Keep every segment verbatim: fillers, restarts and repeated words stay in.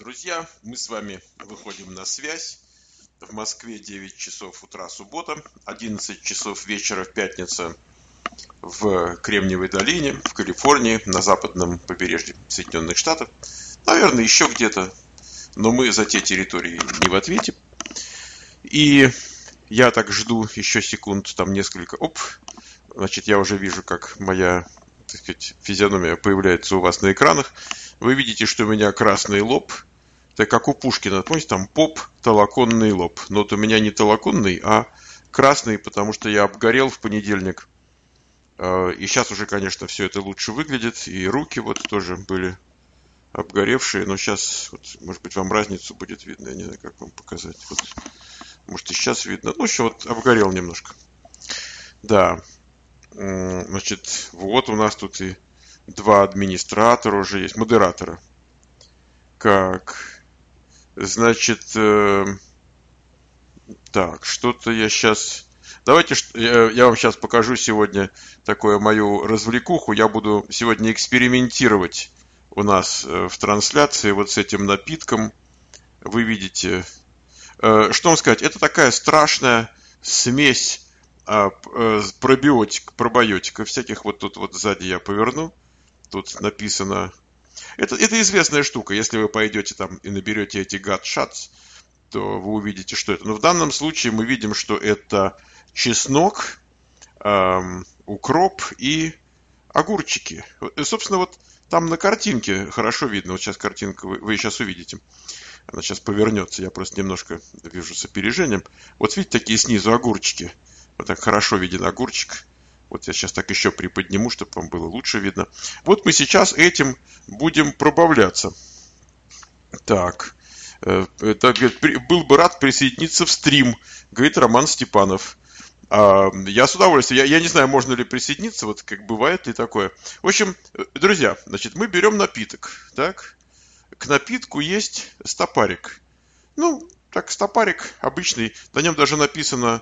Друзья, мы с вами выходим на связь. В Москве девять часов утра суббота, одиннадцать часов вечера в пятницу в Кремниевой долине, в Калифорнии, на западном побережье Соединенных Штатов. Наверное, еще где-то, но мы за те территории не в ответе. И я так жду еще секунд, там несколько. Оп, значит, я уже вижу, как моя, так сказать, физиономия появляется у вас на экранах. Вы видите, что у меня красный лоб. Это как у Пушкина, помните, там поп, толоконный лоб. Но вот у меня не толоконный, а красный, потому что я обгорел в понедельник. И сейчас уже, конечно, все это лучше выглядит. И руки вот тоже были обгоревшие. Но сейчас, вот, может быть, вам разницу будет видно. Я не знаю, как вам показать. Вот, может, и сейчас видно. Ну, еще вот обгорел немножко. Да. Значит, вот у нас тут и два администратора уже есть. Модератора. Как... Значит, э, так, что-то я сейчас... Давайте, я, я вам сейчас покажу сегодня такую мою развлекуху. Я буду сегодня экспериментировать у нас в трансляции вот с этим напитком. Вы видите... Э, что вам сказать? Это такая страшная смесь э, э, пробиотик, пробиотика. Всяких вот тут вот сзади я поверну. Тут написано... Это, это известная штука. Если вы пойдете там и наберете эти gut shots, то вы увидите, что это. Но в данном случае мы видим, что это чеснок, эм, укроп и огурчики. И, собственно, вот там на картинке хорошо видно. Вот сейчас картинка, вы, вы сейчас увидите. Она сейчас повернется. Я просто немножко вижу с опережением. Вот видите, такие снизу огурчики. Вот так хорошо виден огурчик. Вот я сейчас так еще приподниму, чтобы вам было лучше видно. Вот мы сейчас этим будем пробавляться. Так. Это, говорит, был бы рад присоединиться в стрим, говорит Роман Степанов. А, я с удовольствием. Я, я не знаю, можно ли присоединиться, вот как бывает ли такое. В общем, друзья, значит, мы берем напиток. Так. К напитку есть стопарик. Ну, так, стопарик обычный. На нем даже написано...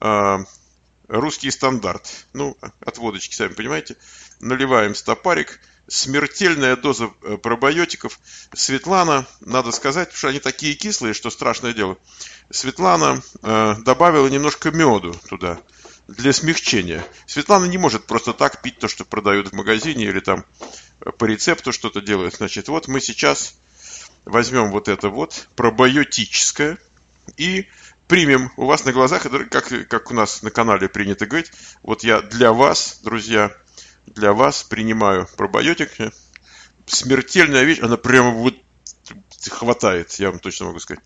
Русский стандарт. Ну, от водочки, сами понимаете. Наливаем стопарик. Смертельная доза пробиотиков. Светлана, надо сказать, потому что они такие кислые, что страшное дело. Светлана э, добавила немножко меду туда для смягчения. Светлана не может просто так пить то, что продают в магазине или там по рецепту что-то делают. Значит, вот мы сейчас возьмем вот это вот пробиотическое и примем у вас на глазах, как, как у нас на канале принято говорить, вот я для вас, друзья, для вас принимаю пробиотик. Смертельная вещь, она прямо вот хватает, я вам точно могу сказать.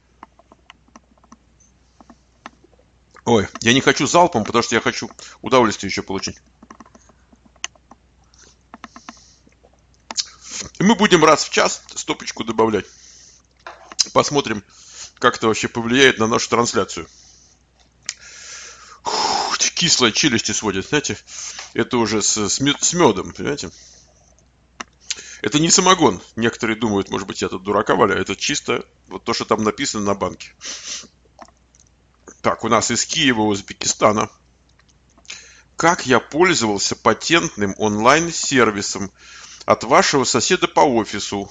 Ой, я не хочу залпом, потому что я хочу удовольствие еще получить. И мы будем раз в час стопочку добавлять. Посмотрим, как это вообще повлияет на нашу трансляцию. Фух, кислая челюсти сводит, знаете. Это уже с, с медом, понимаете. Это не самогон. Некоторые думают, может быть, я тут дурака валяю. Это чисто вот то, что там написано на банке. Так, у нас из Киева, Узбекистана. Как я пользовался патентным онлайн-сервисом от вашего соседа по офису?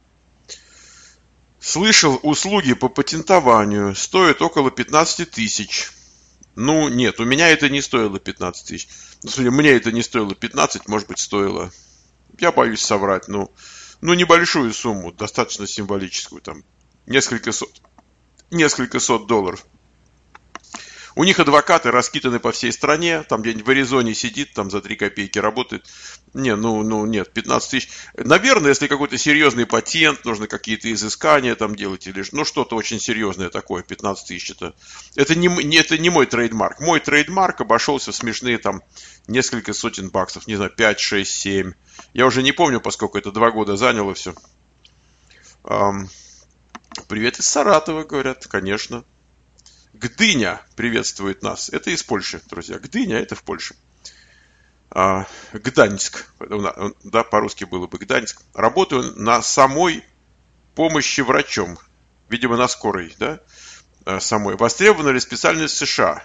Слышал, услуги по патентованию стоят около пятнадцать тысяч. Ну, нет, у меня это не стоило пятнадцать тысяч. Ну, мне это не стоило пятнадцать, может быть, стоило. Я боюсь соврать, ну, ну, небольшую сумму, достаточно символическую, там, несколько сот, несколько сот долларов. У них адвокаты раскиданы по всей стране, там где-нибудь в Аризоне сидит, там за три копейки работает. Не, ну, ну нет, пятнадцать тысяч. Наверное, если какой-то серьезный патент, нужно какие-то изыскания там делать, или ну что-то очень серьезное такое, пятнадцать тысяч это, это, не, не, это не мой трейдмарк. Мой трейдмарк обошелся в смешные там несколько сотен баксов, не знаю, пять, шесть, семь. Я уже не помню, поскольку это два года заняло все. Эм, привет из Саратова, говорят, конечно. Гдыня приветствует нас. Это из Польши, друзья. Гдыня – это в Польше. А, Гданьск. Да, по-русски было бы Гданьск. Работаю на самой помощи врачом. Видимо, на скорой, да? Самой. Востребована ли специальность в США?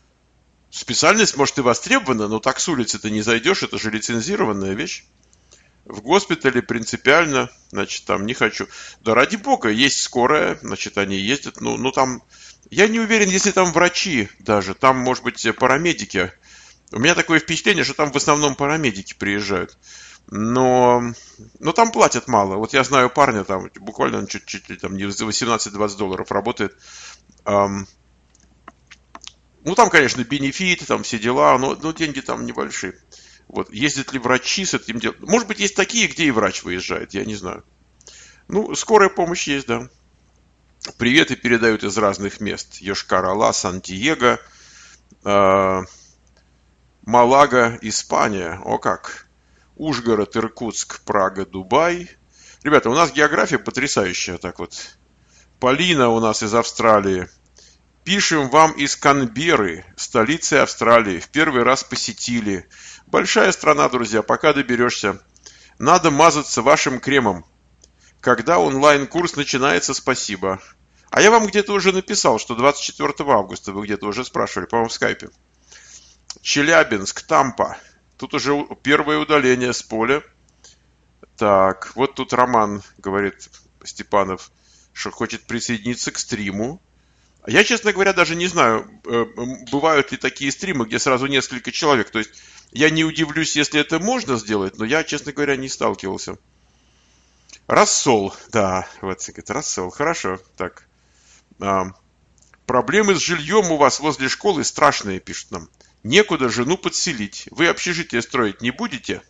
Специальность, может, и востребована, но так с улицы ты не зайдешь. Это же лицензированная вещь. В госпитале принципиально, значит, там не хочу. Да ради бога, есть скорая, значит, они ездят, ну, ну там, я не уверен, если там врачи даже, там, может быть, парамедики. У меня такое впечатление, что там в основном парамедики приезжают. Но, но там платят мало. Вот я знаю парня, там буквально чуть-чуть там за восемнадцать-двадцать долларов работает. Ам, ну, там, конечно, бенефиты, там все дела, но, но деньги там небольшие. Вот. Ездят ли врачи с этим делом? Может быть, есть такие, где и врач выезжает, я не знаю. Ну, скорая помощь есть, да. Приветы передают из разных мест. Йошкар-Ола, Сан-Диего, э, Малага, Испания. О как! Ужгород, Иркутск, Прага, Дубай. Ребята, у нас география потрясающая. Так вот. Полина у нас из Австралии. Пишем вам из Канберры, столицы Австралии. В первый раз посетили. Большая страна, друзья, пока доберешься. Надо мазаться вашим кремом. Когда онлайн-курс начинается, спасибо. А я вам где-то уже написал, что двадцать четвёртого августа вы где-то уже спрашивали, по-моему, в скайпе. Челябинск, Тампа. Тут уже первое удаление с поля. Так, вот тут Роман, говорит Степанов, что хочет присоединиться к стриму. Я, честно говоря, даже не знаю, бывают ли такие стримы, где сразу несколько человек. То есть я не удивлюсь, если это можно сделать, но я, честно говоря, не сталкивался. Рассол, да, вот, говорит, рассол, хорошо, так. А, проблемы с жильем у вас возле школы страшные, пишут нам. Некуда жену подселить. Вы общежитие строить не будете?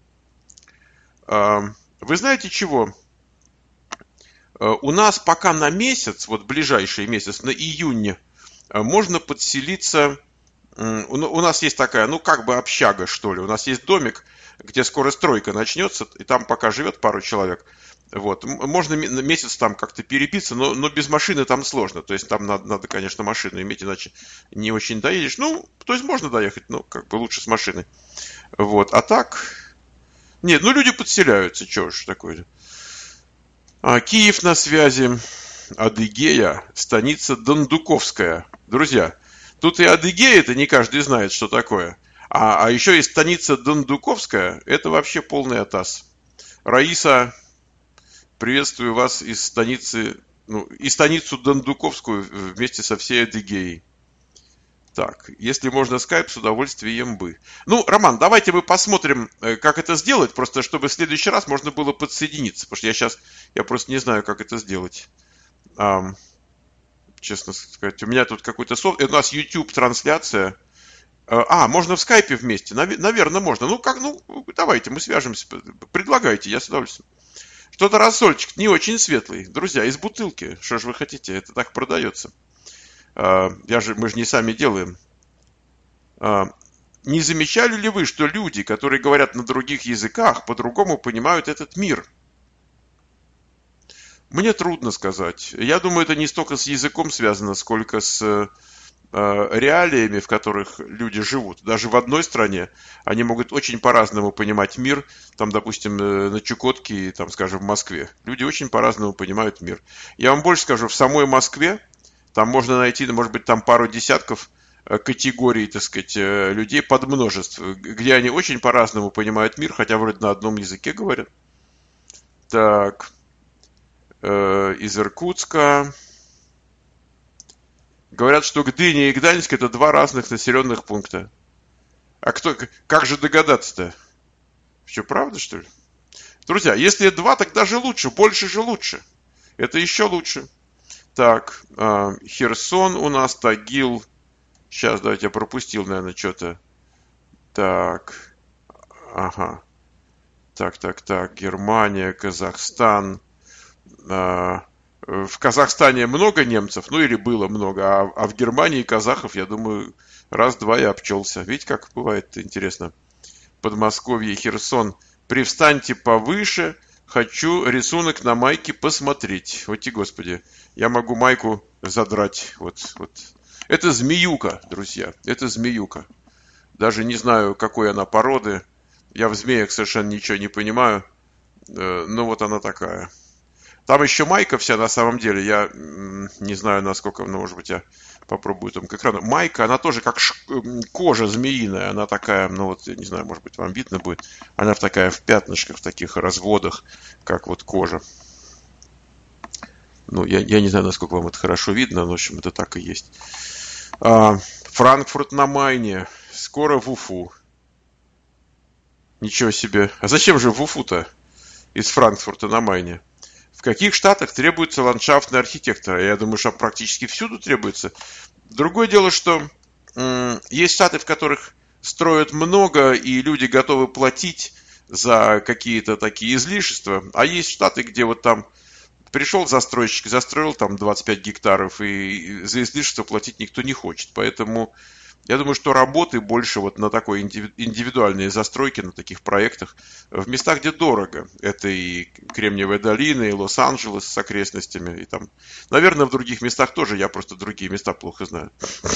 А, вы знаете чего? У нас пока на месяц, вот ближайший месяц, на июнь, можно подселиться. У нас есть такая, ну как бы общага, что ли. У нас есть домик, где скоро стройка начнется, и там пока живет пару человек. Вот. Можно месяц там как-то перебиться, но, но без машины там сложно. То есть там надо, надо, конечно, машину иметь, иначе не очень доедешь. Ну, то есть можно доехать, но как бы лучше с машиной. Вот. А так... Нет, ну люди подселяются, что ж такое. А, Киев на связи. Адыгея, станица Дондуковская. Друзья, тут и Адыгея, это не каждый знает, что такое. А, а еще и станица Дондуковская, это вообще полный атас. Раиса, приветствую вас из станицы, ну, и станицу Дондуковскую вместе со всей Адыгеей. Так, если можно скайп, с удовольствием бы. Ну, Роман, давайте мы посмотрим, как это сделать, просто чтобы в следующий раз можно было подсоединиться, потому что я сейчас, я просто не знаю, как это сделать. А, честно сказать, у меня тут какой-то софт, у нас YouTube-трансляция. А, можно в скайпе вместе, наверное, можно. Ну, как, ну, давайте, мы свяжемся, предлагайте, я с удовольствием. Что-то рассольчик не очень светлый. Друзья, из бутылки, что же вы хотите, это так продается. Я же, мы же не сами делаем. Не замечали ли вы, что люди, которые говорят на других языках, по-другому понимают этот мир? Мне трудно сказать. Я думаю, это не столько с языком связано, сколько с реалиями, в которых люди живут. Даже в одной стране они могут очень по-разному понимать мир. Там, допустим, на Чукотке, там, скажем, в Москве. Люди очень по-разному понимают мир. Я вам больше скажу, в самой Москве там можно найти, может быть, там пару десятков категорий, так сказать, людей под множество, где они очень по-разному понимают мир, хотя вроде на одном языке говорят. Так, э, из Иркутска. Говорят, что Гдыня и Гданьск это два разных населенных пункта. А кто, как же догадаться-то? Что, правда, что ли? Друзья, если два, так даже лучше, больше же лучше. Это еще лучше. Так, э, Херсон у нас, Тагил. Сейчас, давайте, я пропустил, наверное, что-то. Так, ага. Так, так, так, Германия, Казахстан. Э, в Казахстане много немцев, ну или было много, а, а в Германии казахов, я думаю, раз-два я обчелся. Видите, как бывает интересно. Подмосковье, Херсон. Привстаньте повыше. Хочу рисунок на майке посмотреть. Вот и господи, я могу майку задрать. Вот, вот. Это змеюка, друзья. Это змеюка. Даже не знаю, какой она породы. Я в змеях совершенно ничего не понимаю. Но вот она такая. Там еще майка вся на самом деле. Я м, не знаю, насколько, ну, может быть, я попробую там к экрану. Майка, она тоже как ш- м, кожа змеиная. Она такая, ну вот, я не знаю, может быть, вам видно будет. Она в такая в пятнышках, в таких разводах, как вот кожа. Ну, я, я не знаю, насколько вам это хорошо видно, но, в общем, это так и есть. А, Франкфурт на Майне. Скоро в Уфу. Ничего себе. А зачем же в Уфу-то из Франкфурта на Майне? В каких штатах требуется ландшафтный архитектор? Я думаю, что практически всюду требуется. Другое дело, что м, есть штаты, в которых строят много, и люди готовы платить за какие-то такие излишества. А есть штаты, где вот там пришел застройщик, застроил там двадцать пять гектаров, и за излишество платить никто не хочет. Поэтому я думаю, что работы больше вот на такой индивидуальной застройке, на таких проектах, в местах, где дорого. Это и Кремниевая долина, и Лос-Анджелес с окрестностями, и там, наверное, в других местах тоже, я просто другие места плохо знаю.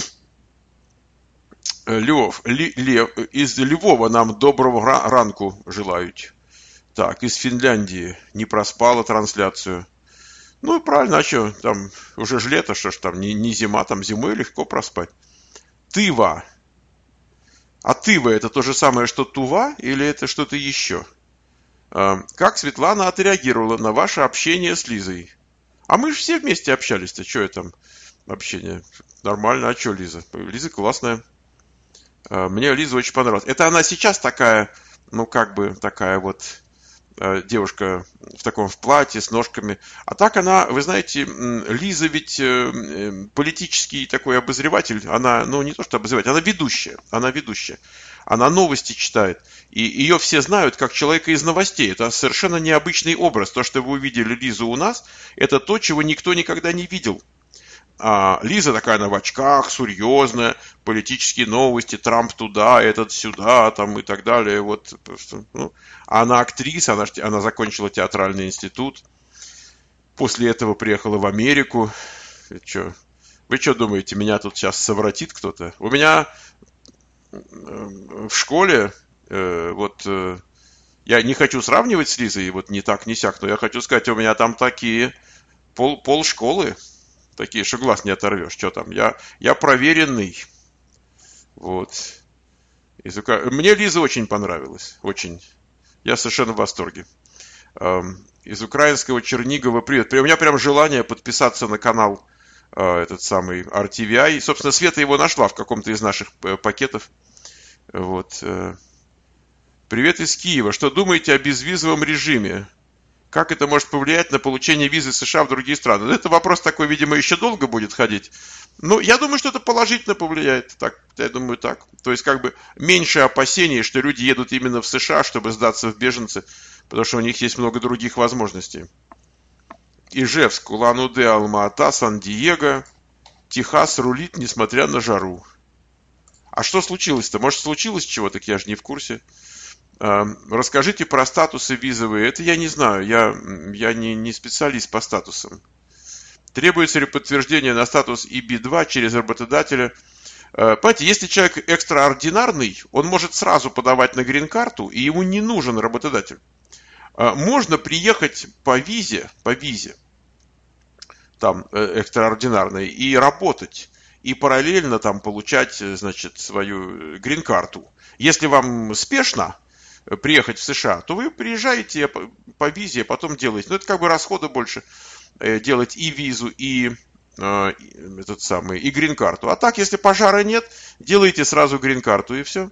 Лев, Ли, Лев из Львова нам доброго ранку желают. Так, из Финляндии не проспала трансляцию. Ну, правильно, а что, там уже ж лето, что ж там, не, не зима, там зимой легко проспать. Тыва. А Тыва это то же самое, что Тува, или это что-то еще? Как Светлана отреагировала на ваше общение с Лизой? А мы же все вместе общались-то, что я там общение? Нормально, а что Лиза? Лиза классная. Мне Лиза очень понравилась. Это она сейчас такая, ну как бы такая вот девушка в таком в платье с ножками. А так она, вы знаете, Лиза ведь политический такой обозреватель. Она, ну не то что обозреватель, она ведущая. Она ведущая. Она новости читает. И ее все знают как человека из новостей. Это совершенно необычный образ. То, что вы увидели Лизу у нас, это то, чего никто никогда не видел. А Лиза такая, она в очках, серьезная, политические новости, Трамп туда, этот сюда, там и так далее. Вот, ну. А она актриса, она, она закончила театральный институт. После этого приехала в Америку. Вы что, вы что думаете, меня тут сейчас совратит кто-то? У меня в школе, э, вот, э, я не хочу сравнивать с Лизой, вот не так, не сяк, но я хочу сказать, у меня там такие пол, пол школы. Такие, что глаз не оторвешь. Что там? Я, я проверенный. Вот. Из Укра... Мне Лиза очень понравилась. Очень. Я совершенно в восторге. Эм, из украинского Чернигова привет. У меня прям желание подписаться на канал э, этот самый ар ти ви ай. Собственно, Света его нашла в каком-то из наших э, пакетов. Вот. Э. Привет из Киева. Что думаете о безвизовом режиме? Как это может повлиять на получение визы США в другие страны? Это вопрос такой, видимо, еще долго будет ходить. Ну, я думаю, что это положительно повлияет. Так, я думаю, так. То есть, как бы, меньше опасений, что люди едут именно в США, чтобы сдаться в беженцы, потому что у них есть много других возможностей. Ижевск, Улан-Удэ, Алма-Ата, Сан-Диего, Техас рулит, несмотря на жару. А что случилось-то? Может, случилось чего? Так я же не в курсе. Расскажите про статусы визовые. Это я не знаю, я, я не, не специалист по статусам. Требуется ли подтверждение на статус и би два через работодателя? Понимаете, если человек экстраординарный, он может сразу подавать на грин-карту, и ему не нужен работодатель. Можно приехать по визе, по визе, там, экстраординарной, и работать, и параллельно там получать, значит, свою грин-карту. Если вам спешно приехать в США, то вы приезжаете по визе, а потом делаете. Но это как бы расходы больше делать и визу, и э, этот самый, и грин-карту. А так, если пожара нет, делаете сразу грин-карту и все.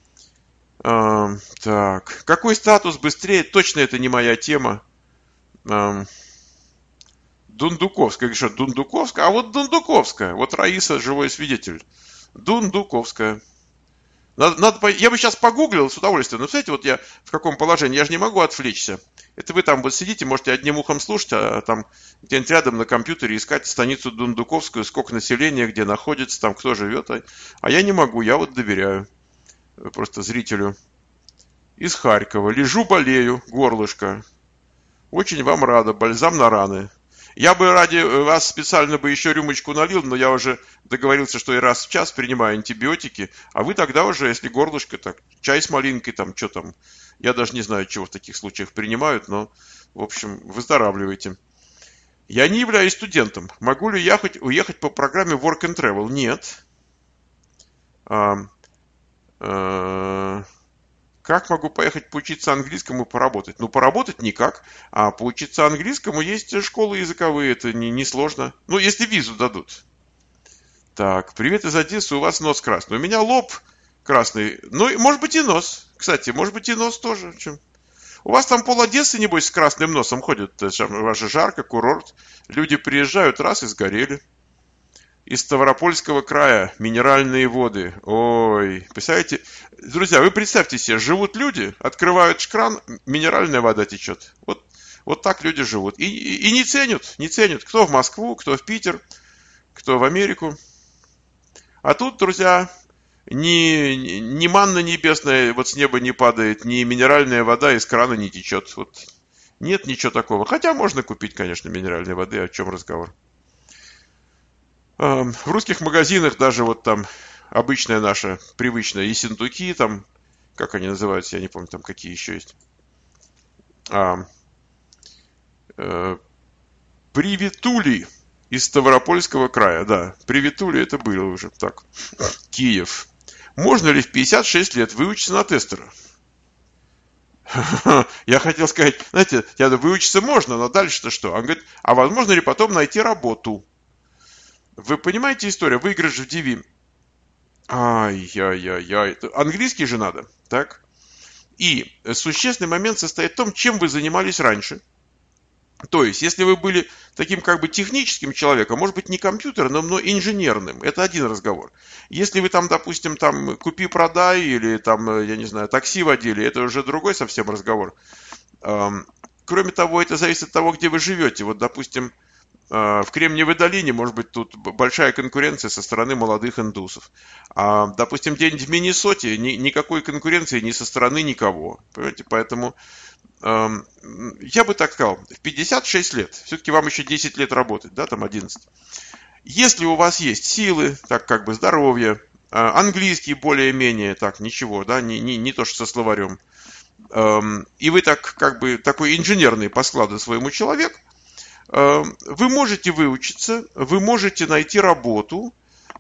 Э, так, какой статус быстрее? Точно это не моя тема. Э, Дундуковская, что Дундуковская? А вот Дундуковская, вот Раиса, живой свидетель. Дундуковская. Надо, надо, я бы сейчас погуглил с удовольствием, но смотрите, вот я в каком положении, я же не могу отвлечься. Это вы там вот сидите, можете одним ухом слушать, а там где-нибудь рядом на компьютере искать станицу Дундуковскую, сколько населения, где находится, там кто живет. А, а я не могу, я вот доверяю просто зрителю. Из Харькова. Лежу, болею, горлышко. Очень вам рада, бальзам на раны. Я бы ради вас специально бы еще рюмочку налил, но я уже договорился, что я раз в час принимаю антибиотики, а вы тогда уже, если горлышко, так, чай с малинкой, там, что там, я даже не знаю, чего в таких случаях принимают, но, в общем, выздоравливайте. Я не являюсь студентом. Могу ли я хоть уехать по программе Work and Travel? Нет. А, а, как могу поехать поучиться английскому и поработать? Ну, поработать никак. А поучиться английскому есть школы языковые. Это не, не сложно. Ну, если визу дадут. Так, привет из Одессы. У вас нос красный. У меня лоб красный. Ну, может быть и нос. Кстати, может быть и нос тоже. У вас там пол Одессы, небось, с красным носом ходят. У вас же жарко, курорт. Люди приезжают, раз и сгорели. Из Ставропольского края минеральные воды. Ой, представляете? Друзья, вы представьте себе, живут люди, открывают кран, минеральная вода течет. Вот, вот так люди живут. И, и, и не ценят, не ценят. Кто в Москву, кто в Питер, кто в Америку. А тут, друзья, ни, ни манна небесная вот с неба не падает, ни минеральная вода из крана не течет. Вот. Нет ничего такого. Хотя можно купить, конечно, минеральной воды, о чем разговор. В русских магазинах даже вот там обычная наша, привычная ессентуки, там, как они называются, я не помню, там какие еще есть. А, э, Приветули из Ставропольского края, да, Приветули это было уже, так, Киев. Можно ли в пятьдесят шесть лет выучиться на тестера? Я хотел сказать, знаете, я думаю, выучиться можно, но дальше-то что? Он говорит, а возможно ли потом найти работу? Вы понимаете историю? Выигрыш в ди ви. Ай-яй-яй-яй. Английский же надо, так? И существенный момент состоит в том, чем вы занимались раньше. То есть, если вы были таким как бы техническим человеком, может быть не компьютерным, но инженерным, это один разговор. Если вы там, допустим, там купи-продай или там, я не знаю, такси водили, это уже другой совсем разговор. Кроме того, это зависит от того, где вы живете. Вот, допустим, в Кремниевой долине, может быть, тут большая конкуренция со стороны молодых индусов. А, допустим, где-нибудь в Миннесоте ни, никакой конкуренции ни со стороны никого. Понимаете? Поэтому э, я бы так сказал, в пятьдесят шесть лет, все-таки вам еще десять лет работать, да, там одиннадцать. Если у вас есть силы, так как бы здоровье, э, английский более-менее, так, ничего, да, не, не, не то, что со словарем, э, и вы так, как бы, такой инженерный по складу своему человек, вы можете выучиться, вы можете найти работу,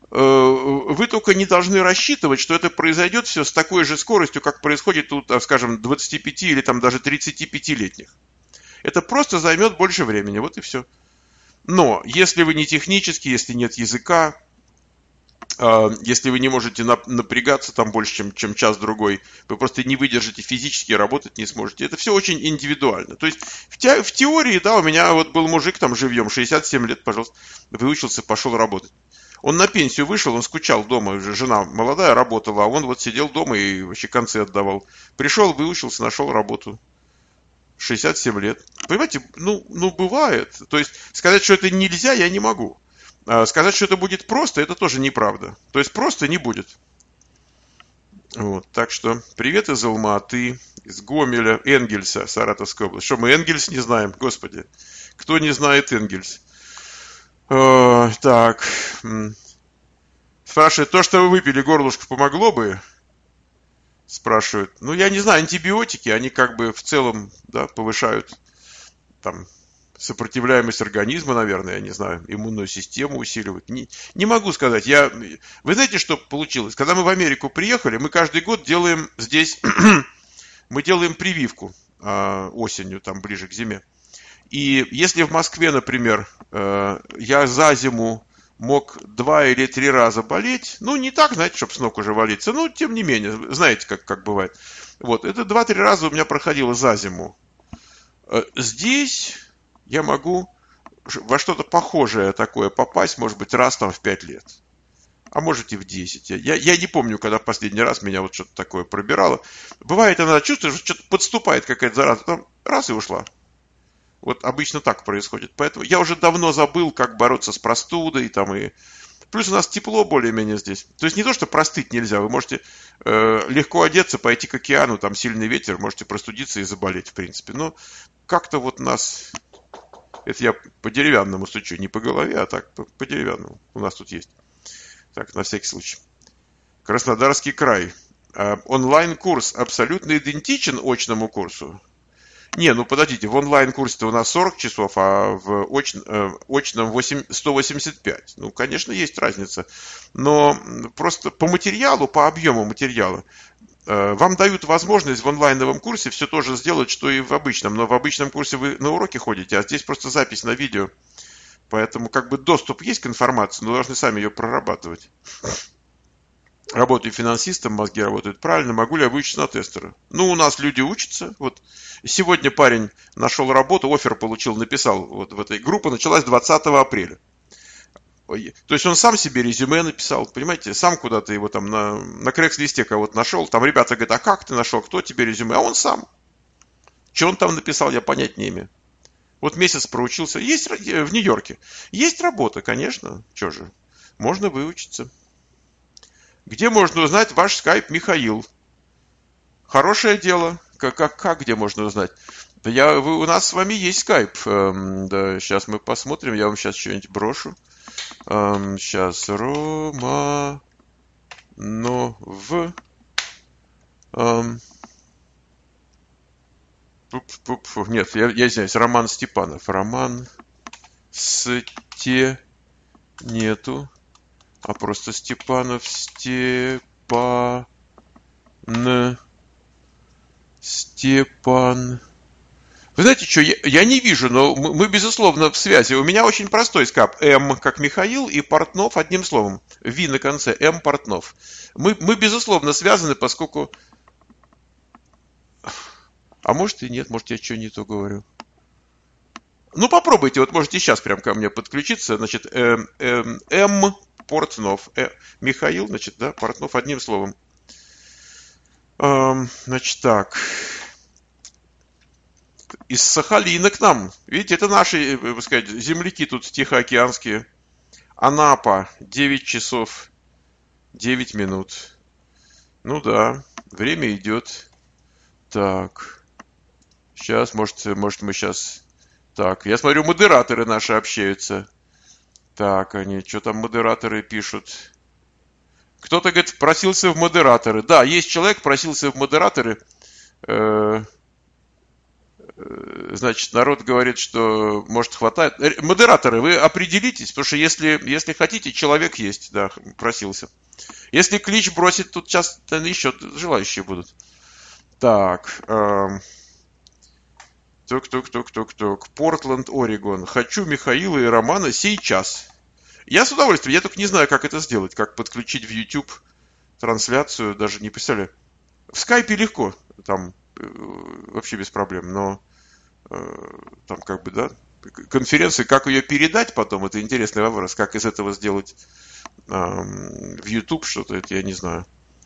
вы только не должны рассчитывать, что это произойдет все с такой же скоростью, как происходит у, скажем, двадцатипяти или там даже тридцатипятилетних. Это просто займет больше времени, вот и все. Но если вы не технический, если нет языка, если вы не можете напрягаться там больше, чем, чем час-другой, вы просто не выдержите физически, работать не сможете. Это все очень индивидуально. То есть в, те, в теории, да, у меня вот был мужик там живьем, шестьдесят семь лет, пожалуйста, выучился, пошел работать. Он на пенсию вышел, он скучал дома, уже жена молодая работала, а он вот сидел дома и вообще концы отдавал. Пришел, выучился, нашел работу. шестьдесят семь лет. Понимаете, ну, ну бывает. То есть сказать, что это нельзя, я не могу. Сказать, что это будет просто, это тоже неправда. То есть просто не будет. Вот, так что привет из Алма-Аты, из Гомеля, Энгельса, Саратовской области. Что мы Энгельс не знаем? Господи, кто не знает Энгельс? О, так, спрашивает, то, что вы выпили, горлышко помогло бы? Спрашивают. Ну, я не знаю, антибиотики, они как бы в целом, да, повышают там сопротивляемость организма, наверное, я не знаю, иммунную систему усиливают. Не, не могу сказать. Я, вы знаете, что получилось? Когда мы в Америку приехали, мы каждый год делаем здесь, мы делаем прививку э, осенью, там ближе к зиме. И если в Москве, например, э, я за зиму мог два или три раза болеть, ну, не так, знаете, чтобы с ног уже валиться, но тем не менее, знаете, как, как бывает. Вот, это два-три раза у меня проходило за зиму. Э, здесь я могу во что-то похожее такое попасть, может быть, раз там в пять лет. А может и в десять. Я, я не помню, когда в последний раз меня вот что-то такое пробирало. Бывает, иногда чувствуешь, что что-то подступает какая-то зараза, там раз и ушла. Вот обычно так происходит. Поэтому я уже давно забыл, как бороться с простудой. Там, и... Плюс у нас тепло более-менее здесь. То есть не то, что простыть нельзя. Вы можете э, легко одеться, пойти к океану, там сильный ветер, можете простудиться и заболеть, в принципе. Но как-то вот нас... Это я по деревянному стучу, не по голове, а так по, по деревянному. У нас тут есть. Так, на всякий случай. Краснодарский край. Онлайн-курс абсолютно идентичен очному курсу. Не, ну подождите, в онлайн-курсе-то у нас сорок часов, а в оч, э, очном сто восемьдесят пять. Ну, конечно, есть разница. Но просто по материалу, по объему материала, э, вам дают возможность в онлайновом курсе все то же сделать, что и в обычном. Но в обычном курсе вы на уроки ходите, а здесь просто запись на видео. Поэтому как бы доступ есть к информации, но должны сами ее прорабатывать. Работаю финансистом, мозги работают правильно, могу ли я выучиться на тестера? Ну, у нас люди учатся. Вот сегодня парень нашел работу, оффер получил, написал вот в этой группе, началась двадцатого апреля. То есть он сам себе резюме написал, понимаете, сам куда-то его там на, на Крекс-листе кого-то нашел. Там ребята говорят, а как ты нашел, кто тебе резюме? А он сам. Что он там написал, я понять не имею. Вот месяц проучился. Есть в Нью-Йорке. Есть работа, конечно. Что же, можно выучиться. Где можно узнать ваш скайп, Михаил? Хорошее дело. Как, как, как где можно узнать? Да я, вы, у нас с вами есть скайп. Эм, да, сейчас мы посмотрим. Я вам сейчас что-нибудь брошу. Эм, сейчас Рома... Но в... Эм, пуп, пуп, пуп, нет, я, я извиняюсь. Роман Степанов. Роман Сте... Нету. А просто Степанов, Степан, Степан. Вы знаете что, я, я не вижу, но мы, мы безусловно в связи. У меня очень простой скайп. М как Михаил и Портнов одним словом. Ви на конце. М Портнов. Мы, мы безусловно связаны, поскольку... А может и нет, может я что не то говорю. Ну попробуйте, вот можете сейчас прям ко мне подключиться. Значит, М... М, М Портнов. Э, Михаил, значит, да, Портнов одним словом. Эм, значит, так. Из Сахалина к нам. Видите, это наши, так сказать, земляки тут тихоокеанские. Анапа, девять часов, девять минут. Ну да, время идет. Так. Сейчас, может, может мы сейчас... Так, я смотрю, модераторы наши общаются. Так, они, что там модераторы пишут? Кто-то, говорит, просился в модераторы. Да, есть человек, просился в модераторы. Э, э, значит, народ говорит, что, может, хватает. Модераторы, вы определитесь, потому что если, если хотите, человек есть, да, просился. Если клич бросит, тут сейчас еще желающие будут. Так. Э, Тук-тук-тук-тук-тук. Портленд, Орегон. Хочу Михаила и Романа сейчас. Я с удовольствием. Я только не знаю, как это сделать. Как подключить в YouTube трансляцию. Даже не представляю. В скайпе легко. Там э, вообще без проблем. Но э, там как бы, да, конференции, как ее передать потом, это интересный вопрос. Как из этого сделать э, в YouTube что-то, это я не знаю.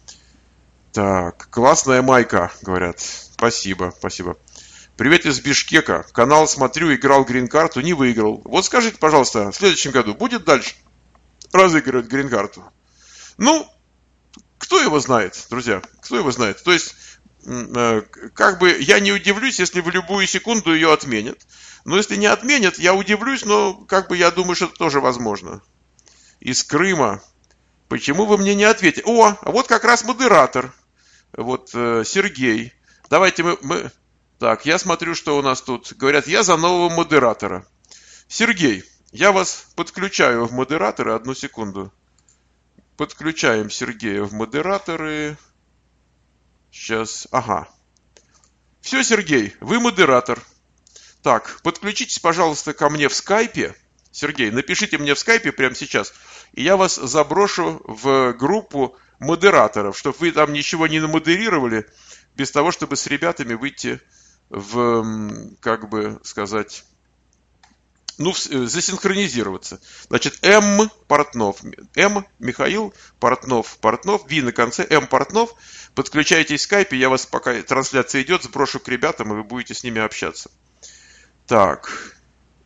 Так, классная майка, говорят. Спасибо, спасибо. Привет из Бишкека. Канал смотрю, играл грин-карту, не выиграл. Вот скажите, пожалуйста, в следующем году будет дальше разыгрывать грин-карту? Ну, кто его знает, друзья? Кто его знает? То есть, как бы я не удивлюсь, если в любую секунду ее отменят. Но если не отменят, я удивлюсь, но как бы я думаю, что это тоже возможно. Из Крыма. Почему вы мне не ответили? О, а вот как раз модератор. Вот Сергей. Давайте мы... мы... Так, я смотрю, что у нас тут. Говорят, я за нового модератора. Сергей, я вас подключаю в модераторы. Одну секунду. Подключаем Сергея в модераторы. Сейчас. Ага. Все, Сергей, вы модератор. Так, подключитесь, пожалуйста, ко мне в скайпе. Сергей, напишите мне в скайпе прямо сейчас. И я вас заброшу в группу модераторов, чтобы вы там ничего не намодерировали, без того, чтобы с ребятами выйти в, как бы сказать, ну, засинхронизироваться. Значит, М Портнов, М Михаил Портнов, Портнов, Ви на конце, М Портнов. Подключайтесь в скайпе, я вас, пока трансляция идет, сброшу к ребятам, и вы будете с ними общаться. Так.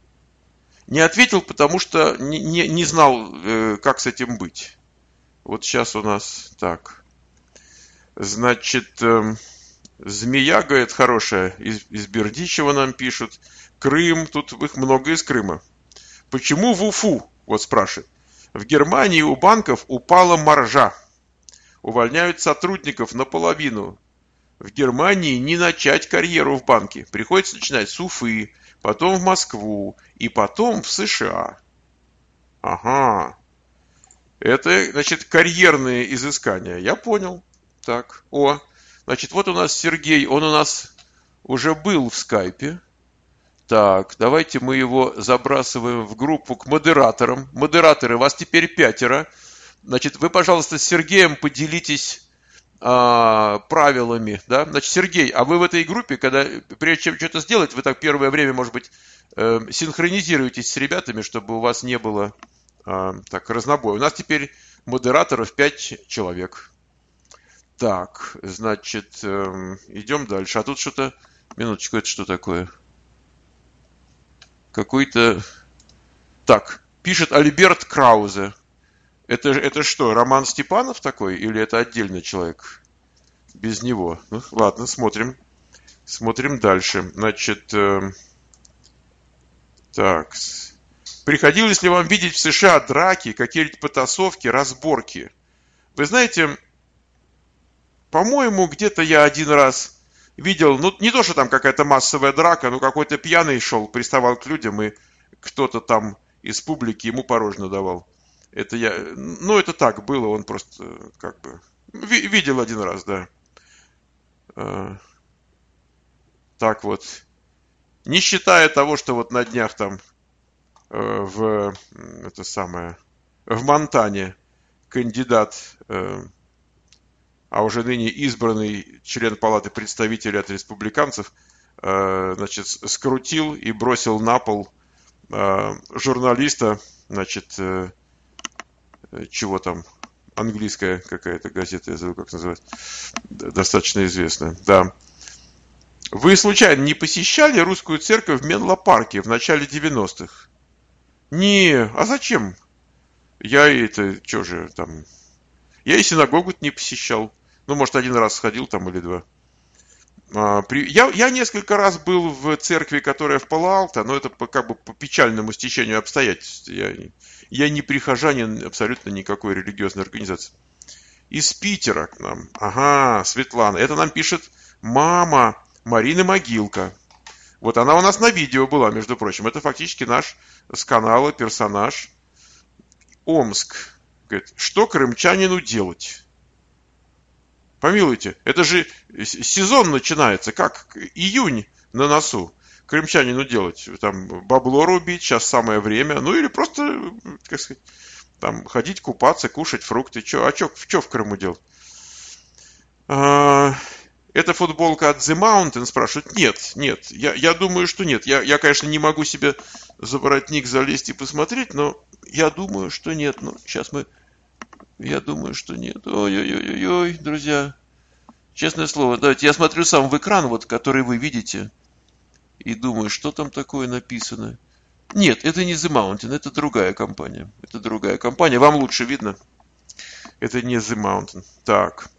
Не ответил, потому что не, не, не знал, э, как с этим быть. Вот сейчас у нас так. Значит... Э, Змея, говорит, хорошая, из, из Бердичева нам пишут. Крым, тут их много из Крыма. Почему в Уфу, вот спрашивает. В Германии у банков упала маржа. Увольняют сотрудников наполовину. в Германии не начать карьеру в банке. Приходится начинать с Уфы, потом в Москву и потом в США. Ага. Это, значит, карьерные изыскания. Я понял. Так, о, значит, вот у нас Сергей, он у нас уже был в скайпе. Так, давайте мы его забрасываем в группу к модераторам. Модераторы, вас теперь пятеро. Значит, вы, пожалуйста, с Сергеем поделитесь а, правилами. Да? Значит, Сергей, а вы в этой группе, когда прежде чем что-то сделать, вы так первое время, может быть, э, синхронизируетесь с ребятами, чтобы у вас не было э, так разнобоя. У нас теперь модераторов пять человек. Так, значит, э, идем дальше. А тут что-то... Минуточку, это что такое? Какой-то... Так, пишет Альберт Краузе. Это, это что, Роман Степанов такой? Или это отдельный человек? Без него. Ну, ладно, смотрим. Смотрим дальше. Значит, э, так. Приходилось ли вам видеть в США драки, какие-нибудь потасовки, разборки? Вы знаете, по-моему, где-то я один раз... Видел, ну, не то, что там какая-то массовая драка, но какой-то пьяный шел, приставал к людям, и кто-то там из публики ему порожно давал. Это я, ну, это так было, он просто, как бы, видел один раз, да. Так вот. Не считая того, что вот на днях там в, это самое, в Монтане кандидат... а уже ныне избранный член Палаты представителей от республиканцев, значит, скрутил и бросил на пол журналиста, значит, чего там, английская какая-то газета, я забыл, как называется, достаточно известная, да. Вы случайно не посещали русскую церковь в Менло-парке в начале девяностых? Не, а зачем? Я это, что же там... Я и синагогу не посещал. Ну, может, один раз сходил там или два. А, при... я, я несколько раз был в церкви, которая в Пало-Алто, но это по, как бы по печальному стечению обстоятельств. Я, я не прихожанин абсолютно никакой религиозной организации. Из Питера к нам. Ага, Светлана. Это нам пишет мама Марины Могилка. Вот она у нас на видео была, между прочим. Это фактически наш с канала персонаж. Омск. Говорит, что крымчанину делать? Помилуйте, это же сезон начинается, как июнь на носу. Крымчанину делать? Там бабло рубить, сейчас самое время. Ну или просто, как сказать, там ходить купаться, кушать фрукты. Че, а что в, в Крыму делать? А, это футболка от The Mountain, спрашивают. Нет, нет, я, я думаю, что нет. Я, я, конечно, не могу себе за воротник залезть и посмотреть, но я думаю, что нет. Ну, сейчас мы... Я думаю, что нет. Ой-ой-ой-ой, друзья. Честное слово, давайте я смотрю сам в экран, вот, который вы видите, и думаю, что там такое написано. Нет, это не The Mountain, это другая компания. Это другая компания. Вам лучше видно. Это не The Mountain. Так.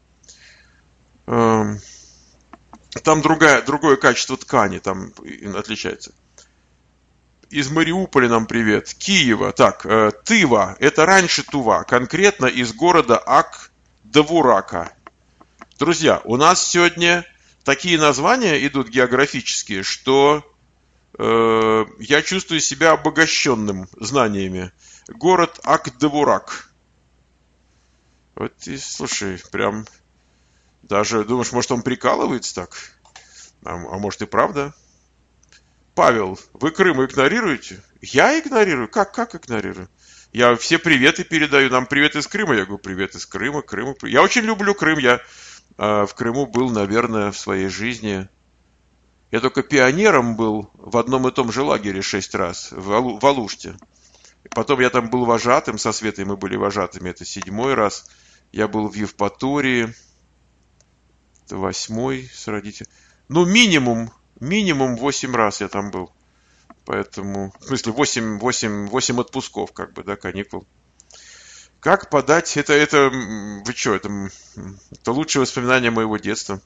Там другая, другое качество ткани, там отличается. Из Мариуполя нам привет. Киева. Так, э, Тыва. Это раньше Тува. Конкретно из города Ак-Довурака. Друзья, у нас сегодня такие названия идут географические, что э, я чувствую себя обогащенным знаниями. Город Ак-Довурак. Вот и, слушай, прям даже думаешь, может, он прикалывается так? А, а может и правда? Павел, вы Крым игнорируете? Я игнорирую? Как, как игнорирую? Я все приветы передаю. Нам привет из Крыма. Я говорю, привет из Крыма. Крыма. Я очень люблю Крым. Я э, в Крыму был, наверное, в своей жизни. Я только пионером был в одном и том же лагере шесть раз. В, Алу, в Алуште. Потом я там был вожатым. Со Светой мы были вожатыми. Это седьмой раз. Я был в Евпатории. Это восьмой с родителями. Ну, минимум. Минимум восемь раз я там был. Поэтому, в смысле, восемь, восемь, восемь отпусков, как бы, да, каникул. Как подать? Это, это, вы что, это, это лучшее воспоминание моего детства.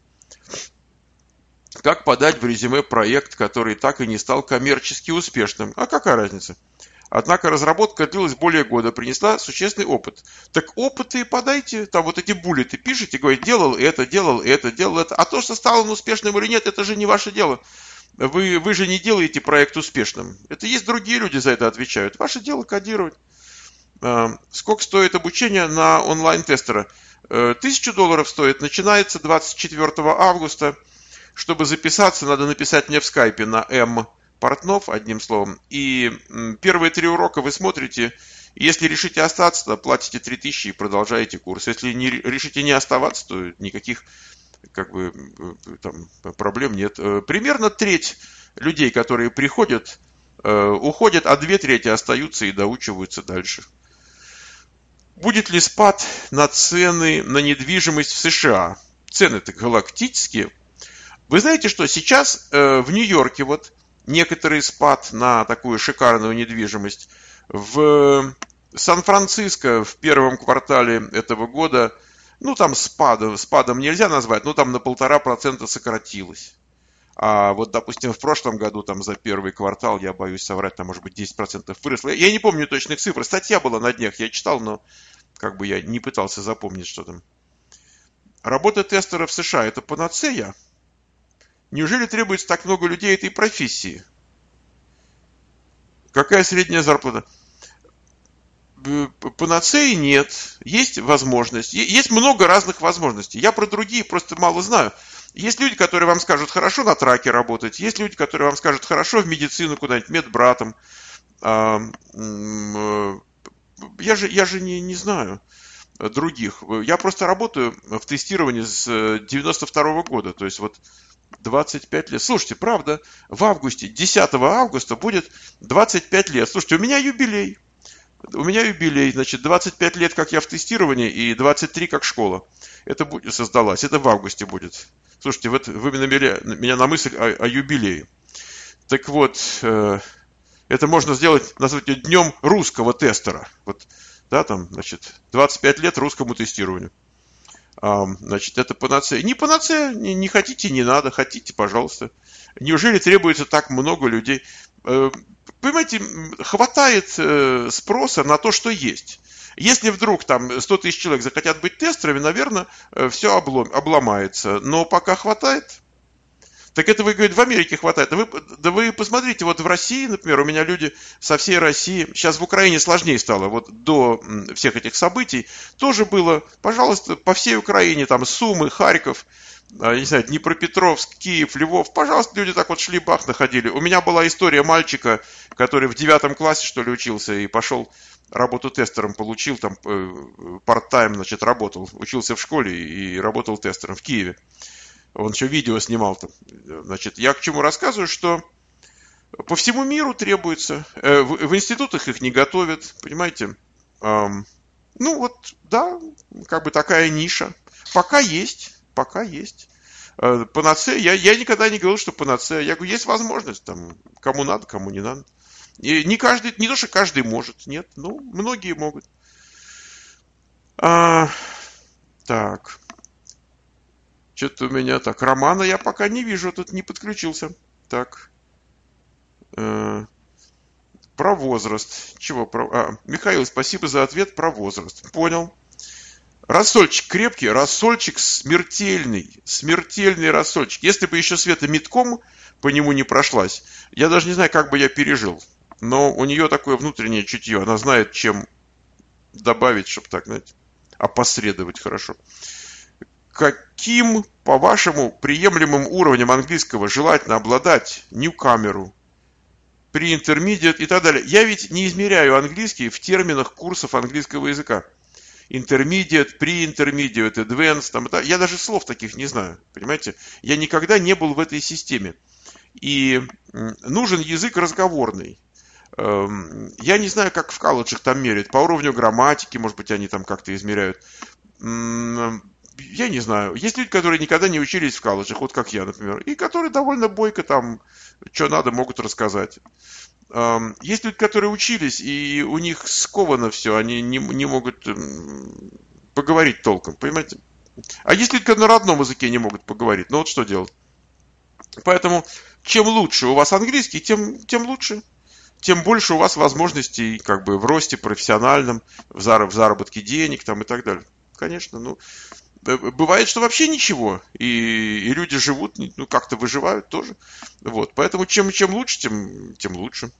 Как подать в резюме проект, который так и не стал коммерчески успешным? А какая разница? Однако разработка длилась более года, принесла существенный опыт. Так опыты подайте, там вот эти буллеты пишите, говорите, делал это, делал это, делал это. А то, что стал он успешным или нет, это же не ваше дело. Вы, вы же не делаете проект успешным. Это есть другие люди за это отвечают. Ваше дело кодировать. Сколько стоит обучение на онлайн-тестера? Тысячу долларов стоит. Начинается двадцать четвёртого августа. Чтобы записаться, надо написать мне в скайпе на М. Портнов, одним словом. И первые три урока вы смотрите. Если решите остаться, то платите три тысячи и продолжаете курс. Если не решите не оставаться, то никаких как бы, там, проблем нет. Примерно треть людей, которые приходят, уходят, а две трети остаются и доучиваются дальше. Будет ли спад на цены на недвижимость в США? Цены-то галактические. Вы знаете, что сейчас в Нью-Йорке вот некоторый спад на такую шикарную недвижимость. В Сан-Франциско в первом квартале этого года, ну там спадом, спадом нельзя назвать, но там на полтора процента сократилось. А вот, допустим, в прошлом году там за первый квартал, я боюсь соврать, там может быть десять процентов выросло. Я не помню точных цифр, статья была на днях, я читал, но как бы я не пытался запомнить, что там. Работа тестера в США – это панацея? Неужели требуется так много людей этой профессии? Какая средняя зарплата? Панацеи нет. Есть возможность. Есть много разных возможностей. Я про другие просто мало знаю. Есть люди, которые вам скажут хорошо на траке работать. Есть люди, которые вам скажут хорошо в медицину куда-нибудь, медбратом. Я же, я же не, не знаю других. Я просто работаю в тестировании с девяносто второго года. То есть вот двадцать пять лет. Слушайте, правда, в августе, десятого августа будет двадцать пять лет. Слушайте, у меня юбилей. У меня юбилей, значит, двадцать пять лет, как я в тестировании, и двадцать три, как школа. Это будет, создалась. Это в августе будет. Слушайте, вот вы навели меня на мысль о, о юбилее. Так вот, э, это можно сделать, назвать днем русского тестера. Вот, да, там, значит, двадцать пять лет русскому тестированию. Значит, это панацея. Не панацея, не, не хотите, не надо, хотите, пожалуйста. Неужели требуется так много людей? Понимаете, хватает спроса на то, что есть. Если вдруг там сто тысяч человек захотят быть тестерами, наверное, все облом, обломается. Но пока хватает. Так это вы, говорите, в Америке хватает. Да вы, да вы посмотрите, вот в России, например, у меня люди со всей России, сейчас в Украине сложнее стало, вот до всех этих событий, тоже было, пожалуйста, по всей Украине, там, Сумы, Харьков, не знаю, Днепропетровск, Киев, Львов, пожалуйста, люди так вот шли, бах, находили. У меня была история мальчика, который в девятом классе, что ли, учился и пошел работу тестером, получил, там, парт-тайм, значит, работал, учился в школе и работал тестером в Киеве. Он еще видео снимал там. Значит, я к чему рассказываю, что по всему миру требуется. В, в институтах их не готовят, понимаете. Эм, ну вот, да, как бы такая ниша. Пока есть, пока есть. Э, панацея, я, я никогда не говорил, что панацея. Я говорю, есть возможность, там, кому надо, кому не надо. И не каждый, не то, что каждый может, нет, ну, многие могут. А, так. Что-то у меня так. Романа я пока не вижу, тут не подключился. Так. Э, про возраст. Чего? Про... А, Михаил, спасибо за ответ про возраст. Понял. Рассольчик крепкий, рассольчик смертельный. Смертельный рассольчик. Если бы еще Света метком по нему не прошлась, я даже не знаю, как бы я пережил. Но у нее такое внутреннее чутье. Она знает, чем добавить, чтобы так, знаете, опосредовать хорошо. Каким, по-вашему, приемлемым уровнем английского желательно обладать ньюкамеру, при интермедиат и так далее? Я ведь не измеряю английский в терминах курсов английского языка. Intermediate, pre-intermediate, advanced, там, я даже слов таких не знаю, понимаете? Я никогда не был в этой системе. И нужен язык разговорный. Я не знаю, как в колледжах там меряют, по уровню грамматики, может быть, они там как-то измеряют. Я не знаю. Есть люди, которые никогда не учились в колледжах, вот как я, например, и которые довольно бойко там, что надо, могут рассказать. Есть люди, которые учились, и у них сковано все, они не, не могут поговорить толком, понимаете? А есть люди, которые на родном языке не могут поговорить, ну вот что делать? Поэтому, чем лучше у вас английский, тем, тем лучше. тем больше у вас возможностей как бы в росте профессиональном, в заработке денег там, и так далее. Конечно, ну, бывает, что вообще ничего, и, и люди живут, ну, как-то выживают тоже. Вот, поэтому чем, чем лучше, тем, тем лучше.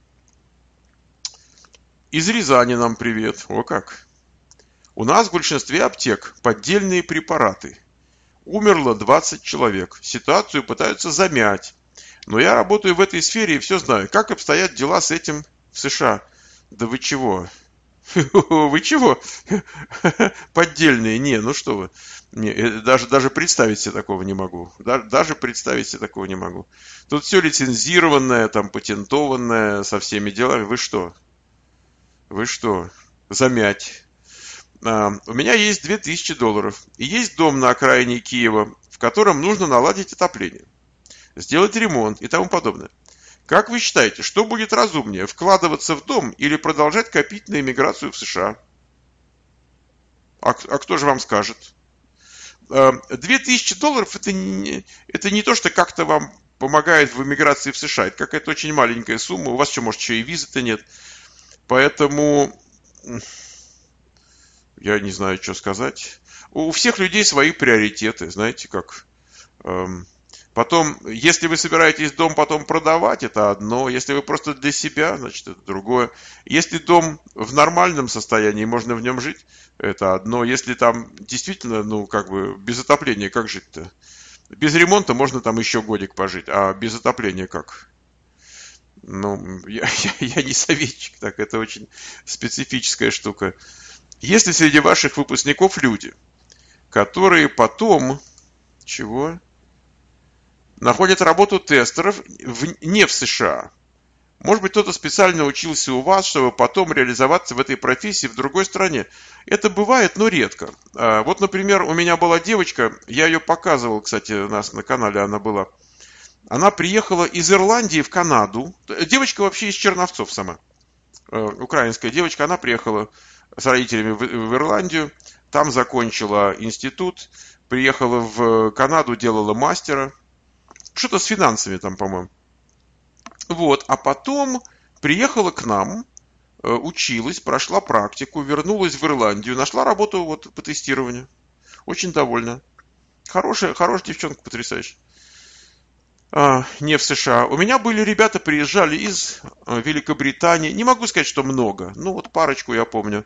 Из Рязани нам привет. О как. У нас в большинстве аптек поддельные препараты. Умерло двадцать человек. Ситуацию пытаются замять. Но я работаю в этой сфере и все знаю. Как обстоят дела с этим в США? Да вы чего? Вы чего? Поддельные? Не, ну что вы. Не, даже, даже представить себе такого не могу. Даже, даже представить себе такого не могу. Тут все лицензированное, там, патентованное, со всеми делами. Вы что? Вы что? Замять. А, у меня есть две тысячи долларов. И есть дом на окраине Киева, в котором нужно наладить отопление, сделать ремонт и тому подобное. Как вы считаете, что будет разумнее, вкладываться в дом или продолжать копить на иммиграцию в США? А, а кто же вам скажет? Две тысячи долларов это не, это не то, что как-то вам помогает в иммиграции в США. Это какая-то очень маленькая сумма. У вас что, может, еще и визы-то нет. Поэтому я не знаю, что сказать. У всех людей свои приоритеты, знаете, как... Потом, если вы собираетесь дом потом продавать, это одно. Если вы просто для себя, значит, это другое. Если дом в нормальном состоянии, можно в нем жить, это одно. Если там действительно, ну, как бы, без отопления, как жить-то? Без ремонта можно там еще годик пожить, а без отопления как? Ну, я, я, я не советчик, так, это очень специфическая штука. Есть ли среди ваших выпускников люди, которые потом... Чего? Находят работу тестеров в, не в США. Может быть, кто-то специально учился у вас, чтобы потом реализоваться в этой профессии в другой стране. Это бывает, но редко. Вот, например, у меня была девочка, я ее показывал, кстати, у нас на канале она была. Она приехала из Ирландии в Канаду. Девочка вообще из Черновцов сама. Украинская девочка, она приехала с родителями в, в Ирландию. Там закончила институт. Приехала в Канаду, делала мастера. Что-то с финансами там, по-моему. Вот, а потом приехала к нам, училась, прошла практику, вернулась в Ирландию, нашла работу вот по тестированию. Очень довольна. Хорошая, хорошая девчонка, потрясающая. А, не в США. У меня были ребята, приезжали из Великобритании. Не могу сказать, что много. Ну, вот парочку я помню.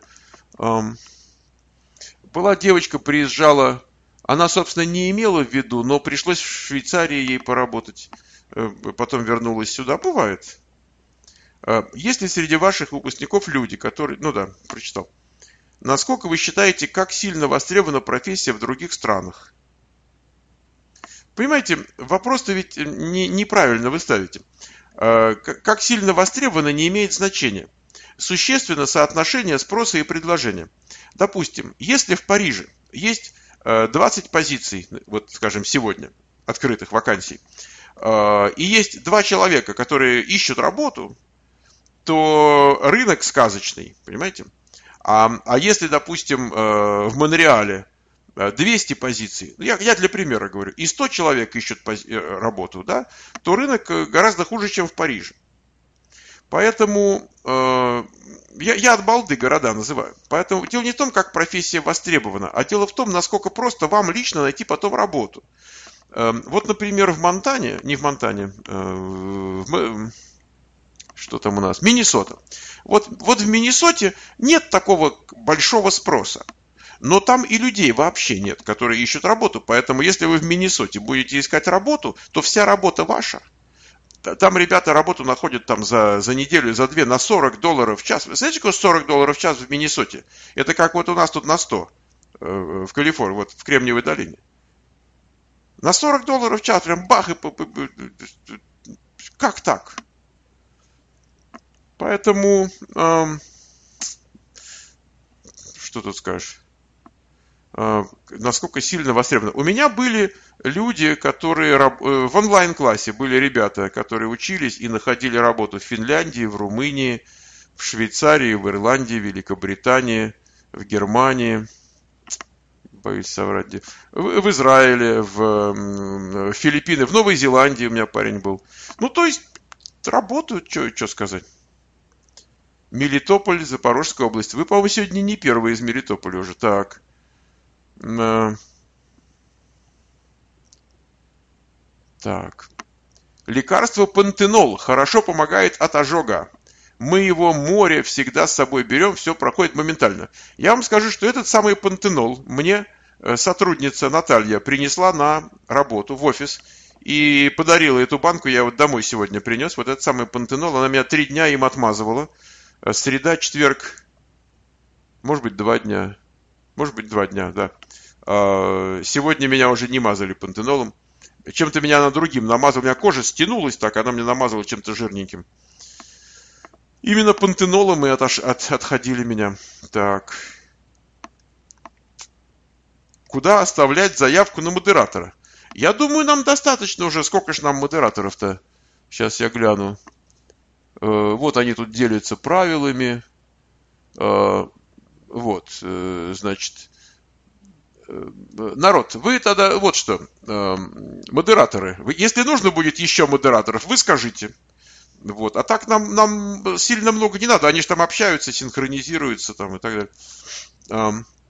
Была девочка, приезжала... Она, собственно, не имела в виду, но пришлось в Швейцарии ей поработать. Потом вернулась сюда. Бывает. Есть ли среди ваших выпускников люди, которые... Ну да, прочитал. Насколько вы считаете, как сильно востребована профессия в других странах? Понимаете, вопрос-то ведь не, неправильно вы ставите. Как сильно востребована не имеет значения. Существенно соотношение спроса и предложения. Допустим, если в Париже есть... двадцать позиций, вот скажем, сегодня, открытых вакансий, и есть два человека, которые ищут работу, то рынок сказочный, понимаете? А, а если, допустим, в Монреале двести позиций, я, я для примера говорю, и сто человек ищут работу, да, то рынок гораздо хуже, чем в Париже. Поэтому э, я, я от балды города называю. Поэтому дело не в том, как профессия востребована, а дело в том, насколько просто вам лично найти потом работу. Э, вот, например, в Монтане, не в Монтане, э, в, что там у нас, Миннесота. Вот, вот в Миннесоте нет такого большого спроса. Но там и людей вообще нет, которые ищут работу. Поэтому если вы в Миннесоте будете искать работу, то вся работа ваша. Там ребята работу находят там за, за неделю, за две, на сорок долларов в час. Вы знаете, какое сорок долларов в час в Миннесоте? Это как вот у нас тут на сто в Калифорнии, вот в Кремниевой долине. На сорок долларов в час прям бах и... Как так? Поэтому... Эм, что тут скажешь? Насколько сильно востребовано. У меня были люди, которые в онлайн-классе были ребята, которые учились и находили работу в Финляндии, в Румынии, в Швейцарии, в Ирландии, в Великобритании, в Германии, боюсь соврать, в Израиле, в Филиппинах, в Новой Зеландии у меня парень был. Ну, то есть, работают, что, что сказать. Мелитополь, Запорожская область. Вы, по-моему, сегодня не первый из Мелитополя уже. Так. Э, Так. Лекарство пантенол хорошо помогает от ожога. Мы его море всегда с собой берем, все проходит моментально. Я вам скажу, что этот самый пантенол мне э, сотрудница Наталья принесла на работу в офис и подарила эту банку. Я вот домой сегодня принес. Вот этот самый пантенол. Она меня три дня им отмазывала. Э, Среда, четверг, может быть, два дня. Может быть, два дня, да. А, Сегодня меня уже не мазали пантенолом. Чем-то меня она другим намазала. У меня кожа стянулась так, она мне намазала чем-то жирненьким. Именно пантенолом и отош... от... отходили меня. Так. Куда оставлять заявку на модератора? Я думаю, нам достаточно уже. Сколько ж нам модераторов-то? Сейчас я гляну. Э, вот они тут делятся правилами. Э, вот, э, значит... Народ, вы тогда, вот что, э, модераторы, вы, если нужно будет еще модераторов, вы скажите. Вот. А так нам, нам сильно много не надо, они же там общаются, синхронизируются там и так далее. Э,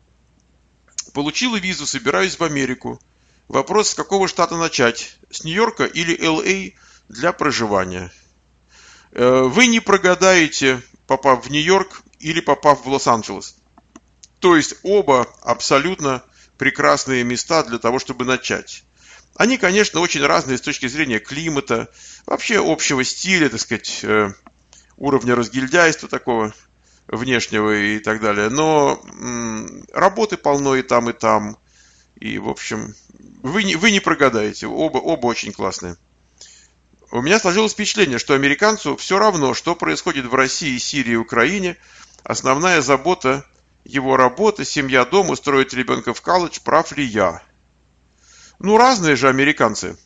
получила визу, собираюсь в Америку. Вопрос, с какого штата начать? С Нью-Йорка или Эл Эй для проживания? Э, вы не прогадаете, попав в Нью-Йорк или попав в Лос-Анджелес. То есть оба абсолютно прекрасные места для того, чтобы начать. Они, конечно, очень разные с точки зрения климата, вообще общего стиля, так сказать, уровня разгильдяйства такого внешнего и так далее. Но м, работы полно и там, и там. И, в общем, вы не, вы не прогадаете. Оба, оба очень классные. У меня сложилось впечатление, что американцу все равно, что происходит в России, Сирии и Украине. Основная забота его работа, семья, дом, устроить ребенка в колледж, прав ли я? Ну, разные же американцы.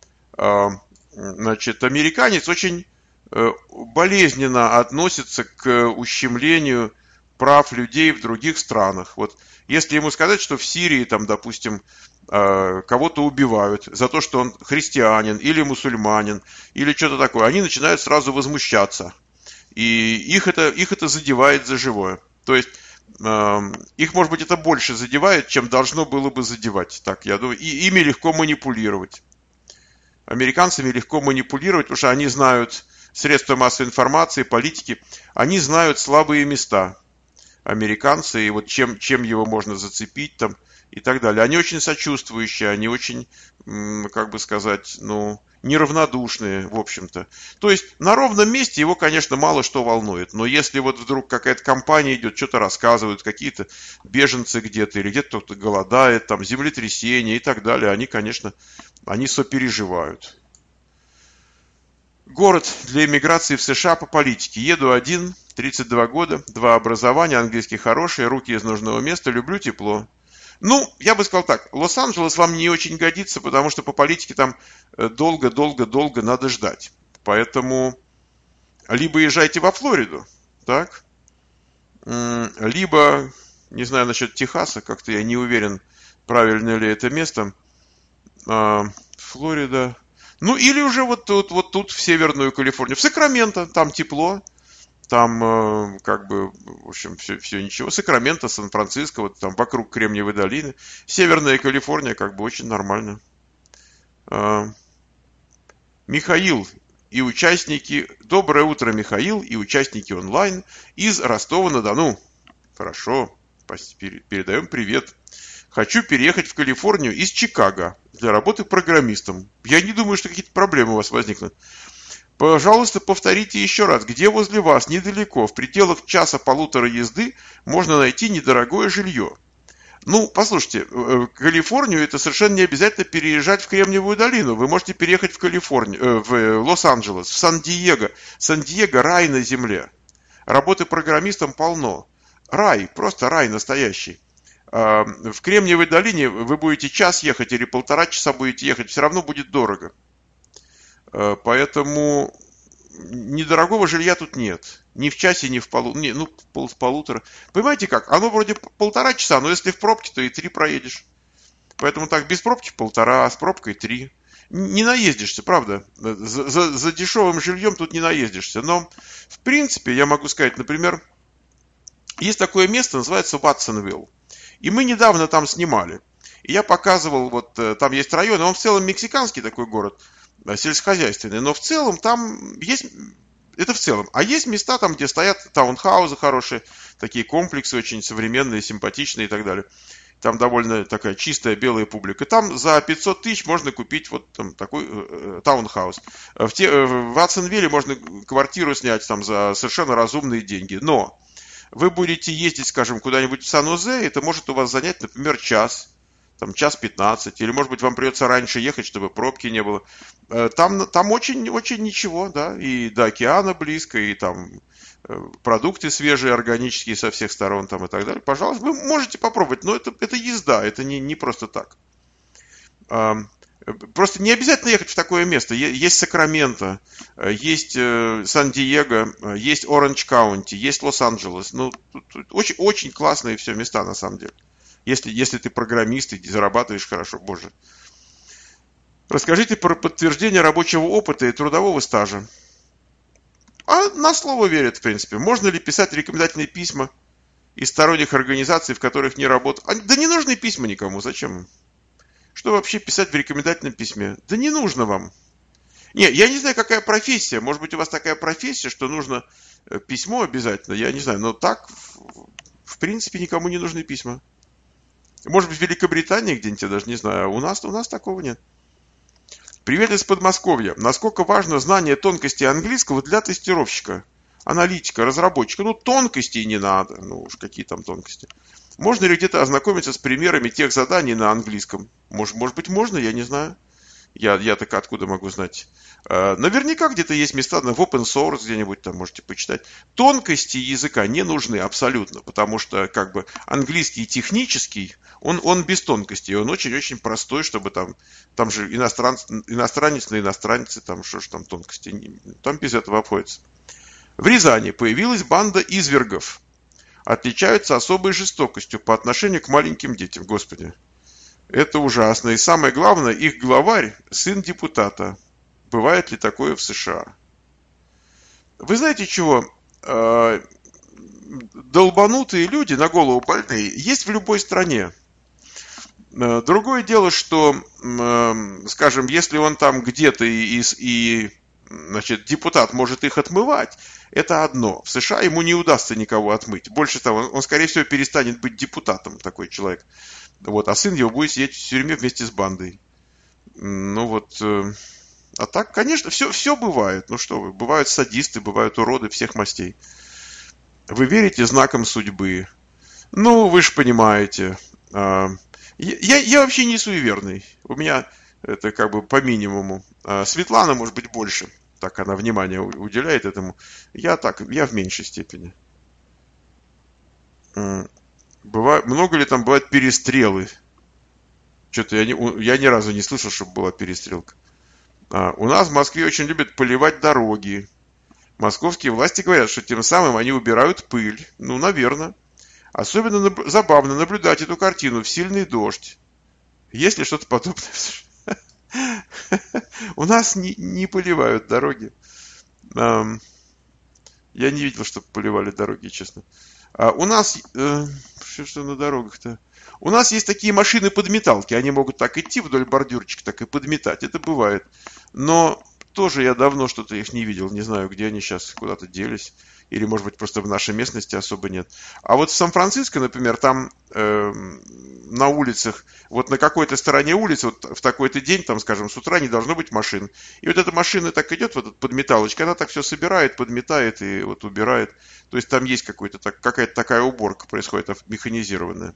Значит, американец очень болезненно относится к ущемлению прав людей в других странах. Вот если ему сказать, что в Сирии, там, допустим, кого-то убивают за то, что он христианин или мусульманин, или что-то такое, они начинают сразу возмущаться. И их это, их это задевает за живое. То есть их, может быть, это больше задевает, чем должно было бы задевать. Так, я думаю, и ими легко манипулировать. Американцами легко манипулировать, потому что они знают средства массовой информации, политики, они знают слабые места американцы, и вот чем, чем его можно зацепить там и так далее. Они очень сочувствующие, они очень, как бы сказать, ну, неравнодушные, в общем-то. То есть на ровном месте его, конечно, мало что волнует. Но если вот вдруг какая-то компания идет, что-то рассказывают, какие-то беженцы где-то, или где-то кто-то голодает, там землетрясения и так далее, они, конечно, они сопереживают. Город для эмиграции в США по политике. Еду один, тридцать два года, два образования, английский хороший, руки из нужного места, люблю тепло. Ну, я бы сказал так, Лос-Анджелес вам не очень годится, потому что по политике там долго-долго-долго надо ждать. Поэтому либо езжайте во Флориду, так, либо, не знаю насчет Техаса, как-то я не уверен, правильно ли это место, Флорида, ну или уже вот тут, вот тут в Северную Калифорнию, в Сакраменто, там тепло. Там, как бы, в общем, все, все ничего. Сакраменто, Сан-Франциско, вот там вокруг Кремниевой долины. Северная Калифорния, как бы, очень нормально. Михаил и участники... Доброе утро, Михаил и участники онлайн из Ростова-на-Дону. Хорошо, передаем привет. Хочу переехать в Калифорнию из Чикаго для работы программистом. Я не думаю, что какие-то проблемы у вас возникнут. Пожалуйста, повторите еще раз, где возле вас, недалеко, в пределах часа-полутора езды, можно найти недорогое жилье. Ну, послушайте, в Калифорнию это совершенно не обязательно переезжать в Кремниевую долину. Вы можете переехать в Калифорнию, в Лос-Анджелес, в Сан-Диего. Сан-Диего – рай на земле. Работы программистом полно. Рай, просто рай настоящий. В Кремниевой долине вы будете час ехать или полтора часа будете ехать, все равно будет дорого. Поэтому недорогого жилья тут нет. Ни в часе, ни в полу, не, ну, пол, полутора. Понимаете как? Оно вроде полтора часа, но если в пробке, то и три проедешь. Поэтому так, без пробки полтора, а с пробкой три. не наездишься, правда. За, за, за дешевым жильем тут не наездишься. Но, в принципе, я могу сказать, например, есть такое место, называется Ватсонвилл. И мы недавно там снимали. И я показывал, вот там есть район, он в целом мексиканский такой город, сельскохозяйственный, но в целом там есть, это в целом, а есть места там, где стоят таунхаузы хорошие, такие комплексы очень современные, симпатичные и так далее. Там довольно такая чистая белая публика. Там за пятьсот тысяч можно купить вот там такой э, таунхаус. В, те, в Ватсонвилле можно квартиру снять там за совершенно разумные деньги. Но вы будете ездить, скажем, куда-нибудь в Сан-Хозе, это может у вас занять, например, час, там час пятнадцать, или, может быть, вам придется раньше ехать, чтобы пробки не было. Там, там очень, очень ничего, да, и до океана близко, и там продукты свежие, органические со всех сторон, там и так далее. Пожалуйста, вы можете попробовать, но это, это езда, это не, не просто так. Просто не обязательно ехать в такое место. Есть Сакраменто, есть Сан-Диего, есть Оранж-Каунти, есть Лос-Анджелес. Ну, очень, очень классные все места, на самом деле. Если, если ты программист и зарабатываешь хорошо, боже. Расскажите про подтверждение рабочего опыта и трудового стажа. А на слово верят, в принципе. Можно ли писать рекомендательные письма из сторонних организаций, в которых не работают? Да не нужны письма никому, зачем? Что вообще писать в рекомендательном письме? Да не нужно вам. Не, я не знаю, какая профессия. Может быть, у вас такая профессия, что нужно письмо обязательно. Я не знаю, но так, в принципе, никому не нужны письма. Может быть, в Великобритании где-нибудь, я даже не знаю. А у нас, у нас такого нет. Привет из Подмосковья. Насколько важно знание тонкостей английского для тестировщика, аналитика, разработчика? Ну, тонкостей не надо. Ну уж какие там тонкости. Можно ли где-то ознакомиться с примерами тех заданий на английском? Может, может быть, можно, я не знаю. Я, я так откуда могу знать? Наверняка где-то есть места в open source где-нибудь, там можете почитать. Тонкости языка не нужны абсолютно, потому что как бы английский технический, он, он без тонкостей, он очень-очень простой, чтобы там, там же иностранец, иностранец на иностранце, там что ж там тонкости, там без этого обходится. В Рязани появилась банда извергов. Отличаются особой жестокостью по отношению к маленьким детям. Господи, это ужасно. И самое главное, их главарь – сын депутата. Бывает ли такое в США? Вы знаете чего? Долбанутые люди, на голову больные, есть в любой стране. Другое дело, что, скажем, если он там где-то и, и значит, депутат может их отмывать, это одно. В США ему не удастся никого отмыть. Больше того, он, скорее всего, перестанет быть депутатом, такой человек. Вот, а сын его будет сидеть в тюрьме вместе с бандой. Ну вот, а так, конечно, все, все бывает. Ну что вы, бывают садисты, бывают уроды всех мастей. Вы верите знакам судьбы? Ну, вы же понимаете. Я, я вообще не суеверный. У меня это как бы по минимуму. Светлана, может быть, больше. Так она внимание уделяет этому. Я так, я в меньшей степени. Бывает, много ли там бывает перестрелы? Что-то я, не, я ни разу не слышал, чтобы была перестрелка. А, у нас в Москве очень любят поливать дороги. Московские власти говорят, что тем самым они убирают пыль. Ну, наверное. Особенно наб- забавно наблюдать эту картину в сильный дождь. Есть ли что-то подобное? У нас не, не поливают дороги. Я не видел, чтобы поливали дороги, честно. У нас... Что, что на дорогах-то? У нас есть такие машины-подметалки. Они могут так идти вдоль бордюрчика, так и подметать. Это бывает. Но тоже я давно что-то их не видел. Не знаю, где они сейчас куда-то делись. Или, может быть, просто в нашей местности особо нет. А вот в Сан-Франциско, например, там э, на улицах, вот на какой-то стороне улицы, вот в такой-то день, там, скажем, с утра не должно быть машин. И вот эта машина так идет, вот эта подметалочка, она так все собирает, подметает и вот убирает. То есть там есть какой-то, так, какая-то такая уборка происходит, механизированная.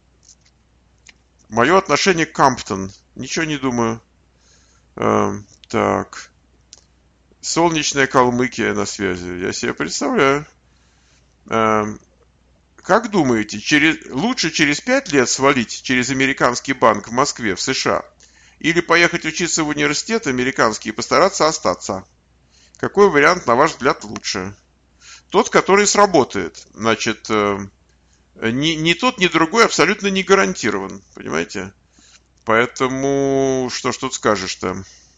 Мое отношение к Камптон. Ничего не думаю. Э, так... Солнечная Калмыкия на связи. Я себе представляю. Как думаете, через, лучше через пять лет свалить через американский банк в Москве, в США? Или поехать учиться в университет американский и постараться остаться? Какой вариант, на ваш взгляд, лучше? Тот, который сработает. Значит, ни, ни тот, ни другой абсолютно не гарантирован. Понимаете? Поэтому, что ж тут скажешь-то?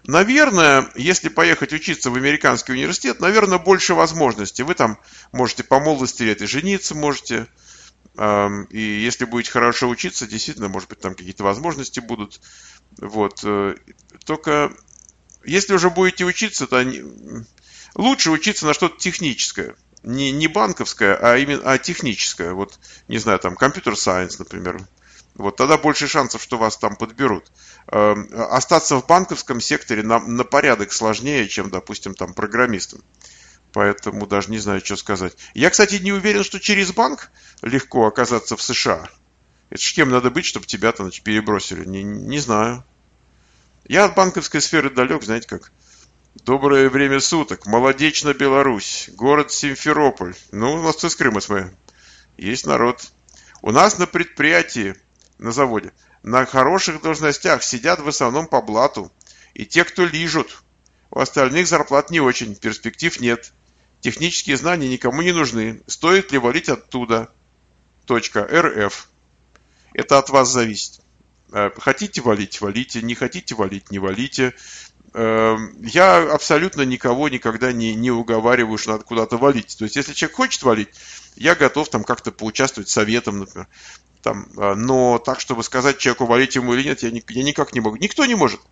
Наверное, если поехать учиться в американский университет, наверное, больше возможностей. Вы там можете по молодости лет и жениться можете. эм, И если будете хорошо учиться, действительно, может быть, там какие-то возможности будут. Вот. э, Только если уже будете учиться, то не- лучше учиться на что-то техническое. Не, не банковское, а именно а техническое. Вот, не знаю, там, компьютер-сайенс, например. Вот тогда больше шансов, что вас там подберут. Эм, Остаться в банковском секторе на, на порядок сложнее, чем, допустим, там программистом. Поэтому даже не знаю, что сказать. Я, кстати, не уверен, что через банк легко оказаться в США. Это ж кем надо быть, чтобы тебя там значит, перебросили? Не, не знаю. Я от банковской сферы далек, знаете как. Доброе время суток. Молодечно, Беларусь. Город Симферополь. Ну, у нас из Крыма с моим. Есть народ. У нас на предприятии, на заводе, на хороших должностях сидят в основном по блату. И те, кто лижут. У остальных зарплат не очень, перспектив нет. Технические знания никому не нужны. Стоит ли валить оттуда? Точка. РФ. Это от вас зависит. Э, Хотите валить, валите. Не хотите валить, не валите. Э, Я абсолютно никого никогда не, не уговариваю, что надо куда-то валить. То есть, если человек хочет валить, я готов там как-то поучаствовать советом, например. Там, э, но так, чтобы сказать человеку, валить ему или нет, я, ни- я никак не могу. Никто не может.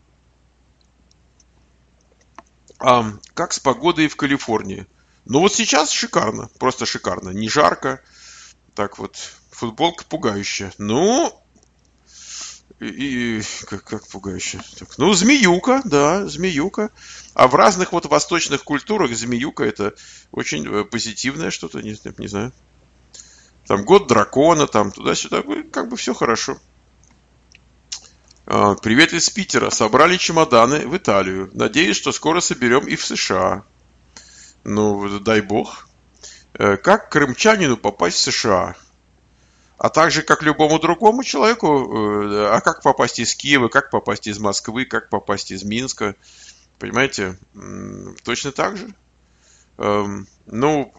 А как с погодой в Калифорнии? Ну вот сейчас шикарно, просто шикарно. Не жарко, так вот, футболка пугающая. Ну, и, и- как, как пугающая? Так, ну, змеюка, да, змеюка. А в разных вот восточных культурах змеюка это очень э, позитивное что-то, не, не знаю. Там год дракона, там туда-сюда, э, как бы все хорошо. А, Привет из Питера. Собрали чемоданы в Италию. Надеюсь, что скоро соберем и в США. Ну, дай бог. Э, Как крымчанину попасть в США? А также, как любому другому человеку, э, а как попасть из Киева, как попасть из Москвы, как попасть из Минска, понимаете? М, Точно так же. Эм, Ну,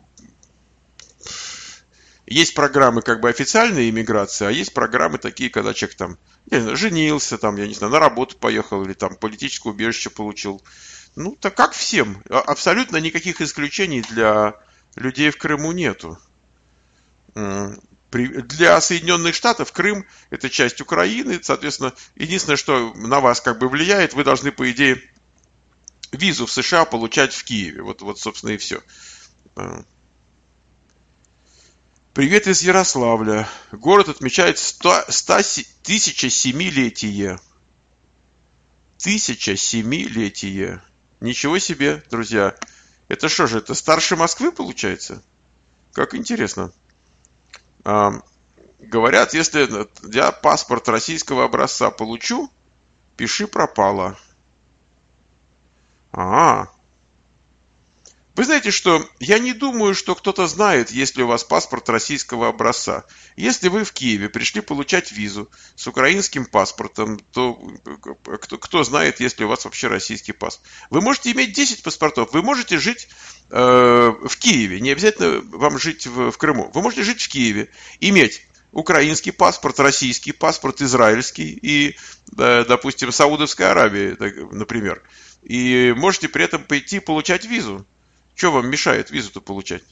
есть программы как бы официальной иммиграции, а есть программы такие, когда человек там я не знаю, женился, там, я не знаю, на работу поехал или там политическое убежище получил. Ну, так как всем. А- Абсолютно никаких исключений для людей в Крыму нету. М, при- Для Соединенных Штатов Крым это часть Украины, соответственно, единственное, что на вас как бы влияет, вы должны, по идее, визу в США получать в Киеве. Вот, вот собственно, и все. Привет из Ярославля. Город отмечает сто, ста се- тысячесемилетие. Тысячесемилетие. Ничего себе, друзья. Это что же, это старше Москвы получается? Как интересно. А, Говорят, если я паспорт российского образца получу, пиши пропало. А, Вы знаете что, я не думаю, что кто-то знает, есть ли у вас паспорт российского образца. Если вы в Киеве пришли получать визу с украинским паспортом, то кто, кто знает, есть ли у вас вообще российский паспорт. Вы можете иметь десять паспортов, вы можете жить э, в Киеве, не обязательно вам жить в, в Крыму. Вы можете жить в Киеве, иметь украинский паспорт, российский паспорт, израильский и, э, допустим, Саудовской Аравии, так, например. И можете при этом пойти получать визу. Что вам мешает визу-то получать?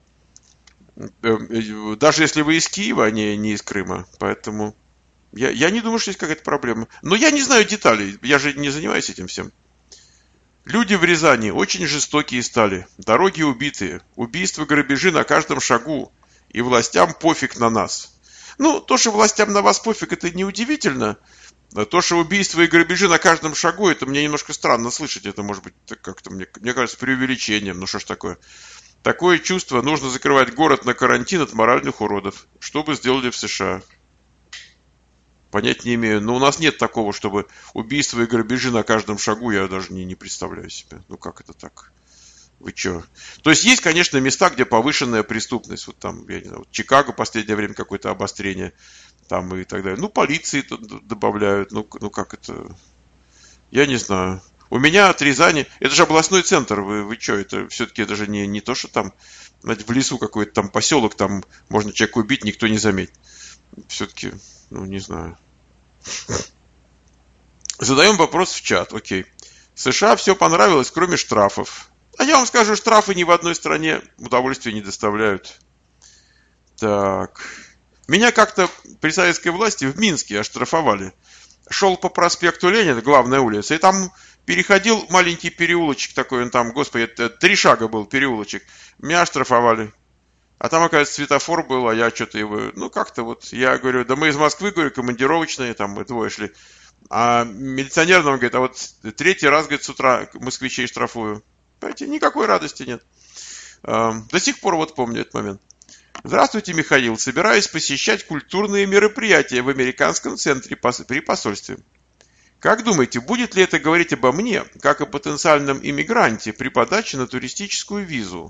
Даже если вы из Киева, а не, не из Крыма. Поэтому я, я не думаю, что есть какая-то проблема. Но я не знаю деталей. Я же не занимаюсь этим всем. Люди в Рязани очень жестокие стали. Дороги убитые. Убийства, грабежи на каждом шагу. И властям пофиг на нас. Ну, то, что властям на вас пофиг, это неудивительно. То, что убийства и грабежи на каждом шагу, это мне немножко странно слышать. Это может быть как-то, мне, мне кажется, преувеличением. Ну что ж такое? Такое чувство, нужно закрывать город на карантин от моральных уродов. Что бы сделали в США? Понять не имею. Но у нас нет такого, чтобы убийства и грабежи на каждом шагу, я даже не, не представляю себе. Ну как это так? Вы чё? То есть есть, конечно, места, где повышенная преступность. Вот там, я не знаю, вот Чикаго в последнее время какое-то обострение. Там и так далее. Ну, полиции тут добавляют. Ну, ну как это? Я не знаю. У меня от Рязани, это же областной центр, вы, вы что, это все-таки это же не, не то, что там, знаете, в лесу какой-то там поселок, там можно человека убить, никто не заметит. Все-таки, ну, не знаю. Задаем вопрос в чат, окей. США все понравилось, кроме штрафов. А я вам скажу, штрафы ни в одной стране удовольствия не доставляют. Так. Меня как-то при советской власти в Минске оштрафовали. Шел по проспекту Ленина, главная улица, и там переходил маленький переулочек такой, он там, господи, это три шага был переулочек. Меня оштрафовали. А там, оказывается, светофор был, а я что-то его, ну, как-то вот, я говорю, да мы из Москвы, говорю, командировочные, там, мы двое шли. А милиционер нам говорит, а вот третий раз, говорит, с утра москвичей штрафую. Понимаете, никакой радости нет. До сих пор вот помню этот момент. Здравствуйте, Михаил. Собираюсь посещать культурные мероприятия в американском центре при посольстве. Как думаете, будет ли это говорить обо мне, как о потенциальном иммигранте при подаче на туристическую визу?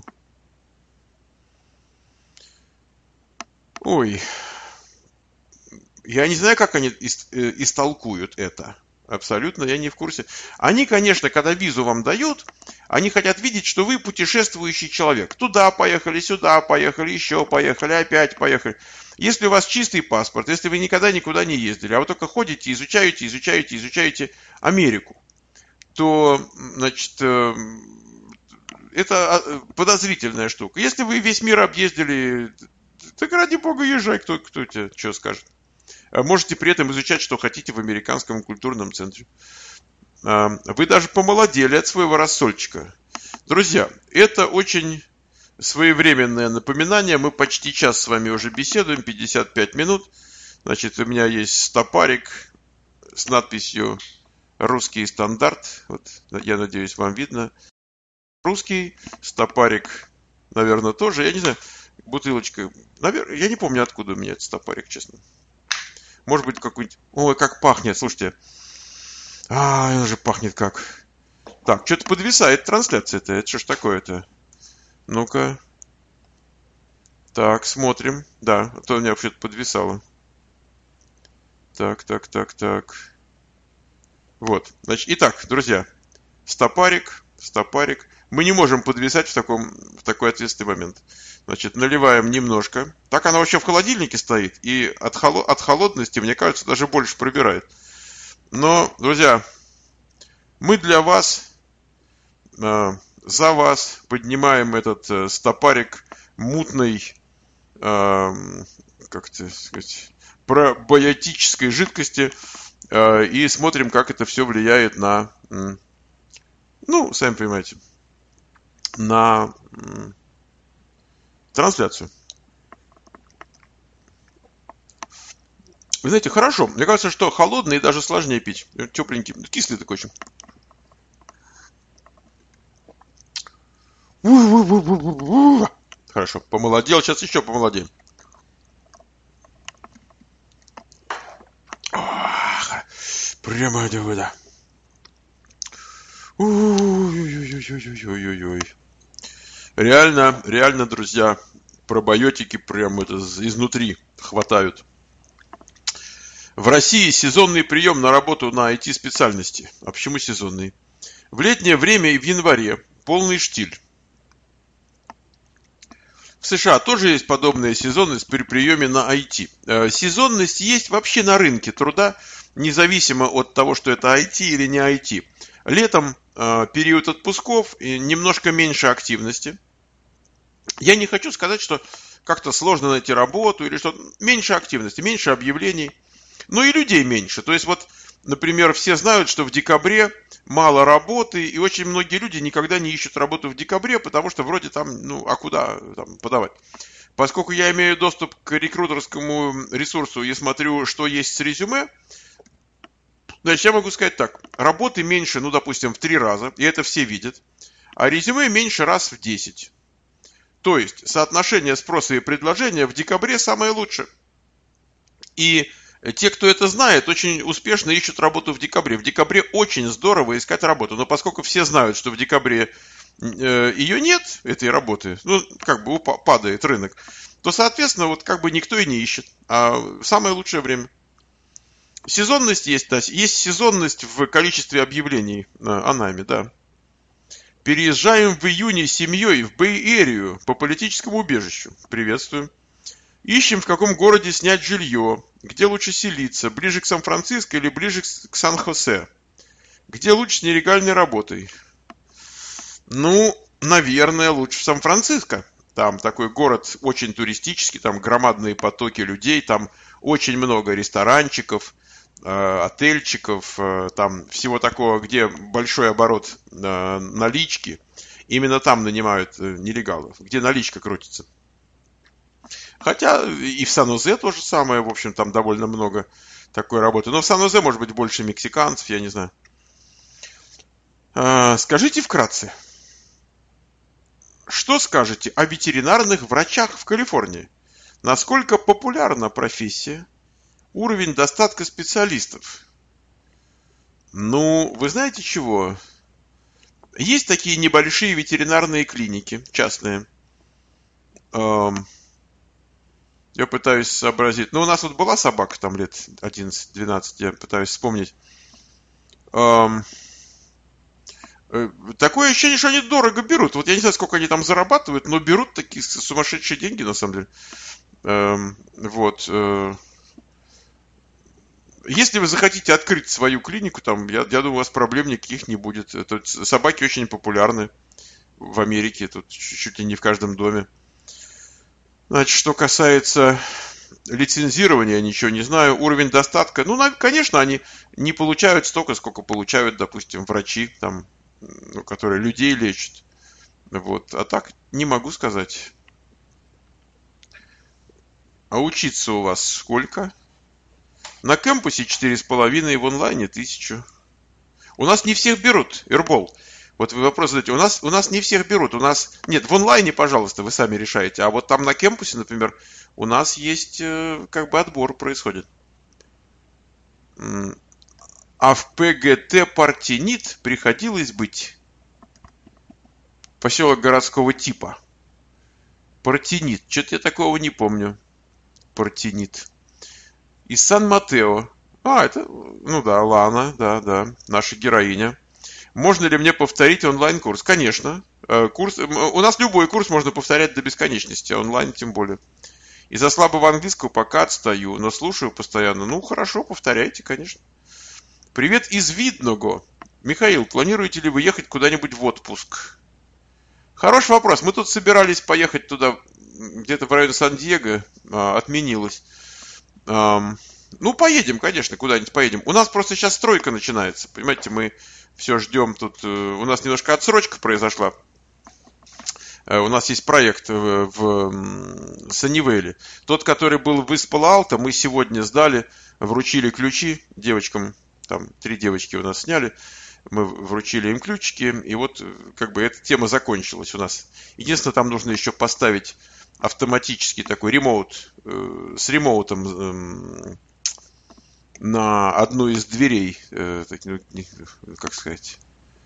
Ой, я не знаю, как они истолкуют это. Абсолютно, я не в курсе. Они, конечно, когда визу вам дают, они хотят видеть, что вы путешествующий человек. Туда поехали, сюда поехали, еще поехали, опять поехали. Если у вас чистый паспорт, если вы никогда никуда не ездили, а вы только ходите, изучаете, изучаете, изучаете Америку, то, значит, это подозрительная штука. Если вы весь мир объездили, так ради бога езжай, кто, кто тебе что скажет. Можете при этом изучать, что хотите в американском культурном центре. Вы даже помолодели от своего рассольчика. Друзья, это очень своевременное напоминание. Мы почти час с вами уже беседуем, пятьдесят пять минут. Значит, у меня есть стопарик с надписью «Русский стандарт». Вот, я надеюсь, вам видно. Русский стопарик, наверное, тоже. Я не знаю, бутылочка. Наверное, я не помню, откуда у меня этот стопарик, честно. Может быть, какой-нибудь... Ой, как пахнет, слушайте. А, он же пахнет как... Так, что-то подвисает трансляция-то. Это что ж такое-то? Ну-ка. Так, смотрим. Да, а то у меня вообще-то подвисало. Так, так, так, так. Вот. Значит, итак, друзья. Стопарик, стопарик. Мы не можем подвисать в, таком, в такой ответственный момент. Значит, наливаем немножко. Так она вообще в холодильнике стоит. И от, холо- от холодности, мне кажется, даже больше пробирает. Но, друзья, мы для вас, э, за вас поднимаем этот э, стопарик мутной, э, как это сказать, пробиотической жидкости. Э, и смотрим, как это все влияет на, э, ну, сами понимаете, на... Э, трансляцию. Вы знаете, хорошо. Мне кажется, что холодный даже сложнее пить. Тепленький. Кислый такой очень. Хорошо. Помолодел. Сейчас еще помолодеем. Прямо это вода. Ой-ой-ой-ой-ой-ой-ой. Реально, реально, друзья, пробиотики прям это изнутри хватают. В России сезонный прием на работу на ай ти-специальности. А почему сезонный? В летнее время и в январе полный штиль. В США тоже есть подобная сезонность при приеме на ай ти. Сезонность есть вообще на рынке труда, независимо от того, что это ай ти или не ай ти. Летом период отпусков и немножко меньше активности. Я не хочу сказать, что как-то сложно найти работу или что-то. Меньше активности, меньше объявлений. Ну и людей меньше. То есть вот, например, все знают, что в декабре мало работы, и очень многие люди никогда не ищут работу в декабре, потому что вроде там, ну, а куда там подавать? Поскольку я имею доступ к рекрутерскому ресурсу и смотрю, что есть с резюме, значит, я могу сказать так. Работы меньше, ну, допустим, в три раза, и это все видят, а резюме меньше раз в десять. То есть соотношение спроса и предложения в декабре самое лучшее. И те, кто это знает, очень успешно ищут работу в декабре. В декабре очень здорово искать работу. Но поскольку все знают, что в декабре э, ее нет, этой работы, ну, как бы упа- падает рынок, то, соответственно, вот как бы никто и не ищет. А самое лучшее время. Сезонность есть, да. Есть сезонность в количестве объявлений о найме, да. Переезжаем в июне с семьей в Бэй-Эрию по политическому убежищу. Приветствуем. Ищем, в каком городе снять жилье, где лучше селиться, ближе к Сан-Франциско или ближе к Сан-Хосе. Где лучше с нелегальной работой? Ну, наверное, лучше в Сан-Франциско. Там такой город очень туристический, там громадные потоки людей, там очень много ресторанчиков, э, отельчиков, э, там всего такого, где большой оборот э, налички. Именно там нанимают э, нелегалов, где наличка крутится. Хотя и в Сан-Жозе то же самое, в общем, там довольно много такой работы. Но в Сан-Жозе, может быть, больше мексиканцев, я не знаю. Э, скажите вкратце, что скажете о ветеринарных врачах в Калифорнии? Насколько популярна профессия? Уровень достатка специалистов? Ну, вы знаете чего? Есть такие небольшие ветеринарные клиники, частные. Эм, Я пытаюсь сообразить. Ну, у нас вот была собака там лет одиннадцать-двенадцать, я пытаюсь вспомнить. Эм, э, Такое ощущение, что они дорого берут. Вот я не знаю, сколько они там зарабатывают, но берут такие сумасшедшие деньги, на самом деле. Эм, Вот. э, Если вы захотите открыть свою клинику, там, я, я думаю, у вас проблем никаких не будет. Это, собаки очень популярны в Америке, тут чуть ли не в каждом доме. Значит, что касается лицензирования, ничего не знаю. Уровень достатка, ну, конечно, они не получают столько, сколько получают, допустим, врачи, там, ну, которые людей лечат. Вот. А так не могу сказать. А учиться у вас сколько? На кампусе четыре с половиной, в онлайне тысячу. У нас не всех берут, Эрбол. Вот вы вопрос задаете. У нас, у нас не всех берут. У нас... Нет, в онлайне, пожалуйста, вы сами решаете. А вот там на кампусе, например, у нас есть э, как бы отбор происходит. А в ПГТ Партенит приходилось быть. Поселок городского типа. Партенит. Что-то я такого не помню. Партенит. Из Сан-Матео. А, это, ну да, Лана, да, да, наша героиня. Можно ли мне повторить онлайн-курс? Конечно. Курс, у нас любой курс можно повторять до бесконечности, а онлайн тем более. Из-за слабого английского пока отстаю, но слушаю постоянно. Ну, хорошо, повторяйте, конечно. Привет из Видного. Михаил, планируете ли вы ехать куда-нибудь в отпуск? Хороший вопрос. Мы тут собирались поехать туда, где-то в районе Сан-Диего, отменилось. Ну, поедем, конечно, куда-нибудь поедем. У нас просто сейчас стройка начинается. Понимаете, мы все ждем тут. У нас немножко отсрочка произошла. У нас есть проект в, в Саннивейле. Тот, который был в Испало-Алто, мы сегодня сдали, вручили ключи девочкам. Там три девочки у нас сняли. Мы вручили им ключики. И вот как бы эта тема закончилась у нас. Единственное, там нужно еще поставить автоматический такой ремоут, э, с ремоутом э, на одну из дверей, э, как сказать,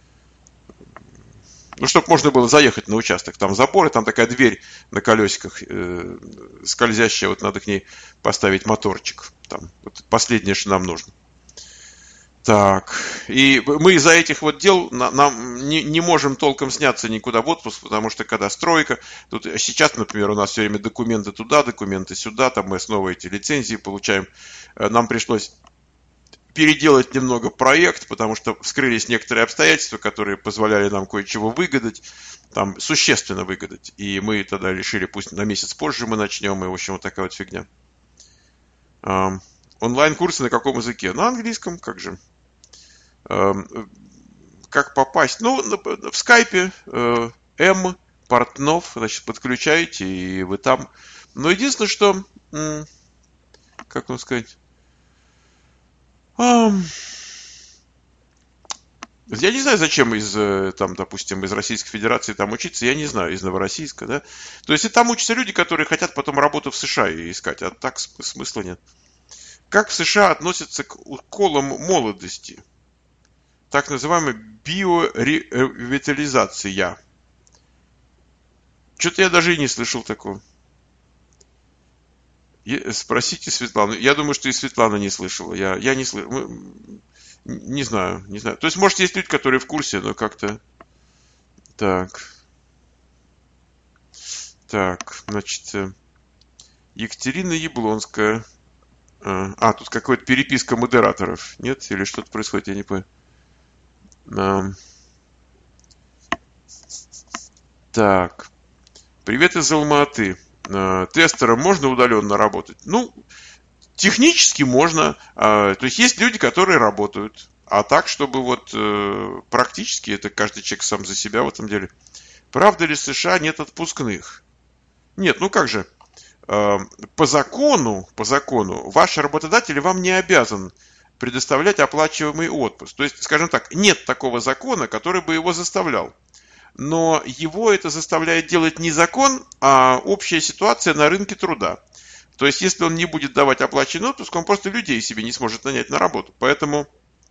ну, чтобы можно было заехать на участок. Там забор, и там такая дверь на колесиках э, скользящая, вот надо к ней поставить моторчик. Там, вот последнее, что нам нужно. Так, и мы из-за этих вот дел нам не, не можем толком сняться никуда в отпуск, потому что когда стройка, тут сейчас, например, у нас все время документы туда, документы сюда, там мы снова эти лицензии получаем. Нам пришлось переделать немного проект, потому что вскрылись некоторые обстоятельства, которые позволяли нам кое-чего выгадать, там существенно выгадать. И мы тогда решили, пусть на месяц позже мы начнем, и в общем вот такая вот фигня. Онлайн-курсы на каком языке? На английском, как же. Как попасть? Ну, в скайпе М, Портнов, значит, подключаете, и вы там. Но единственное, что, как вам сказать, я не знаю, зачем из, там, допустим, из Российской Федерации там учиться, я не знаю, из Новороссийска, да. То есть, и там учатся люди, которые хотят потом работу в США искать, а так смысла нет. Как в США относятся к уколам молодости? Так называемая биоревитализация. Что-то я даже и не слышал такого. Спросите Светлану. Я думаю, что и Светлана не слышала. Я, я не слышал. Не знаю, не знаю. То есть, может, есть люди, которые в курсе, но как-то... Так. Так, значит, Екатерина Яблонская. А, тут какая-то переписка модераторов. Нет? Или что-то происходит, я не понимаю. Эм, Так. Привет из Алма-Аты. Э, Тестером можно удаленно работать? Ну, технически можно. А, То есть есть люди, которые работают. А так, чтобы вот э, практически, это каждый человек сам за себя в этом деле. Правда ли в США нет отпускных? Нет, ну как же? Э, По закону, по закону, ваш работодатель вам не обязан предоставлять оплачиваемый отпуск. То есть, скажем так, нет такого закона, который бы его заставлял. Но его это заставляет делать не закон, а общая ситуация на рынке труда. То есть, если он не будет давать оплаченный отпуск, он просто людей себе не сможет нанять на работу. Поэтому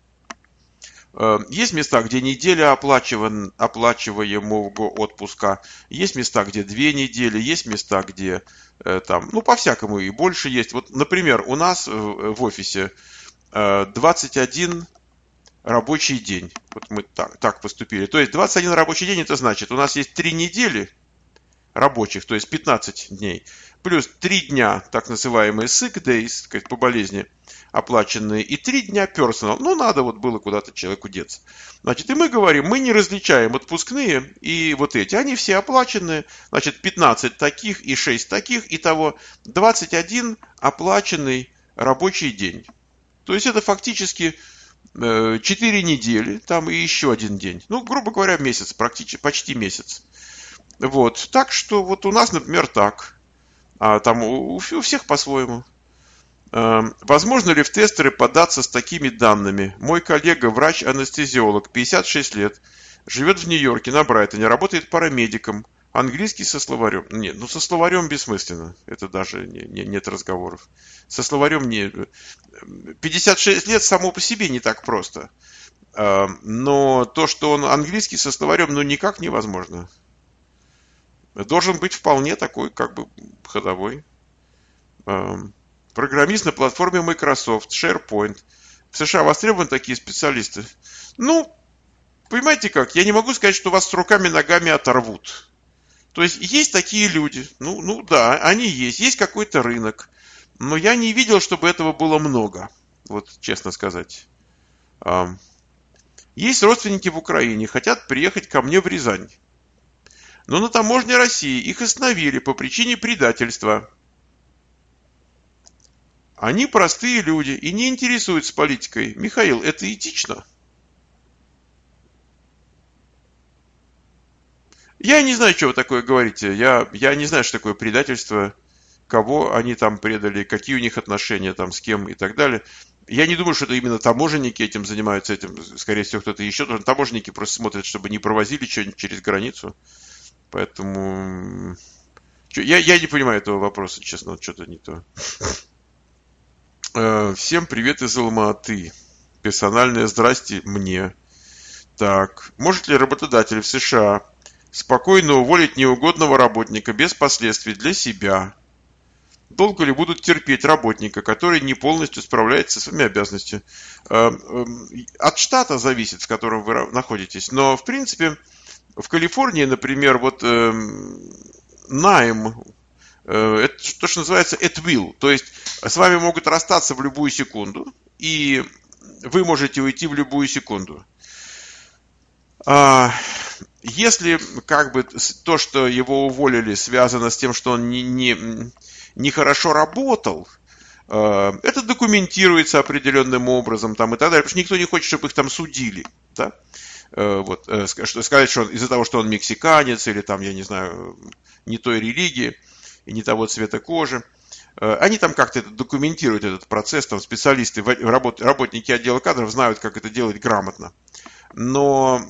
э, есть места, где неделя оплачиван, оплачиваемого отпуска, есть места, где две недели, есть места, где э, там, ну, по-всякому и больше есть. Вот, например, у нас в, в офисе э, двадцать один рабочий день. Вот мы так, так поступили. То есть двадцать один рабочий день, это значит, у нас есть три недели рабочих, то есть пятнадцать дней, плюс три дня, так называемые sick days, сказать, по болезни, оплаченные, и три дня personal. Ну, надо вот было куда-то человеку деться. Значит, и мы говорим, мы не различаем отпускные и вот эти. Они все оплаченные. Значит, пятнадцать таких и шесть таких. Итого двадцать один оплаченный рабочий день. То есть это фактически четыре недели, там и еще один день. Ну, грубо говоря, месяц, практически, почти месяц. Вот. Так что вот у нас, например, так. А там у, у всех по-своему. Возможно ли в тестеры податься с такими данными? Мой коллега, врач-анестезиолог, пятьдесят шесть лет, живет в Нью-Йорке, на Брайтоне, работает парамедиком, английский со словарем. Нет, ну со словарем бессмысленно. Это даже не, не, нет разговоров. Со словарем не... пятьдесят шесть лет само по себе не так просто. Но то, что он английский со словарем, ну никак невозможно. Должен быть вполне такой, как бы, ходовой. Программист на платформе Microsoft, SharePoint. В США востребованы такие специалисты. Ну, понимаете как, я не могу сказать, что вас с руками ногами оторвут. То есть есть такие люди. Ну, ну да, они есть. Есть какой-то рынок. Но я не видел, чтобы этого было много. Вот честно сказать. Есть родственники в Украине, хотят приехать ко мне в Рязань. Но на таможне России их остановили по причине предательства. Они простые люди и не интересуются политикой. Михаил, это этично? Я не знаю, что вы такое говорите. Я, я не знаю, что такое предательство, кого они там предали, какие у них отношения там с кем и так далее. Я не думаю, что это именно таможенники этим занимаются, этим, скорее всего, кто-то еще. Таможенники просто смотрят, чтобы не провозили что-нибудь через границу. Поэтому я, я не понимаю этого вопроса, честно, вот что-то не то. Всем привет из Алма-Аты. Персональное здрасте мне. Так, может ли работодатель в США спокойно уволить неугодного работника без последствий для себя? Долго ли будут терпеть работника, который не полностью справляется со своими обязанностями? От штата зависит, в котором вы находитесь. Но, в принципе, в Калифорнии, например, вот найм, это то, что называется at will. То есть с вами могут расстаться в любую секунду, и вы можете уйти в любую секунду. Если как бы то, что его уволили, связано с тем, что он не, не, не хорошо работал, это документируется определенным образом там, и так далее, потому что никто не хочет, чтобы их там судили. Да? Вот, сказать, что он, из-за того, что он мексиканец или там, я не знаю, не той религии и не того цвета кожи. Они там как-то это документируют, этот процесс, там специалисты, работники отдела кадров знают, как это делать грамотно. Но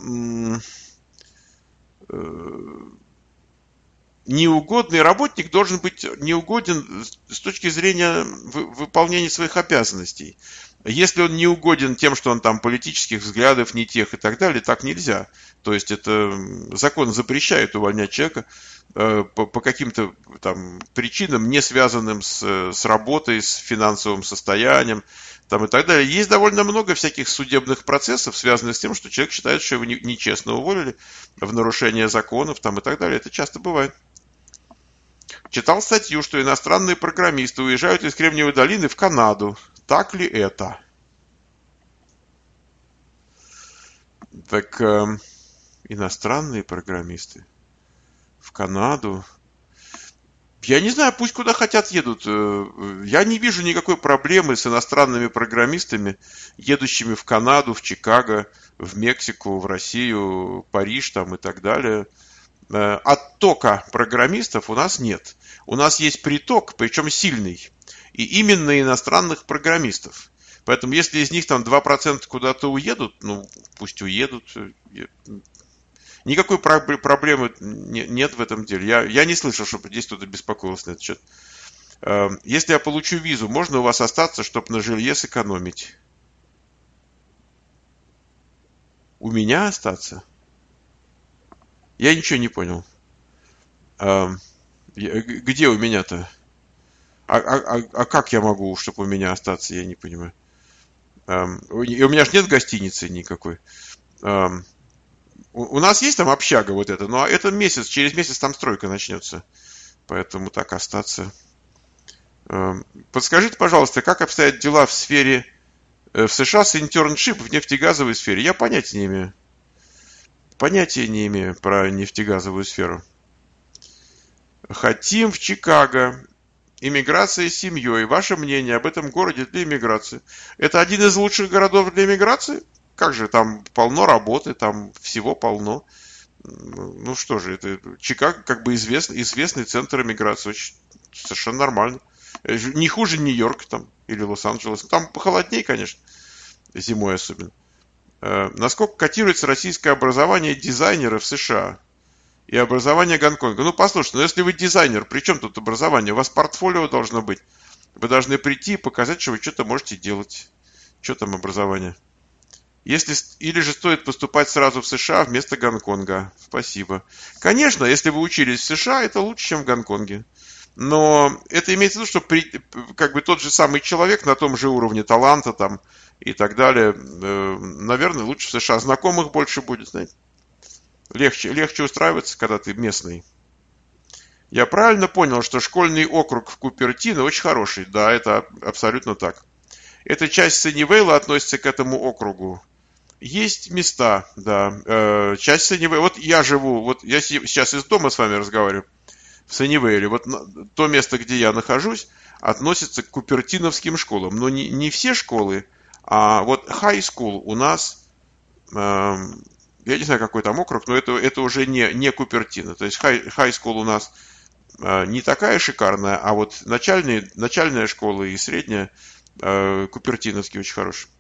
неугодный работник должен быть неугоден с точки зрения выполнения своих обязанностей. Если он не угоден тем, что он там политических взглядов не тех и так далее, так нельзя. То есть это закон запрещает увольнять человека по, по каким-то там причинам, не связанным с, с работой, с финансовым состоянием там, и так далее. Есть довольно много всяких судебных процессов, связанных с тем, что человек считает, что его нечестно уволили в нарушение законов там, и так далее. Это часто бывает. Читал статью, что иностранные программисты уезжают из Кремниевой долины в Канаду. Так ли это? Так э, иностранные программисты в Канаду. Я не знаю, пусть куда хотят едут. Я не вижу никакой проблемы с иностранными программистами, едущими в Канаду, в Чикаго, в Мексику, в Россию, Париж там и так далее. Оттока программистов у нас нет. У нас есть приток, причем сильный. И именно иностранных программистов. Поэтому если из них там два процента куда-то уедут, ну пусть уедут. Никакой проблемы нет в этом деле. Я, я не слышал, чтобы здесь кто-то беспокоился на этот счет. Если я получу визу, можно у вас остаться, чтобы на жилье сэкономить? У меня остаться? Я ничего не понял. Где у меня-то? А, а, а как я могу, чтобы у меня остаться? Я не понимаю. У меня же нет гостиницы никакой. У нас есть там общага вот это, но это месяц, через месяц там стройка начнется. Поэтому так остаться. Подскажите, пожалуйста, как обстоят дела в сфере, в США с интерншип в нефтегазовой сфере? Я понятия не имею. Понятия не имею про нефтегазовую сферу. Хотим в Чикаго. Иммиграция с семьей. Ваше мнение об этом городе для иммиграции? Это один из лучших городов для иммиграции? Как же, там полно работы, там всего полно. Ну что же, это Чикаго как бы известный, известный центр иммиграции. Очень, совершенно нормально. Не хуже Нью-Йорк там или Лос-Анджелес. Там похолоднее, конечно, зимой особенно. Насколько котируется российское образование дизайнера в США и образование Гонконга? Ну, послушайте, ну если вы дизайнер, при чем тут образование? У вас портфолио должно быть. Вы должны прийти и показать, что вы что-то можете делать. Что там образование? Если, или же стоит поступать сразу в США вместо Гонконга. Спасибо. Конечно, если вы учились в США, это лучше, чем в Гонконге. Но это имеется в виду, что при, как бы тот же самый человек на том же уровне таланта там, и так далее, э, наверное, лучше в США. Знакомых больше будет, знаете. Легче, легче устраиваться, когда ты местный. Я правильно понял, что школьный округ в Купертино очень хороший? Да, это абсолютно так. Эта часть Саннивейла относится к этому округу. Есть места, да. Э, часть Саннивейла. Вот я живу, вот я сейчас из дома с вами разговариваю, в Саннивейле. Вот то место, где я нахожусь, относится к купертиновским школам. Но не, не все школы, а вот high school у нас, э, я не знаю, какой там округ, но это, это уже не, не Купертино. То есть high, high school у нас э, не такая шикарная, а вот начальные, начальная школа и средняя э, купертиновские очень хорошие.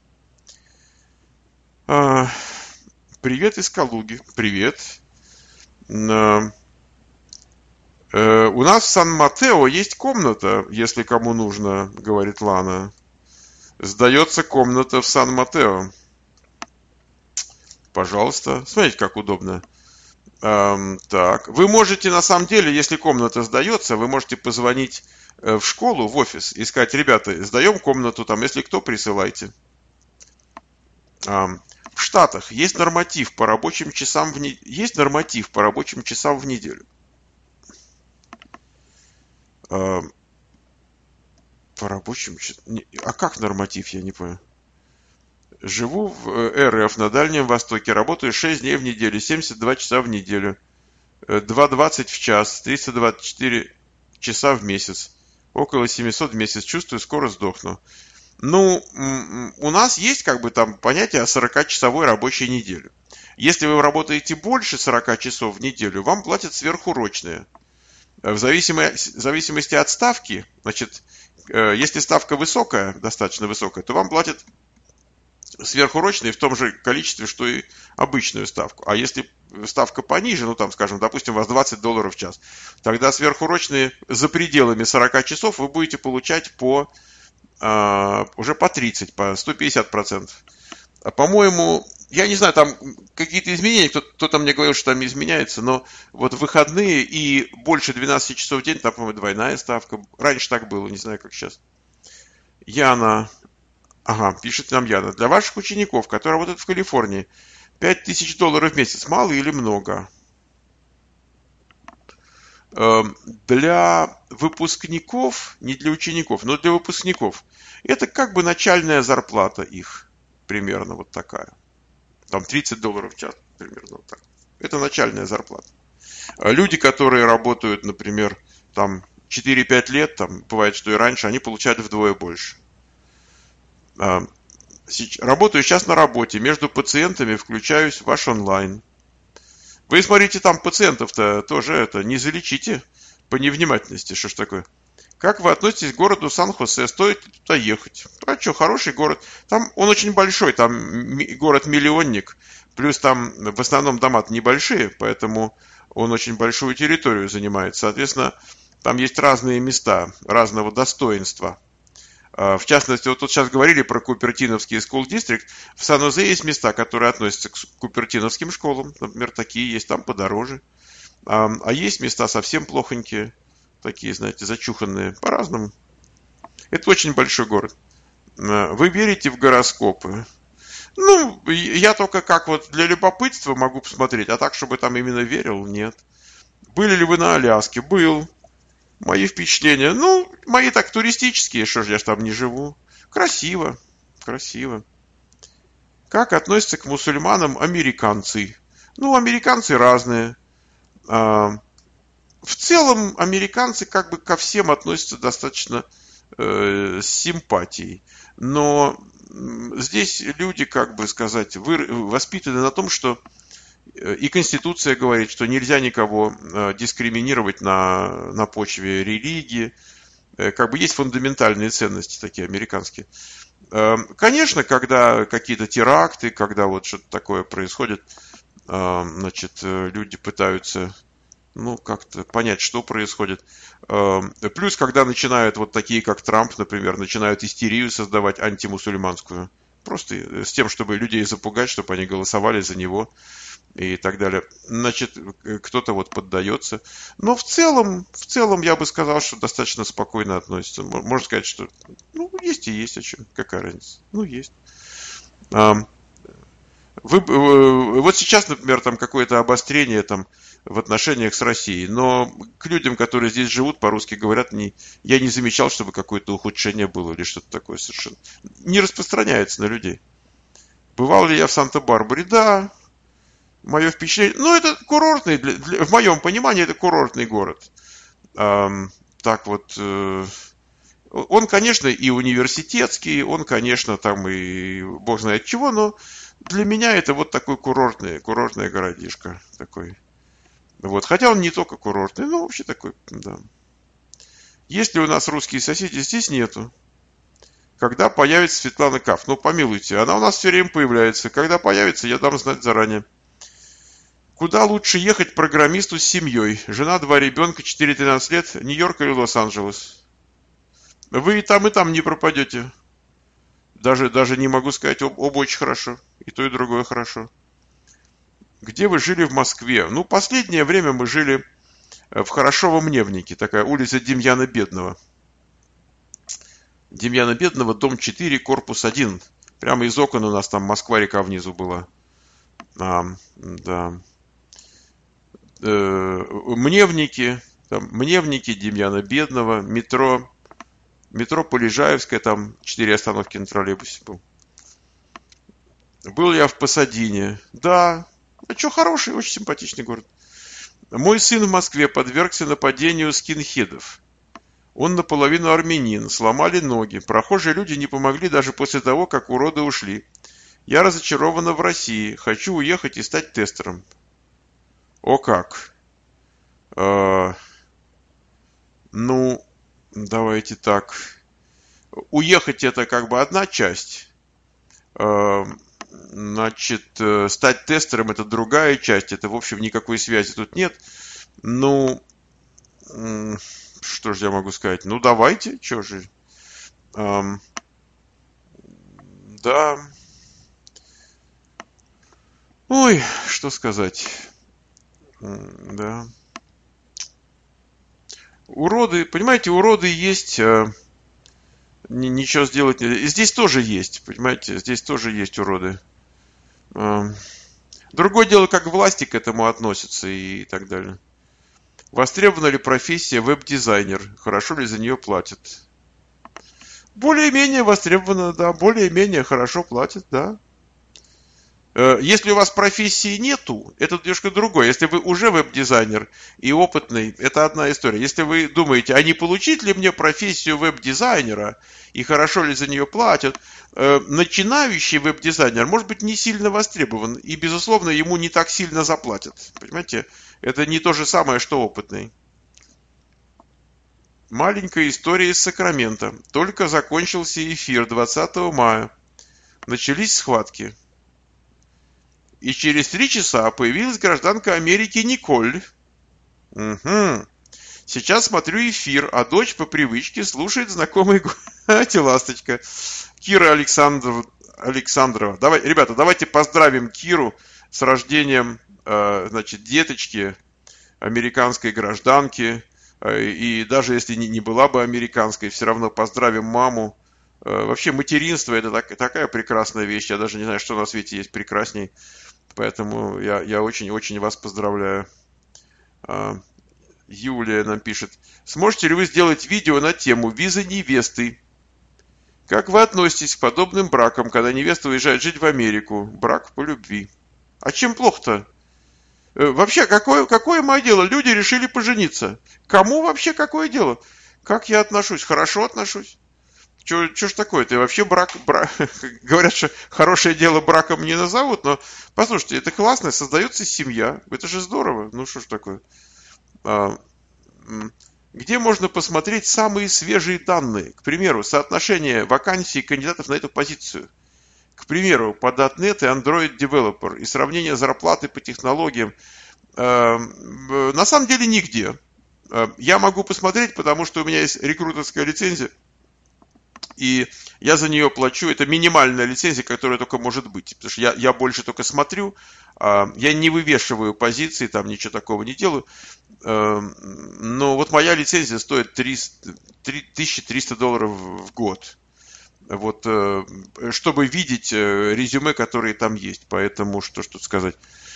Привет из Калуги. Привет. У нас в Сан-Матео есть комната, если кому нужно, говорит Лана. Сдается комната в Сан-Матео. Пожалуйста. Смотрите, как удобно. Так. Вы можете, на самом деле, если комната сдается, вы можете позвонить в школу, в офис и сказать: ребята, сдаем комнату там, если кто, присылайте. В Штатах есть норматив по рабочим часам в не... есть норматив по рабочим часам в неделю. А, по рабочим часам. А как норматив, я не понял. Живу в эр эф на Дальнем Востоке, работаю шесть дней в неделю, семьдесят два часа в неделю, два двадцать в час, триста двадцать четыре часа в месяц, около семьсот в месяц. Чувствую, скоро сдохну. Ну, у нас есть как бы там понятие о сорокачасовой рабочей неделе. Если вы работаете больше сорока часов в неделю, вам платят сверхурочные. В зависимости, в зависимости от ставки, значит, если ставка высокая, достаточно высокая, то вам платят сверхурочные в том же количестве, что и обычную ставку. А если ставка пониже, ну там, скажем, допустим, у вас двадцать долларов в час, тогда сверхурочные за пределами сорока часов вы будете получать по Uh, уже по тридцать, по сто пятьдесят процентов. А, по-моему, я не знаю, там какие-то изменения, кто- кто-то мне говорил, что там изменяется, но вот выходные и больше двенадцати часов в день, там, по-моему, двойная ставка. Раньше так было, не знаю, как сейчас. Яна, ага, пишет нам Яна. Для ваших учеников, которые работают в Калифорнии, пять тысяч долларов в месяц мало или много? Для выпускников, не для учеников, но для выпускников, это как бы начальная зарплата их, примерно вот такая. Там тридцать долларов в час, примерно вот так. Это начальная зарплата. А люди, которые работают, например, там четыре-пять лет, там бывает, что и раньше, они получают вдвое больше. Работаю сейчас на работе, между пациентами включаюсь в ваш онлайн. Вы смотрите, там пациентов-то тоже это не залечите по невнимательности. Что ж такое? Как вы относитесь к городу Сан-Хосе? Стоит ли туда ехать? А что, хороший город. Там он очень большой, там город-миллионник. Плюс там в основном дома небольшие, поэтому он очень большую территорию занимает. Соответственно, там есть разные места, разного достоинства. В частности, вот тут сейчас говорили про Купертиновский school district. В Сан-Хосе есть места, которые относятся к купертиновским школам. Например, такие есть, там подороже. А есть места совсем плохонькие. Такие, знаете, зачуханные. По-разному. Это очень большой город. Вы верите в гороскопы? Ну, я только как вот для любопытства могу посмотреть. А так, чтобы там именно верил, нет. Были ли вы на Аляске? Был. Мои впечатления, ну, мои так туристические, что же я ж там не живу. Красиво, красиво. Как относятся к мусульманам американцы? Ну, американцы разные. В целом, американцы как бы ко всем относятся достаточно э, с симпатией. Но здесь люди, как бы сказать, вы, воспитаны на том, что и Конституция говорит, что нельзя никого дискриминировать на, на почве религии. Как бы есть фундаментальные ценности такие американские. Конечно, когда какие-то теракты, когда вот что-то такое происходит, значит, люди пытаются, ну, как-то понять, что происходит. Плюс, когда начинают вот такие, как Трамп, например, начинают истерию создавать антимусульманскую. Просто с тем, чтобы людей запугать, чтобы они голосовали за него. И так далее. Значит, кто-то вот поддается. Но в целом, в целом я бы сказал, что достаточно спокойно относится. Можно сказать, что ну, есть и есть, о чем. Какая разница? Ну, есть. Вы, вот сейчас, например, там какое-то обострение там, в отношениях с Россией, но к людям, которые здесь живут, по-русски говорят, не, я не замечал, чтобы какое-то ухудшение было или что-то такое совершенно. Не распространяется на людей. Бывал ли я в Санта-Барбаре? Да. Мое впечатление, ну, это курортный, для, для, в моем понимании, это курортный город. Эм, так вот, э, он, конечно, и университетский, он, конечно, там и бог знает чего, но для меня это вот такой курортный, курортный городишко такой. Вот, хотя он не только курортный, но вообще такой, да. Есть ли у нас русские соседи? Здесь нету. Когда появится Светлана Каф? Ну, помилуйте, она у нас все время появляется. Когда появится, я дам знать заранее. Куда лучше ехать программисту с семьей? Жена, два ребенка, четыре-тринадцать лет, Нью-Йорк или Лос-Анджелес? Вы и там, и там не пропадете. Даже, даже не могу сказать, об, оба очень хорошо. И то, и другое хорошо. Где вы жили в Москве? Ну, последнее время мы жили в Хорошово-Мневнике. Такая улица Демьяна Бедного. Демьяна Бедного, дом четыре, корпус один. Прямо из окон у нас там Москва-река внизу была. А, да. Мневники, там, Мневники, Демьяна Бедного, метро, метро Полежаевская, там четыре остановки на троллейбусе был. Был я в Пасадине. Да, а что, хороший, очень симпатичный город. Мой сын в Москве подвергся нападению скинхедов. Он наполовину армянин, сломали ноги. Прохожие люди не помогли даже после того, как уроды ушли. Я разочарована в России. Хочу уехать и стать тестером. О как! Э, ну, давайте так. Уехать это как бы одна часть. Э, значит, стать тестером это другая часть. Это, в общем, никакой связи тут нет. Ну, что же я могу сказать? Ну, давайте, что же. Э, да. Ой, что сказать. Да. Уроды, понимаете, уроды есть, а, ничего сделать нельзя. И здесь тоже есть, понимаете, здесь тоже есть уроды. А, другое дело, как власти к этому относятся и так далее. Востребована ли профессия веб-дизайнер? Хорошо ли за нее платят? Более-менее востребована, да, более-менее хорошо платят, да. Если у вас профессии нету, это немножко другое. Если вы уже веб-дизайнер и опытный, это одна история. Если вы думаете, а не получить ли мне профессию веб-дизайнера и хорошо ли за нее платят, начинающий веб-дизайнер может быть не сильно востребован и, безусловно, ему не так сильно заплатят. Понимаете? Это не то же самое, что опытный. Маленькая история из Сакрамента. Только закончился эфир двадцатого мая. Начались схватки. И через три часа появилась гражданка Америки Николь. Угу. Сейчас смотрю эфир, а дочь по привычке слушает знакомый голос. Ласточка. Кира Александр... Александрова. Давай, ребята, давайте поздравим Киру с рождением, значит, деточки, американской гражданки. И даже если не была бы американской, все равно поздравим маму. Вообще материнство — это так, такая прекрасная вещь. Я даже не знаю, что на свете есть прекрасней. Поэтому я, я очень-очень вас поздравляю. Юлия нам пишет. Сможете ли вы сделать видео на тему визы невесты? Как вы относитесь к подобным бракам, когда невеста уезжает жить в Америку? Брак по любви. А чем плохо-то? Вообще, какое, какое мое дело? Люди решили пожениться. Кому вообще какое дело? Как я отношусь? Хорошо отношусь. Че ж такое-то? И вообще брак, брак... Говорят, что хорошее дело браком не назовут, но послушайте, это классно, создается семья. Это же здорово. Ну что ж такое? А, где можно посмотреть самые свежие данные? К примеру, соотношение вакансий кандидатов на эту позицию. К примеру, по .дот нет и Android Developer и сравнение зарплаты по технологиям. А, на самом деле нигде. А, я могу посмотреть, потому что у меня есть рекрутерская лицензия. И я за нее плачу. Это минимальная лицензия, которая только может быть. Потому что я, я больше только смотрю. Я не вывешиваю позиции, там ничего такого не делаю. Но вот моя лицензия стоит тысяча триста долларов в год. Вот, чтобы видеть резюме, которые там есть. Поэтому, что ж тут сказать.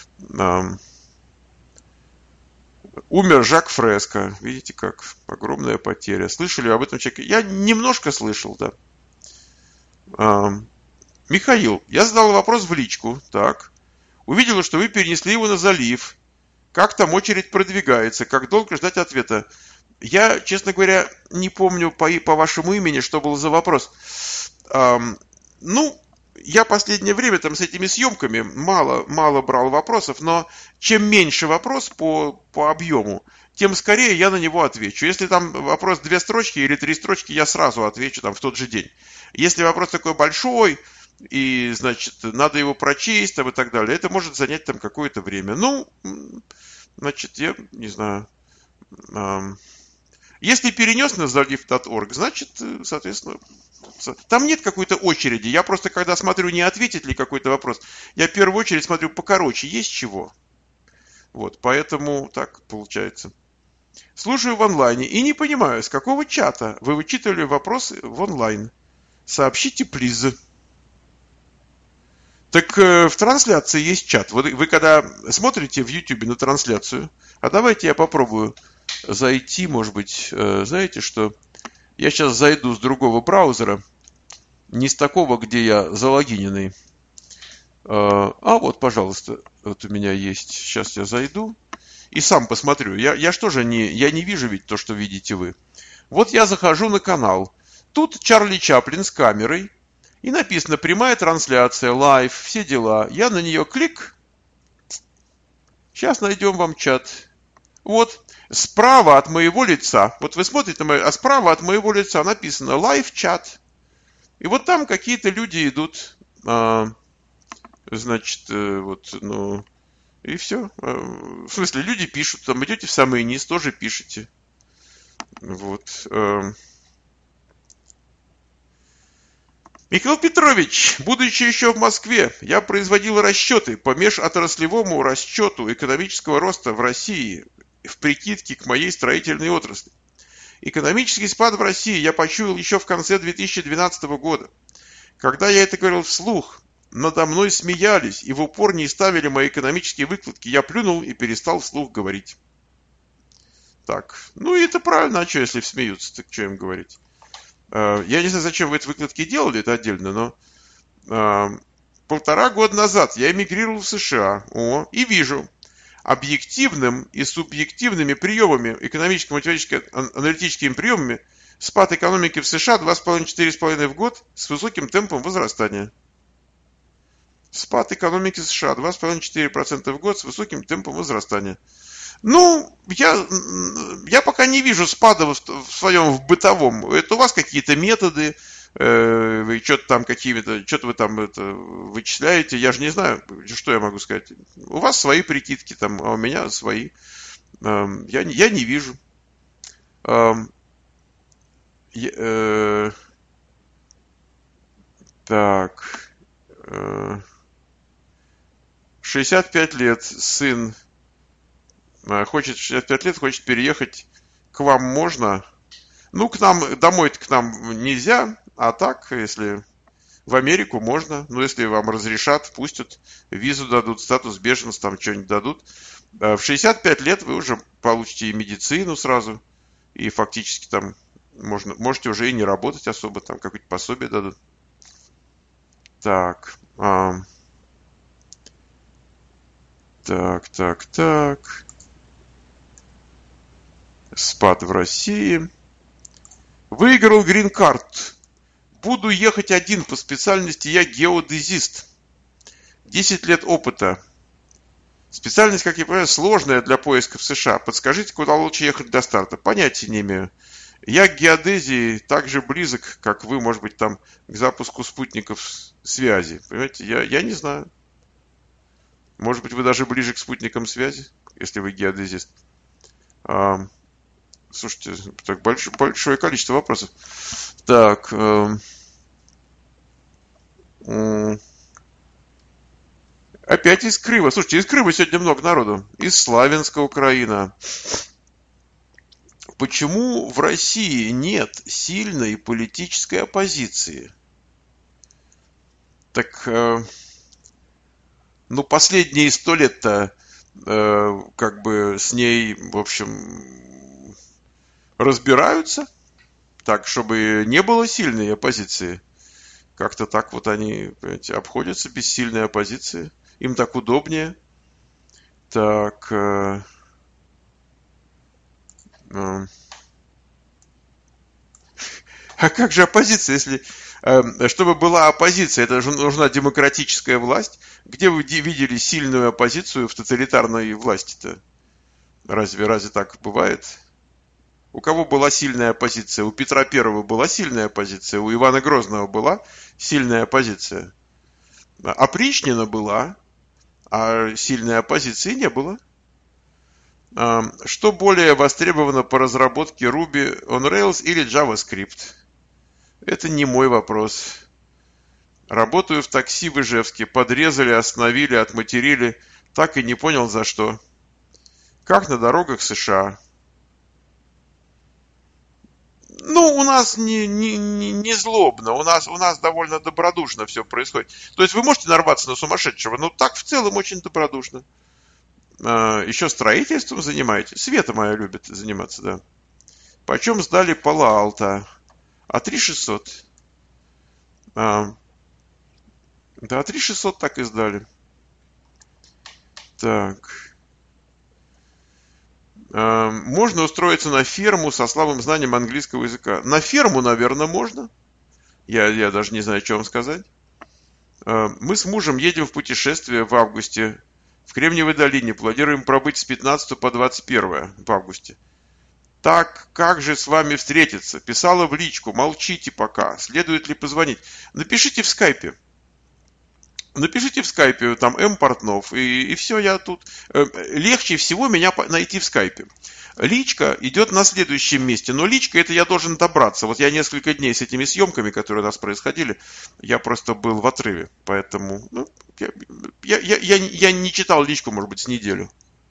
Умер Жак Фреско. Видите как? Огромная потеря. Слышали об этом человеке? Я немножко слышал, да. А, Михаил, я задал вопрос в личку. Так. Увидела, что вы перенесли его на залив. Как там очередь продвигается? Как долго ждать ответа? Я, честно говоря, не помню по, по вашему имени, что был за вопрос. А, ну... Я последнее время там с этими съемками мало, мало брал вопросов, но чем меньше вопрос по, по объему, тем скорее я на него отвечу. Если там вопрос две строчки или три строчки, я сразу отвечу там в тот же день. Если вопрос такой большой, и, значит, надо его прочесть там и так далее, это может занять там какое-то время. Ну, значит, я не знаю. Если перенес на залив точка орг, значит, соответственно... Там нет какой-то очереди. Я просто, когда смотрю, не ответит ли какой-то вопрос, я в первую очередь смотрю покороче, есть чего. Вот, поэтому так получается. Слушаю в онлайне и не понимаю, с какого чата вы вычитывали вопросы в онлайн. Сообщите, плиз. Так э, в трансляции есть чат. Вы, вы когда смотрите в YouTube на трансляцию, а давайте я попробую зайти, может быть, э, знаете что... Я сейчас зайду с другого браузера, не с такого, где я залогиненный. А вот, пожалуйста, вот у меня есть. Сейчас я зайду и сам посмотрю. Я, я что же не, я не вижу ведь то, что видите вы. Вот я захожу на канал. Тут Чарли Чаплин с камерой. И написано прямая трансляция, лайв, все дела. Я на нее клик. Сейчас найдем вам чат. Вот. Справа от моего лица, вот вы смотрите на мое, а справа от моего лица написано лайв-чат. И вот там какие-то люди идут, а, значит, вот, ну, и все. В смысле, люди пишут, там идете в самый низ, тоже пишете. Вот. Михаил Петрович, будучи еще в Москве, я производил расчеты по межотраслевому расчету экономического роста в России в прикидке к моей строительной отрасли. Экономический спад в России я почуял еще в конце две тысячи двенадцатого года. Когда я это говорил вслух, надо мной смеялись и в упор не ставили мои экономические выкладки. Я плюнул и перестал вслух говорить. Так, ну и это правильно, а что, если смеются, так что им говорить? Я не знаю, зачем вы эти выкладки делали, это отдельно, но Полтора года назад я эмигрировал в США. О, и вижу, объективным и субъективными приемами, экономическо-математическими приемами, спад экономики в США два с половиной - четыре с половиной в год с высоким темпом возрастания. Спад экономики США два с половиной - четыре процента в год с высоким темпом возрастания. Ну, я, я пока не вижу спада в, в своем в бытовом. Это у вас какие-то методы, э, вы что-то там какими-то, что-то вы там это, вычисляете. Я же не знаю, что я могу сказать. У вас свои прикидки, там, а у меня свои. Э, я, я не вижу. Э, э, так. Э, шестьдесят пять лет, сын. Хочет шестьдесят пять лет, хочет переехать. К вам можно? Ну, к нам, домой-то к нам нельзя, а так, если в Америку можно. Ну, если вам разрешат, пустят, визу дадут, статус беженца, там что-нибудь дадут. В шестьдесят пять лет вы уже получите и медицину сразу, и фактически там можно, можете уже и не работать особо, там какое-то пособие дадут. Так. А, так, так, так. Спад в России. Выиграл грин-карт. Буду ехать один по специальности, я геодезист. десять лет опыта. Специальность, как я понимаю, сложная для поиска в США. Подскажите, куда лучше ехать для старта? Понятия не имею. Я к геодезии так же близок, как вы, может быть, там к запуску спутников связи. Понимаете, я, я не знаю. Может быть, вы даже ближе к спутникам связи, если вы геодезист. А, слушайте, так большое, большое количество вопросов. Так. Э, э, опять из Крыма. Слушайте, из Крыма сегодня много народу. Из Славянска, Украина. Почему в России нет сильной политической оппозиции? Так, э, ну, последние сто лет-то э, как бы с ней, в общем, разбираются, так, чтобы не было сильной оппозиции. Как-то так вот они, понимаете, обходятся без сильной оппозиции. Им так удобнее. Так... Э, э, а как же оппозиция, если... Чтобы была оппозиция, это же нужна демократическая власть. Где вы видели сильную оппозицию в тоталитарной власти-то? Разве, разве так бывает? У кого была сильная оппозиция? У Петра Первого была сильная оппозиция, у Ивана Грозного была сильная оппозиция. Опричнина была, а сильной оппозиции не было. Что более востребовано по разработке Ruby on Rails или JavaScript? Это не мой вопрос. Работаю в такси в Ижевске. Подрезали, остановили, отматерили. Так и не понял за что. Как на дорогах США? Ну, у нас не, не, не злобно. У нас, у нас довольно добродушно все происходит. То есть вы можете нарваться на сумасшедшего, но так в целом очень добродушно. Еще строительством занимаетесь? Света моя любит заниматься, да. Почем сдали Пало-Алто? А три шестьсот. А, да, три шестьсот так и сдали. Так. А, можно устроиться на ферму со слабым знанием английского языка. На ферму, наверное, можно. Я, я даже не знаю, что вам сказать. А, мы с мужем едем в путешествие в августе в Кремниевой долине. Планируем пробыть с пятнадцатого по двадцать первое в августе. Так, как же с вами встретиться? Писала в личку, молчите пока. Следует ли позвонить? Напишите в скайпе. Напишите в скайпе, там, М. Портнов, и, и все, я тут. Легче всего меня найти в скайпе. Личка идет на следующем месте, но личка это я должен добраться. Вот я несколько дней с этими съемками, которые у нас происходили, я просто был в отрыве. Поэтому, ну, я, я, я, я не читал личку, может быть, с неделю.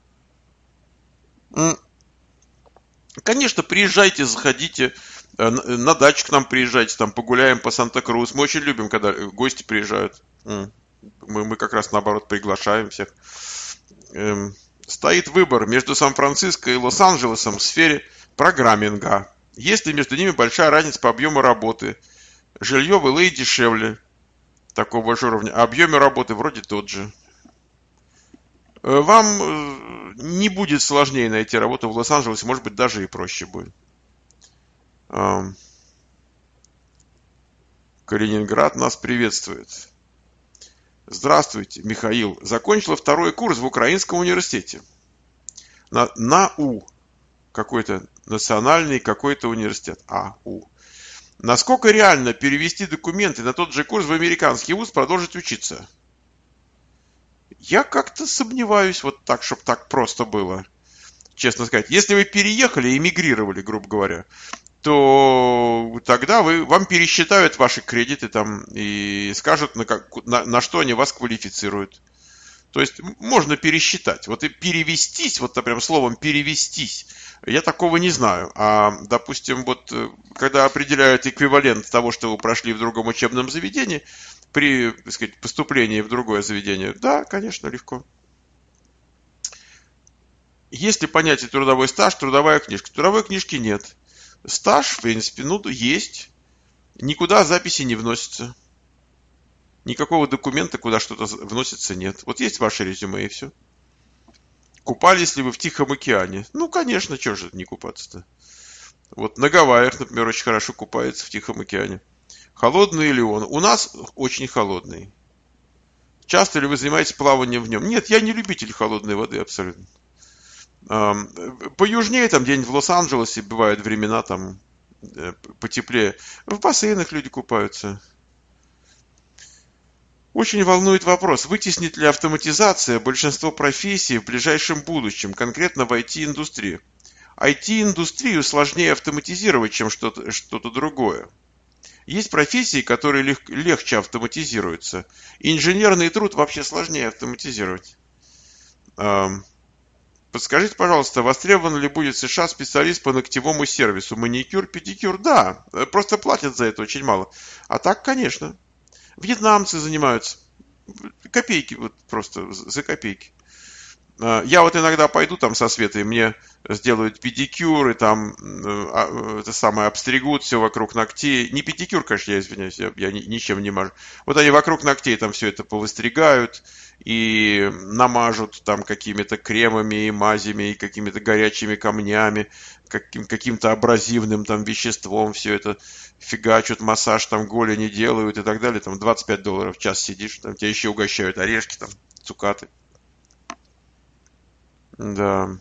Конечно, приезжайте, заходите, на дачу к нам приезжайте, там погуляем по Санта-Крус. Мы очень любим, когда гости приезжают. Мы, мы как раз наоборот приглашаем всех. Эм, стоит выбор между Сан-Франциско и Лос-Анджелесом в сфере программинга. Есть ли между ними большая разница по объему работы? Жилье в Л А дешевле. такого большого уровня. А объеме работы вроде тот же. Вам не будет сложнее найти работу в Лос-Анджелесе, может быть, даже и проще будет. Калининград нас приветствует. Здравствуйте, Михаил. Закончила второй курс в Украинском университете. На, на У. Какой-то национальный какой-то университет. А, У. Насколько реально перевести документы на тот же курс в американский вуз, продолжить учиться? Я как-то сомневаюсь вот так, чтобы так просто было. Честно сказать. Если вы переехали, эмигрировали, грубо говоря, то тогда вы, вам пересчитают ваши кредиты там и скажут, на, как, на, на что они вас квалифицируют. То есть можно пересчитать. Вот и перевестись, вот прям словом перевестись, я такого не знаю. А, допустим, вот когда определяют эквивалент того, что вы прошли в другом учебном заведении, при, так сказать, поступлении в другое заведение, да, конечно, легко. Есть ли понятие трудовой стаж, трудовая книжка? Трудовой книжки нет. Стаж, в принципе, ну, есть. Никуда записи не вносятся. Никакого документа, куда что-то вносится, нет. Вот есть ваше резюме и все. Купались ли вы в Тихом океане? Ну, конечно, чего же не купаться-то? Вот на Гавайях, например, очень хорошо купается в Тихом океане. Холодный ли он? У нас очень холодный. Часто ли вы занимаетесь плаванием в нем? Нет, я не любитель холодной воды абсолютно. Поюжнее, там где-нибудь в Лос-Анджелесе бывают времена там потеплее. В бассейнах люди купаются. Очень волнует вопрос, вытеснит ли автоматизация большинство профессий в ближайшем будущем, конкретно в ай ти-индустрии. ай ти-индустрию сложнее автоматизировать, чем что-то, что-то другое. Есть профессии, которые лег, легче автоматизируются. Инженерный труд вообще сложнее автоматизировать. Подскажите, пожалуйста, востребован ли будет в США специалист по ногтевому сервису? Маникюр, педикюр? Да, просто платят за это очень мало. А так, конечно. Вьетнамцы занимаются. Копейки, вот просто за копейки. Я вот иногда пойду там со Светой, мне сделают педикюр, и там это самое обстригут все вокруг ногтей. Не педикюр, конечно, я извиняюсь, я, я ничем не мажу. Вот они вокруг ногтей там все это повыстригают и намажут там какими-то кремами и мазями, и какими-то горячими камнями, каким, каким-то абразивным там веществом все это фигачут, массаж там голени делают и так далее. Там двадцать пять долларов в час сидишь, там тебя еще угощают орешки, там цукаты. Да.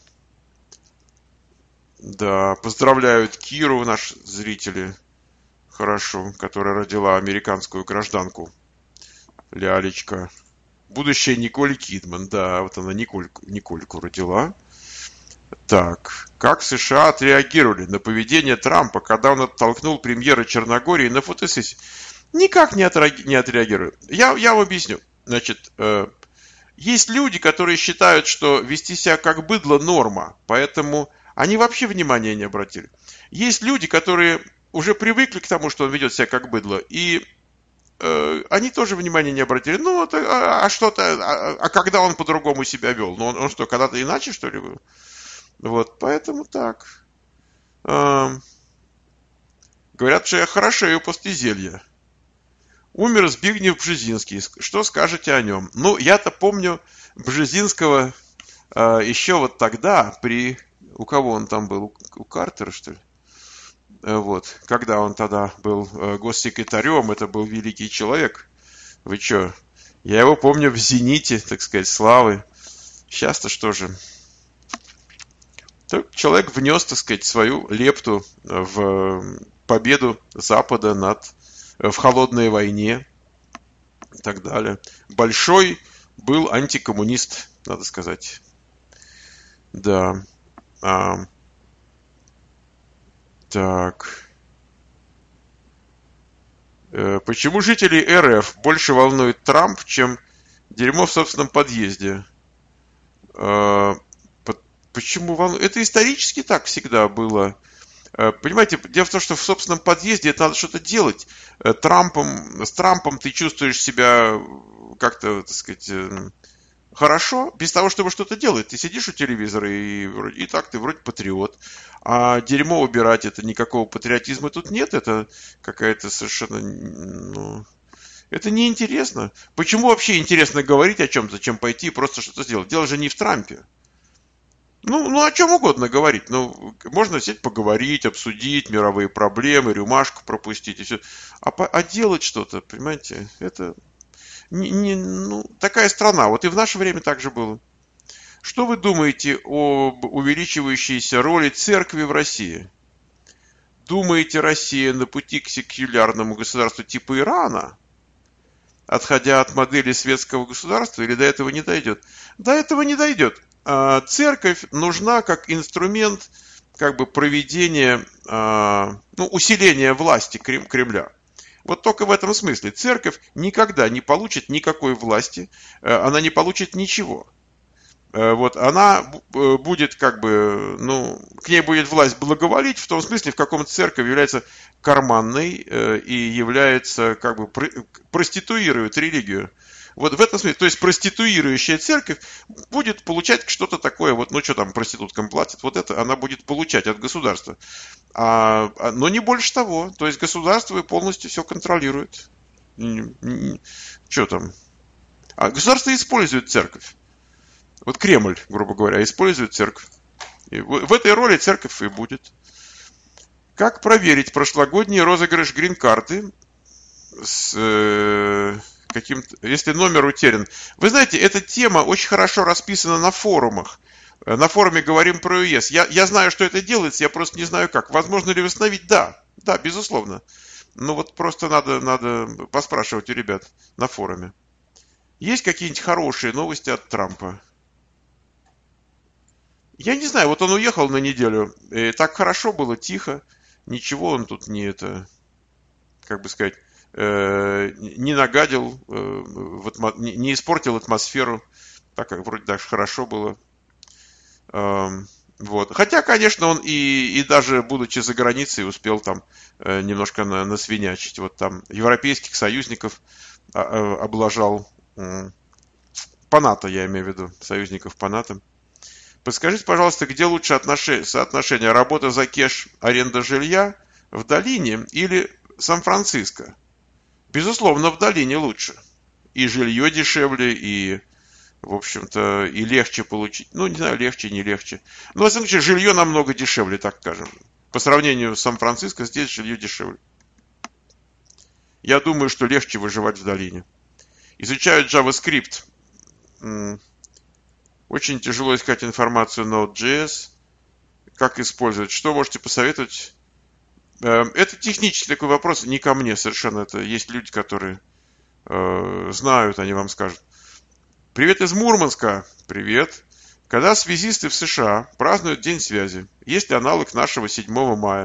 Да, поздравляют Киру, наши зрители, хорошо, которая родила американскую гражданку, лялечка. Будущая Николь Кидман, да, вот она Николь, Никольку родила. Так, как США отреагировали на поведение Трампа, когда он оттолкнул премьера Черногории на фотосессии? Никак не, отреаги, не отреагировали. Я, я вам объясню. Значит, э, есть люди, которые считают, что вести себя как быдло норма, поэтому они вообще внимания не обратили. Есть люди, которые уже привыкли к тому, что он ведет себя как быдло, и э, они тоже внимания не обратили. Ну, это, а, а что-то, а, а когда он по-другому себя вел? Ну, он, он что, когда-то иначе, что ли, был? Вот, поэтому так. Э, говорят, что я хорошею после зелья. Умер Збигнев Бжезинский. Что скажете о нем? Ну, я-то помню Бжезинского э, еще вот тогда, при... У кого он там был? У Картера, что ли? Э, вот. Когда он тогда был э, госсекретарем, это был великий человек. Вы что? Я его помню в зените, так сказать, славы. Сейчас-то что же? Так, человек внес, так сказать, свою лепту в победу Запада над... в холодной войне и так далее. Большой был антикоммунист, надо сказать. Да. А, так. Э, почему жители эр эф больше волнует Трамп, чем дерьмо в собственном подъезде? Э, почему волнует? Это исторически так всегда было. Понимаете, дело в том, что в собственном подъезде это надо что-то делать. Трампом, с Трампом ты чувствуешь себя как-то, так сказать, хорошо, без того, чтобы что-то делать. Ты сидишь у телевизора и, и так ты вроде патриот. А дерьмо убирать, это никакого патриотизма тут нет. Это какая-то совершенно... Ну, Это неинтересно. Почему вообще интересно говорить о чем-то, чем пойти и просто что-то сделать? Дело же не в Трампе. Ну, ну, о чем угодно говорить. Ну, можно сидеть поговорить, обсудить мировые проблемы, рюмашку пропустить и все. А, по, а делать что-то, понимаете, это не, не, ну, такая страна. Вот и в наше время так же было. Что вы думаете об увеличивающейся роли церкви в России? Думаете, Россия на пути к секулярному государству типа Ирана, отходя от модели светского государства, или до этого не дойдет? До этого не дойдет. Церковь нужна как инструмент как бы проведения, ну, усиления власти Кремля. Вот только в этом смысле. Церковь никогда не получит никакой власти, она не получит ничего. Вот, она будет как бы, ну, к ней будет власть благоволить, в том смысле, в каком церковь является карманной и является, как бы, проституирует религию. Вот в этом смысле, то есть проституирующая церковь будет получать что-то такое, вот, ну что там проституткам платят, вот это она будет получать от государства. А, но не больше того, то есть государство полностью все контролирует. Что там? А государство использует церковь. Вот Кремль, грубо говоря, использует церковь. И в этой роли церковь и будет. Как проверить прошлогодний розыгрыш грин-карты с э, каким-то, если номер утерян? Вы знаете, эта тема очень хорошо расписана на форумах. На форуме «Говорим про ЮЭС». Я, я знаю, что это делается, я просто не знаю как. Возможно ли восстановить? Да, да, безусловно. Но вот просто надо, надо поспрашивать у ребят на форуме. Есть какие-нибудь хорошие новости от Трампа? Я не знаю, вот он уехал на неделю, и так хорошо было, тихо, ничего он тут не это, как бы сказать, э, не нагадил, э, в атмо, не, не испортил атмосферу, так как вроде даже хорошо было. Э, вот. Хотя, конечно, он и, и даже будучи за границей успел там э, немножко на, насвинячить. Вот там европейских союзников э, облажал, э, по НАТО я имею в виду, союзников по НАТО. Подскажите, пожалуйста, где лучше отношение, соотношение работа за кеш, аренда жилья в долине или Сан-Франциско? Безусловно, в долине лучше. И жилье дешевле, и, в общем-то, и легче получить. Ну, не знаю, легче, не легче. Но, во всяком случае, жилье намного дешевле, так скажем. По сравнению с Сан-Франциско, здесь жилье дешевле. Я думаю, что легче выживать в долине. Изучают JavaScript. Очень тяжело искать информацию на Node.js. Как использовать? Что можете посоветовать? Это технический такой вопрос, не ко мне совершенно. Это есть люди, которые э, знают, они вам скажут. Привет из Мурманска. Привет. Когда связисты в США празднуют День связи? Есть ли аналог нашего седьмого мая?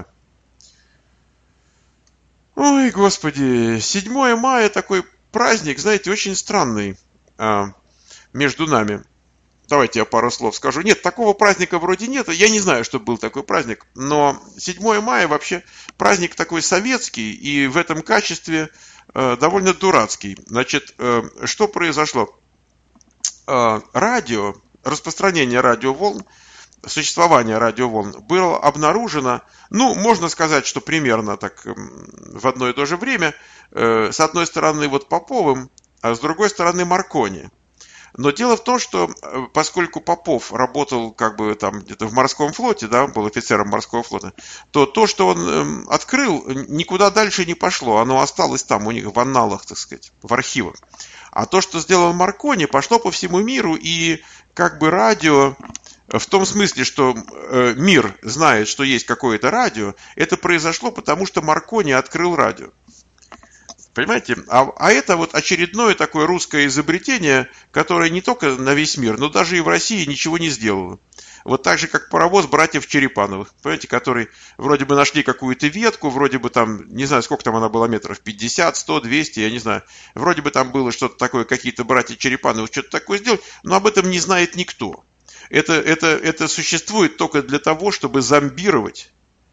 Ой, господи. седьмое мая такой праздник, знаете, очень странный э, между нами. Давайте я пару слов скажу. Нет, такого праздника вроде нет. Я не знаю, что был такой праздник. Но седьмое мая вообще праздник такой советский. И в этом качестве э, довольно дурацкий. Значит, э, что произошло? Э, радио, распространение радиоволн, существование радиоволн было обнаружено, ну, можно сказать, что примерно так э, в одно и то же время. Э, с одной стороны вот Поповым, а с другой стороны Маркони. Но дело в том, что поскольку Попов работал как бы там где-то в морском флоте, да, был офицером морского флота, то то, что он э, открыл, никуда дальше не пошло. Оно осталось там у них в анналах, так сказать, в архивах. А то, что сделал Маркони, пошло по всему миру, и как бы радио, в том смысле, что э, мир знает, что есть какое-то радио, это произошло потому, что Маркони открыл радио. Понимаете? А, а это вот очередное такое русское изобретение, которое не только на весь мир, но даже и в России ничего не сделало. Вот так же, как паровоз братьев Черепановых, понимаете, которые вроде бы нашли какую-то ветку, вроде бы там, не знаю, сколько там она была, метров пятьдесят, сто, двести, я не знаю. Вроде бы там было что-то такое, какие-то братья Черепановых что-то такое сделали, но об этом не знает никто. Это, это, это существует только для того, чтобы зомбировать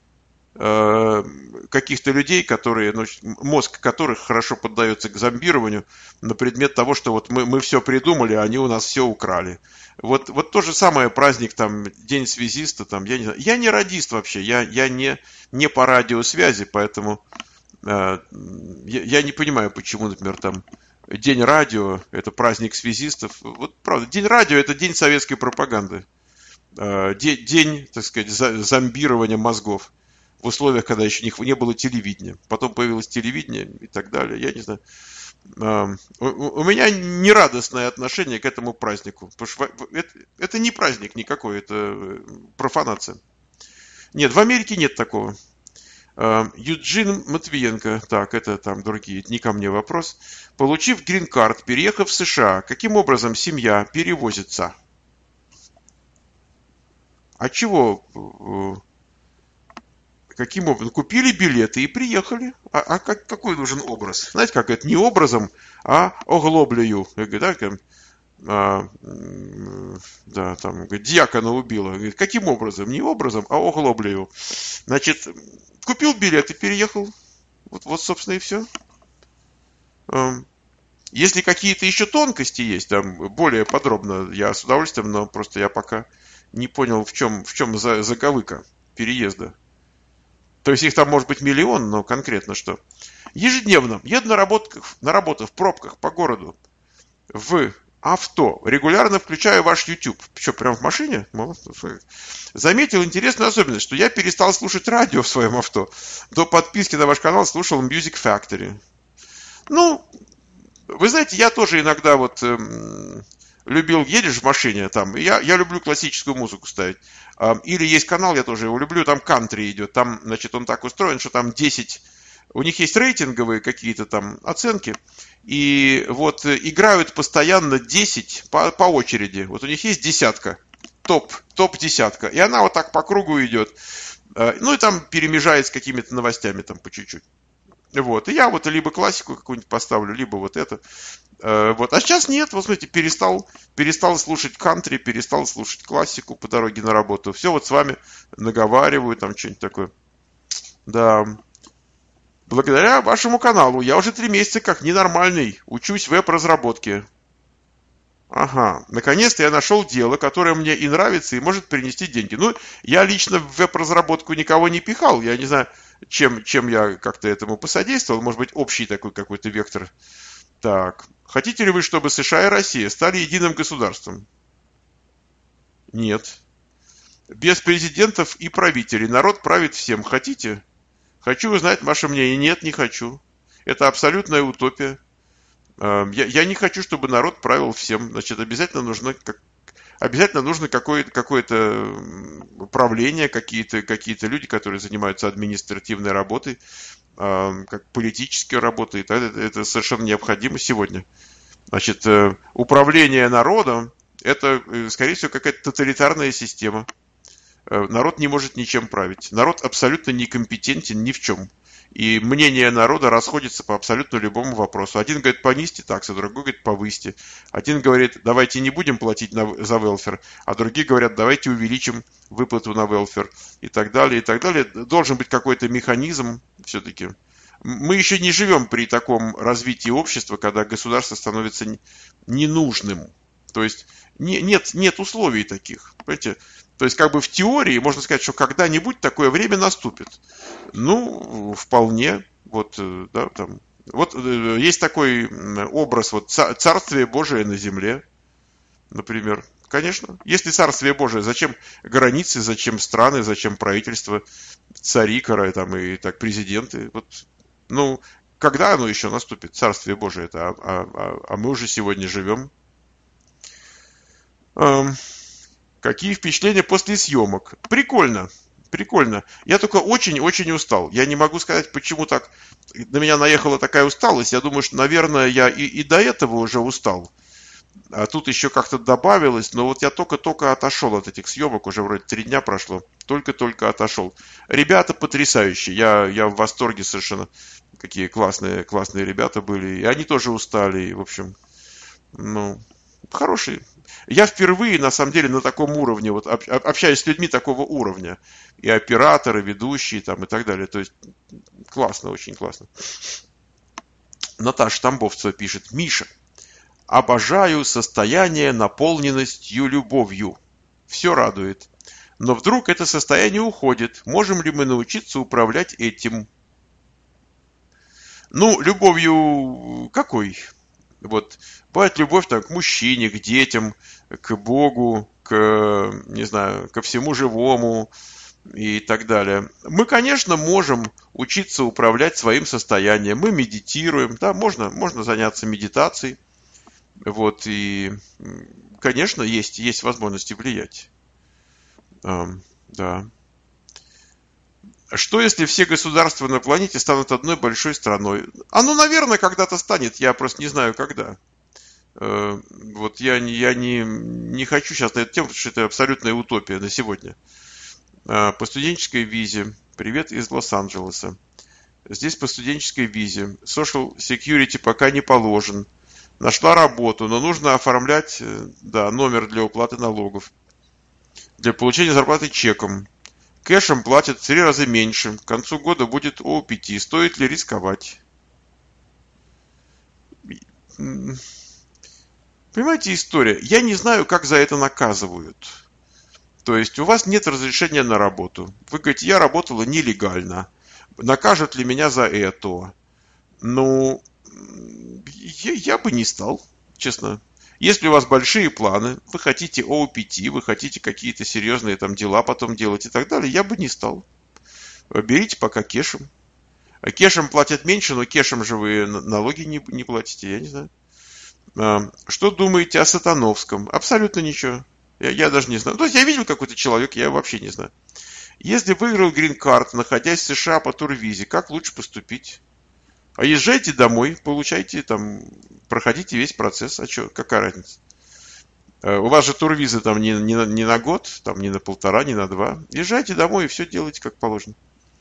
каких-то людей, которые, ну, мозг которых хорошо поддается к зомбированию на предмет того, что вот мы, мы все придумали, а они у нас все украли. Вот, вот то же самое праздник, там, День связиста, там, я не знаю. Я не радист вообще, я, я не, не по радиосвязи, поэтому Я, я не понимаю, почему, например, там День радио – это праздник связистов. Вот правда, День радио – это день советской пропаганды. День, день, так сказать, зомбирования мозгов в условиях, когда еще не, не было телевидения. Потом появилось телевидение и так далее. Я не знаю. У, у меня нерадостное отношение к этому празднику. Потому что это, это не праздник никакой, это профанация. Нет, в Америке нет такого. Юджин Матвиенко, так, это там другие, не ко мне вопрос. Получив грин-карт, переехав в США, каким образом семья перевозится? А чего? Каким образом? Купили билеты и приехали. А, а как, какой нужен образ? Знаете, как это? Не образом, а оглоблею. Да, а, да, там, дьякона убила. Говорит, каким образом? Не образом, а оглоблею. Значит, купил билет и переехал. Вот, вот, собственно, и все. Если какие-то еще тонкости есть, там более подробно, я с удовольствием, но просто я пока не понял, в чем, в чем заковыка переезда. То есть их там может быть миллион, но конкретно что? Ежедневно еду на работу, на работу в пробках по городу, в авто, регулярно включаю ваш YouTube. Что, прям в машине? Заметил интересную особенность, что я перестал слушать радио в своем авто. До подписки на ваш канал слушал Music Factory. Ну, вы знаете, я тоже иногда вот эм, любил, едешь в машине, там, я, я люблю классическую музыку ставить. Эм, или есть канал, я тоже его люблю, там кантри идет. Там, значит, он так устроен, что там десять, у них есть рейтинговые какие-то там оценки. И вот играют постоянно десять по, по очереди. Вот у них есть десятка, топ, топ-десятка. И она вот так по кругу идет. Э, ну и там перемежает с какими-то новостями там по чуть-чуть. Вот. И я вот либо классику какую-нибудь поставлю, либо вот это. Э, вот. А сейчас нет, вот смотрите, перестал, перестал слушать кантри, перестал слушать классику по дороге на работу. Все вот с вами наговариваю, там что-нибудь такое. Да. Благодаря вашему каналу я уже три месяца как ненормальный учусь веб-разработке. Ага, наконец-то я нашел дело, которое мне и нравится, и может принести деньги. Ну, я лично в веб-разработку никого не пихал. Я не знаю, чем, чем я как-то этому посодействовал. Может быть, общий такой какой-то вектор. Так, хотите ли вы, чтобы США и Россия стали единым государством? Нет. Без президентов и правителей. Народ правит всем. Хотите? Хочу узнать ваше мнение. Нет, не хочу. Это абсолютная утопия. Я, я не хочу, чтобы народ правил всем. Значит, обязательно нужно, как, обязательно нужно какое-то, какое-то правление, какие-то, какие-то люди, которые занимаются административной работой, как политической работой. Это, это совершенно необходимо сегодня. Значит, управление народом – это, скорее всего, какая-то тоталитарная система. Народ не может ничем править. Народ абсолютно некомпетентен ни в чем. И мнение народа расходится по абсолютно любому вопросу. Один говорит, понизьте таксы, другой говорит, повысьте. Один говорит, давайте не будем платить на, за велфер, а другие говорят, давайте увеличим выплату на велфер. И так далее, и так далее. Должен быть какой-то механизм все-таки. Мы еще не живем при таком развитии общества, когда государство становится ненужным. То есть не, нет, нет условий таких. Понимаете? То есть, как бы в теории можно сказать, что когда-нибудь такое время наступит. Ну, вполне. Вот, да, там. Вот есть такой образ, вот Царствие Божие на земле, например. Конечно. Если Царствие Божие, зачем границы, зачем страны, зачем правительство, цари, там, и так, президенты. Вот, ну, когда оно еще наступит, Царствие Божие это, а, а, а мы уже сегодня живем. Какие впечатления после съемок? Прикольно, прикольно. Я только очень-очень устал. Я не могу сказать, почему так на меня наехала такая усталость. Я думаю, что, наверное, я и, и до этого уже устал. А тут еще как-то добавилось. Но вот я только-только отошел от этих съемок. Уже вроде три дня прошло. Только-только отошел. Ребята потрясающие. Я, я в восторге совершенно. Какие классные, классные ребята были. И они тоже устали. И, в общем, ну, хорошие. Я впервые, на самом деле, на таком уровне, вот общаюсь с людьми такого уровня. И операторы, ведущие там и так далее. То есть, классно, очень классно. Наташа Тамбовцева пишет. Миша, обожаю состояние наполненностью любовью. Все радует. Но вдруг это состояние уходит. Можем ли мы научиться управлять этим? Ну, любовью какой? Вот, бывает любовь там, к мужчине, к детям, к Богу, к, не знаю, ко всему живому и так далее. Мы, конечно, можем учиться управлять своим состоянием. Мы медитируем, да, можно, можно заняться медитацией. Вот, и, конечно, есть, есть возможности влиять. Эм, да. Что если все государства на планете станут одной большой страной? Оно, наверное, когда-то станет, я просто не знаю, когда. Э, Вот я, не- я не, не хочу сейчас на эту тему, потому что это абсолютная утопия на сегодня. Э, По студенческой визе. Привет из Лос-Анджелеса. Здесь по студенческой визе. Social Security пока не положен. Нашла работу, но нужно оформлять, э, да, номер для уплаты налогов. Для получения зарплаты чеком. Кэшем платят в три раза меньше. К концу года будет о пять. Стоит ли рисковать? М, Понимаете, история. Я не знаю, как за это наказывают. То есть у вас нет разрешения на работу. Вы говорите, я работала нелегально. Накажут ли меня за это? Ну, я, я бы не стал, честно. Если у вас большие планы, вы хотите о пять, вы хотите какие-то серьезные там дела потом делать и так далее, я бы не стал. Берите пока кешем. А кешем платят меньше, но кешем же вы налоги не, не платите, я не знаю. А, Что думаете о Сатановском? Абсолютно ничего. Я, я даже не знаю. То есть я видел какой-то человек, я вообще не знаю. Если выиграл грин-карт, находясь в США по турвизе, как лучше поступить? А езжайте домой, получайте там, проходите весь процесс. А что, какая разница? Э, У вас же турвизы там не, не, на- не на год, там не на полтора, не на два. Езжайте домой и все делайте как положено.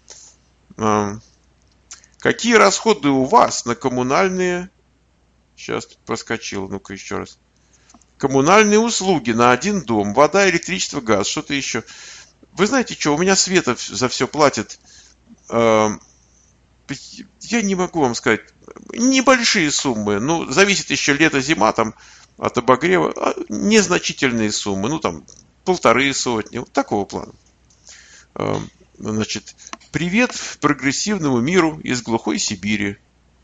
А, Какие расходы у вас на коммунальные... Сейчас проскочил, ну-ка еще раз. Коммунальные услуги на один дом. Вода, электричество, газ, что-то еще. Вы знаете что, у меня Света за все платит. э, Я не могу вам сказать. Небольшие суммы. Ну, зависит еще лето-зима там от обогрева. а, Незначительные суммы. Ну, там, полторы сотни. Вот такого плана. Э, Значит, привет прогрессивному миру из глухой Сибири.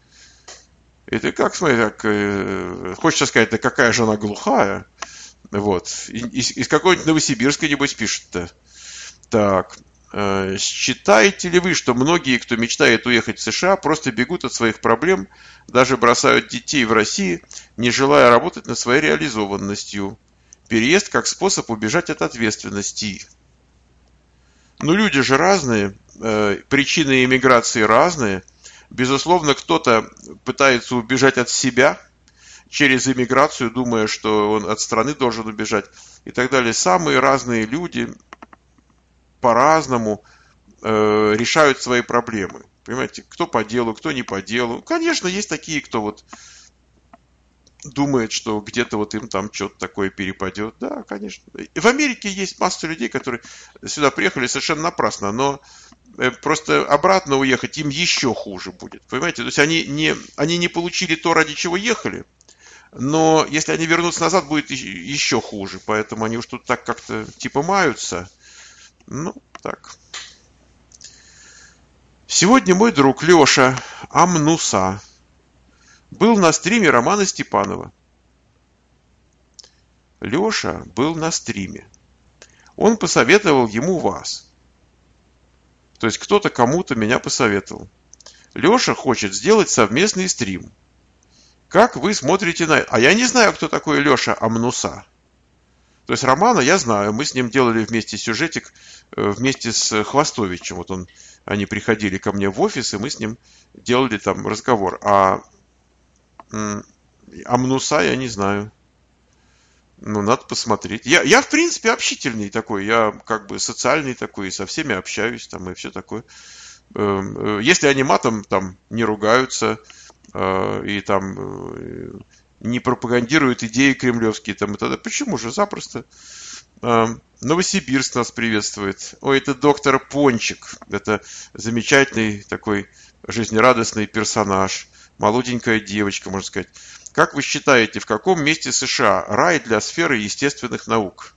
Это как, смотри, как, э, хочется сказать, да какая же она глухая. Вот. Из, из какой-нибудь Новосибирска, небось, пишет-то. Так. Э, Считаете ли вы, что многие, кто мечтает уехать в США, просто бегут от своих проблем, даже бросают детей в России, не желая работать над своей реализованностью? Переезд как способ убежать от ответственности. Ну, люди же разные, э, причины иммиграции разные. Безусловно, кто-то пытается убежать от себя через иммиграцию, думая, что он от страны должен убежать и так далее. Самые разные люди по-разному э, решают свои проблемы. Понимаете, кто по делу, кто не по делу. Конечно, есть такие, кто вот думает, что где-то вот им там что-то такое перепадет. Да, конечно. В Америке есть масса людей, которые сюда приехали совершенно напрасно, но просто обратно уехать им еще хуже будет. Понимаете? То есть они не, они не получили то, ради чего ехали, но если они вернутся назад, будет еще хуже. Поэтому они уж тут так как-то типа маются. Ну, так. Сегодня мой друг Леша Амнуса был на стриме Романа Степанова. Леша был на стриме. Он посоветовал ему вас. То есть кто-то кому-то меня посоветовал. Леша хочет сделать совместный стрим. Как вы смотрите на это? А я не знаю, кто такой Леша Амнуса. То есть Романа я знаю. Мы с ним делали вместе сюжетик, вместе с Хвостовичем. Вот он, они приходили ко мне в офис, и мы с ним делали там разговор. А Амнуса я не знаю. Ну, надо посмотреть. Я, я, в принципе, общительный такой. Я как бы социальный такой, и со всеми общаюсь там и все такое. Если они матом там не ругаются и там не пропагандируют идеи кремлевские, там, и тогда почему же? Запросто. Новосибирск нас приветствует. Ой, это доктор Пончик. Это замечательный такой жизнерадостный персонаж. Молоденькая девочка, можно сказать. Как вы считаете, в каком месте США рай для сферы естественных наук?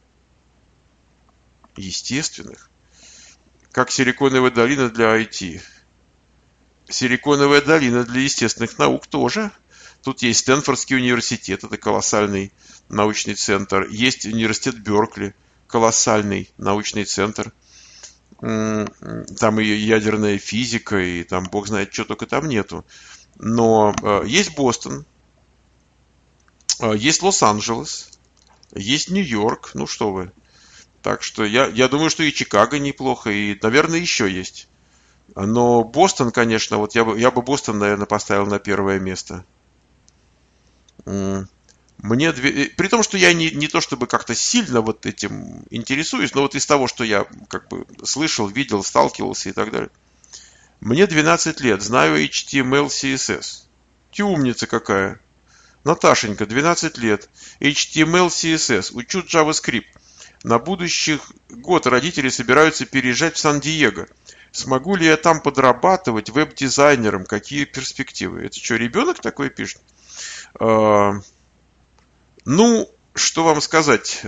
Естественных? Как Силиконовая долина для ай ти. Силиконовая долина для естественных наук тоже. Тут есть Стэнфордский университет, это колоссальный научный центр. Есть университет Беркли, колоссальный научный центр. Там и ядерная физика, и там бог знает, что только там нету. Но э, есть Бостон, э, есть Лос-Анджелес, есть Нью-Йорк, ну что вы. Так что я, я думаю, что и Чикаго неплохо, и, наверное, еще есть. Но Бостон, конечно, вот я бы, я бы Бостон, наверное, поставил на первое место. Мне две... При том, что я не, не то чтобы как-то сильно вот этим интересуюсь, но вот из того, что я как бы слышал, видел, сталкивался и так далее. Мне двенадцать лет, знаю эйч ти эм эл, си эс эс. Ты умница какая. Наташенька, двенадцать лет. эйч ти эм эл, си эс эс. Учу JavaScript. На будущих год родители собираются переезжать в Сан-Диего. Смогу ли я там подрабатывать веб-дизайнером? Какие перспективы? Это что, ребенок такой пишет? Ну, что вам сказать?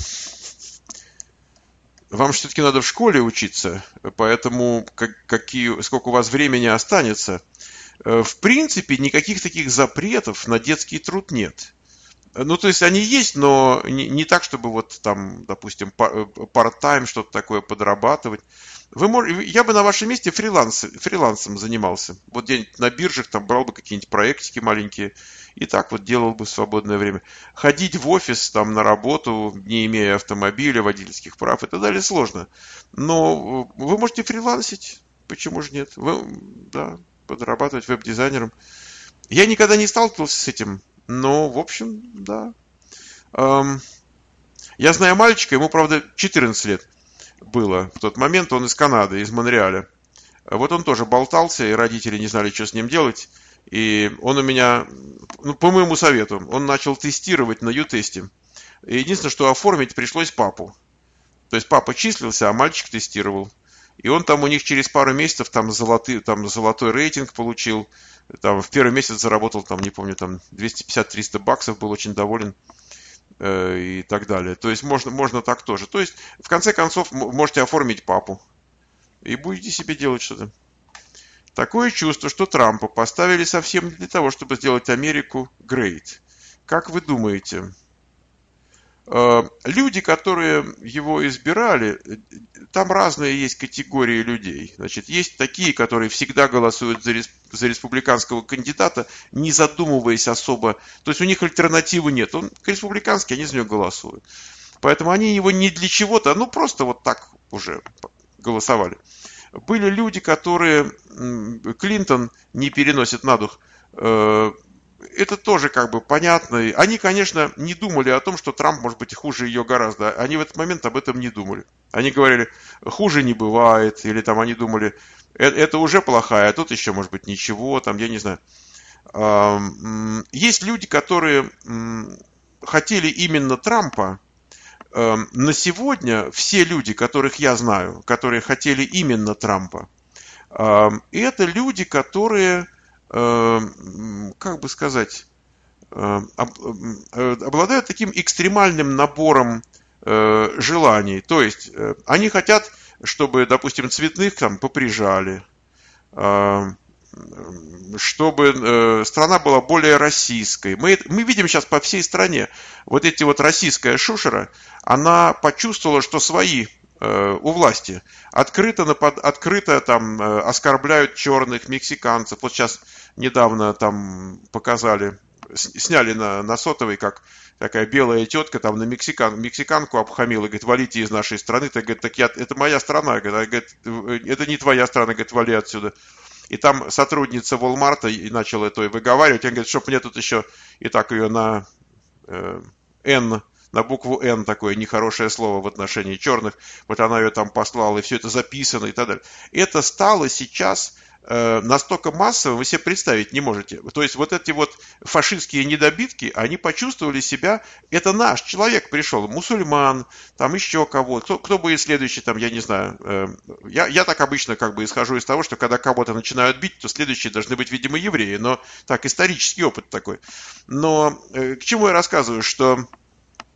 Вам все-таки надо в школе учиться, поэтому как, какие, сколько у вас времени останется. В принципе, никаких таких запретов на детский труд нет. Ну, то есть они есть, но не, не так, чтобы вот там, допустим, part-time что-то такое подрабатывать. Вы можете, я бы на вашем месте фриланс, фрилансом занимался. Вот где-нибудь на биржах там брал бы какие-нибудь проектики маленькие и так вот делал бы в свободное время. Ходить в офис там на работу, не имея автомобиля, водительских прав и так далее, сложно. Но вы можете фрилансить, почему же нет? Вы, да, подрабатывать веб-дизайнером. Я никогда не сталкивался с этим, но, в общем, да. Эм, я знаю мальчика, ему, правда, четырнадцать лет было в тот момент, он из Канады, из Монреаля. Вот он тоже болтался, и родители не знали, что с ним делать. И он у меня, ну, по моему совету, он начал тестировать на ю-тесте. И единственное, что оформить пришлось папу. То есть папа числился, а мальчик тестировал. И он там у них через пару месяцев там, золотый, там золотой рейтинг получил. Там в первый месяц заработал, там, не помню, там двести пятьдесят - триста баксов, был очень доволен. Э, и так далее. То есть можно, можно так тоже. То есть, в конце концов, можете оформить папу. И будете себе делать что-то. Такое чувство, что Трампа поставили совсем не для того, чтобы сделать Америку great. Как вы думаете? Люди, которые его избирали, там разные есть категории людей. Значит, есть такие, которые всегда голосуют за, за республиканского кандидата, не задумываясь особо. То есть у них альтернативы нет. Он республиканский, они за него голосуют. Поэтому они его не для чего-то, ну просто вот так уже голосовали. Были люди, которые Клинтон не переносит на дух. Это тоже как бы понятно. Они, конечно, не думали о том, что Трамп может быть хуже ее гораздо. Они в этот момент об этом не думали. Они говорили, хуже не бывает. Или там они думали, это уже плохая, а тут еще может быть ничего. Там, я не знаю. Есть люди, которые хотели именно Трампа. На сегодня все люди, которых я знаю, которые хотели именно Трампа, это люди, которые, как бы сказать, обладают таким экстремальным набором желаний. То есть они хотят, чтобы, допустим, цветных там поприжали, чтобы э, страна была более российской. Мы, мы видим сейчас по всей стране, вот эти вот российская шушера, она почувствовала, что свои э, у власти открыто, напад, открыто там, э, оскорбляют черных, мексиканцев. Вот сейчас недавно там показали, сняли на, на сотовый, как такая белая тетка там на мексикан, мексиканку обхамила, говорит, валите из нашей страны. Так, говорит, так я, это моя страна. Говорит, это не твоя страна, говорит, вали отсюда. И там сотрудница Walmart и начала это выговаривать. Он говорит, чтоб мне тут еще и так ее на э, N, на букву N, такое нехорошее слово в отношении черных. Вот она ее там послала, и все это записано и так далее. Это стало сейчас э, настолько массовым, вы себе представить не можете. То есть вот эти вот фашистские недобитки, они почувствовали себя, это наш человек пришел, мусульман, там еще кого, кто, кто будет следующий, там, я не знаю. Э, я, я так обычно как бы исхожу из того, что когда кого-то начинают бить, то следующие должны быть, видимо, евреи, но так, исторический опыт такой. Но э, к чему я рассказываю, что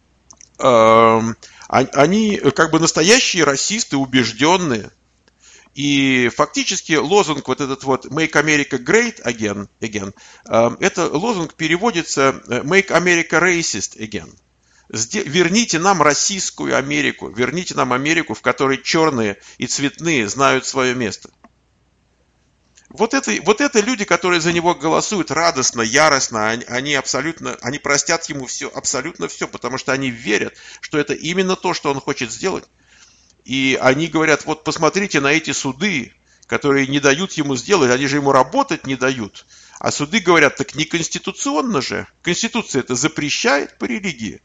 э, они как бы настоящие расисты, убежденные. И фактически лозунг вот этот вот «Make America Great Again», again это лозунг переводится «Make America Racist Again». Верните нам российскую Америку, верните нам Америку, в которой черные и цветные знают свое место. Вот это, вот это люди, которые за него голосуют радостно, яростно, они, они абсолютно, они простят ему все, абсолютно все, потому что они верят, что это именно то, что он хочет сделать. И они говорят, вот посмотрите на эти суды, которые не дают ему сделать, они же ему работать не дают. А суды говорят, так не конституционно же. Конституция это запрещает по религии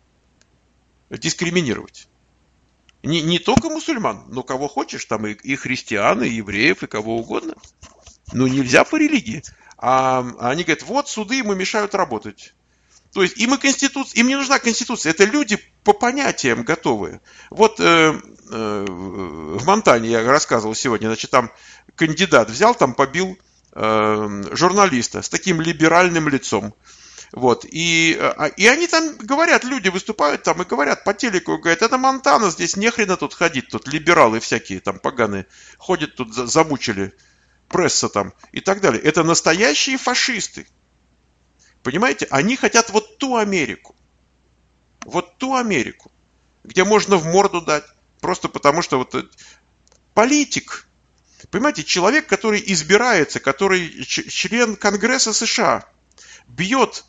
дискриминировать. Не, не только мусульман, но кого хочешь, там и, и христиан, и евреев, и кого угодно. Ну, нельзя по религии. А, а они говорят, вот суды ему мешают работать. То есть им, и конституция, им не нужна конституция. Это люди по понятиям готовые. Вот э, э, в Монтане я рассказывал сегодня, значит, там кандидат взял, там побил э, журналиста с таким либеральным лицом. Вот, и, и они там говорят, люди выступают там и говорят по телеку, говорят, это Монтана, здесь нехрена тут ходить, тут либералы всякие там поганые ходят тут, замучили, пресса там и так далее. Это настоящие фашисты. Понимаете, они хотят вот ту Америку, вот ту Америку, где можно в морду дать, просто потому что вот политик, понимаете, человек, который избирается, который член Конгресса США, бьет,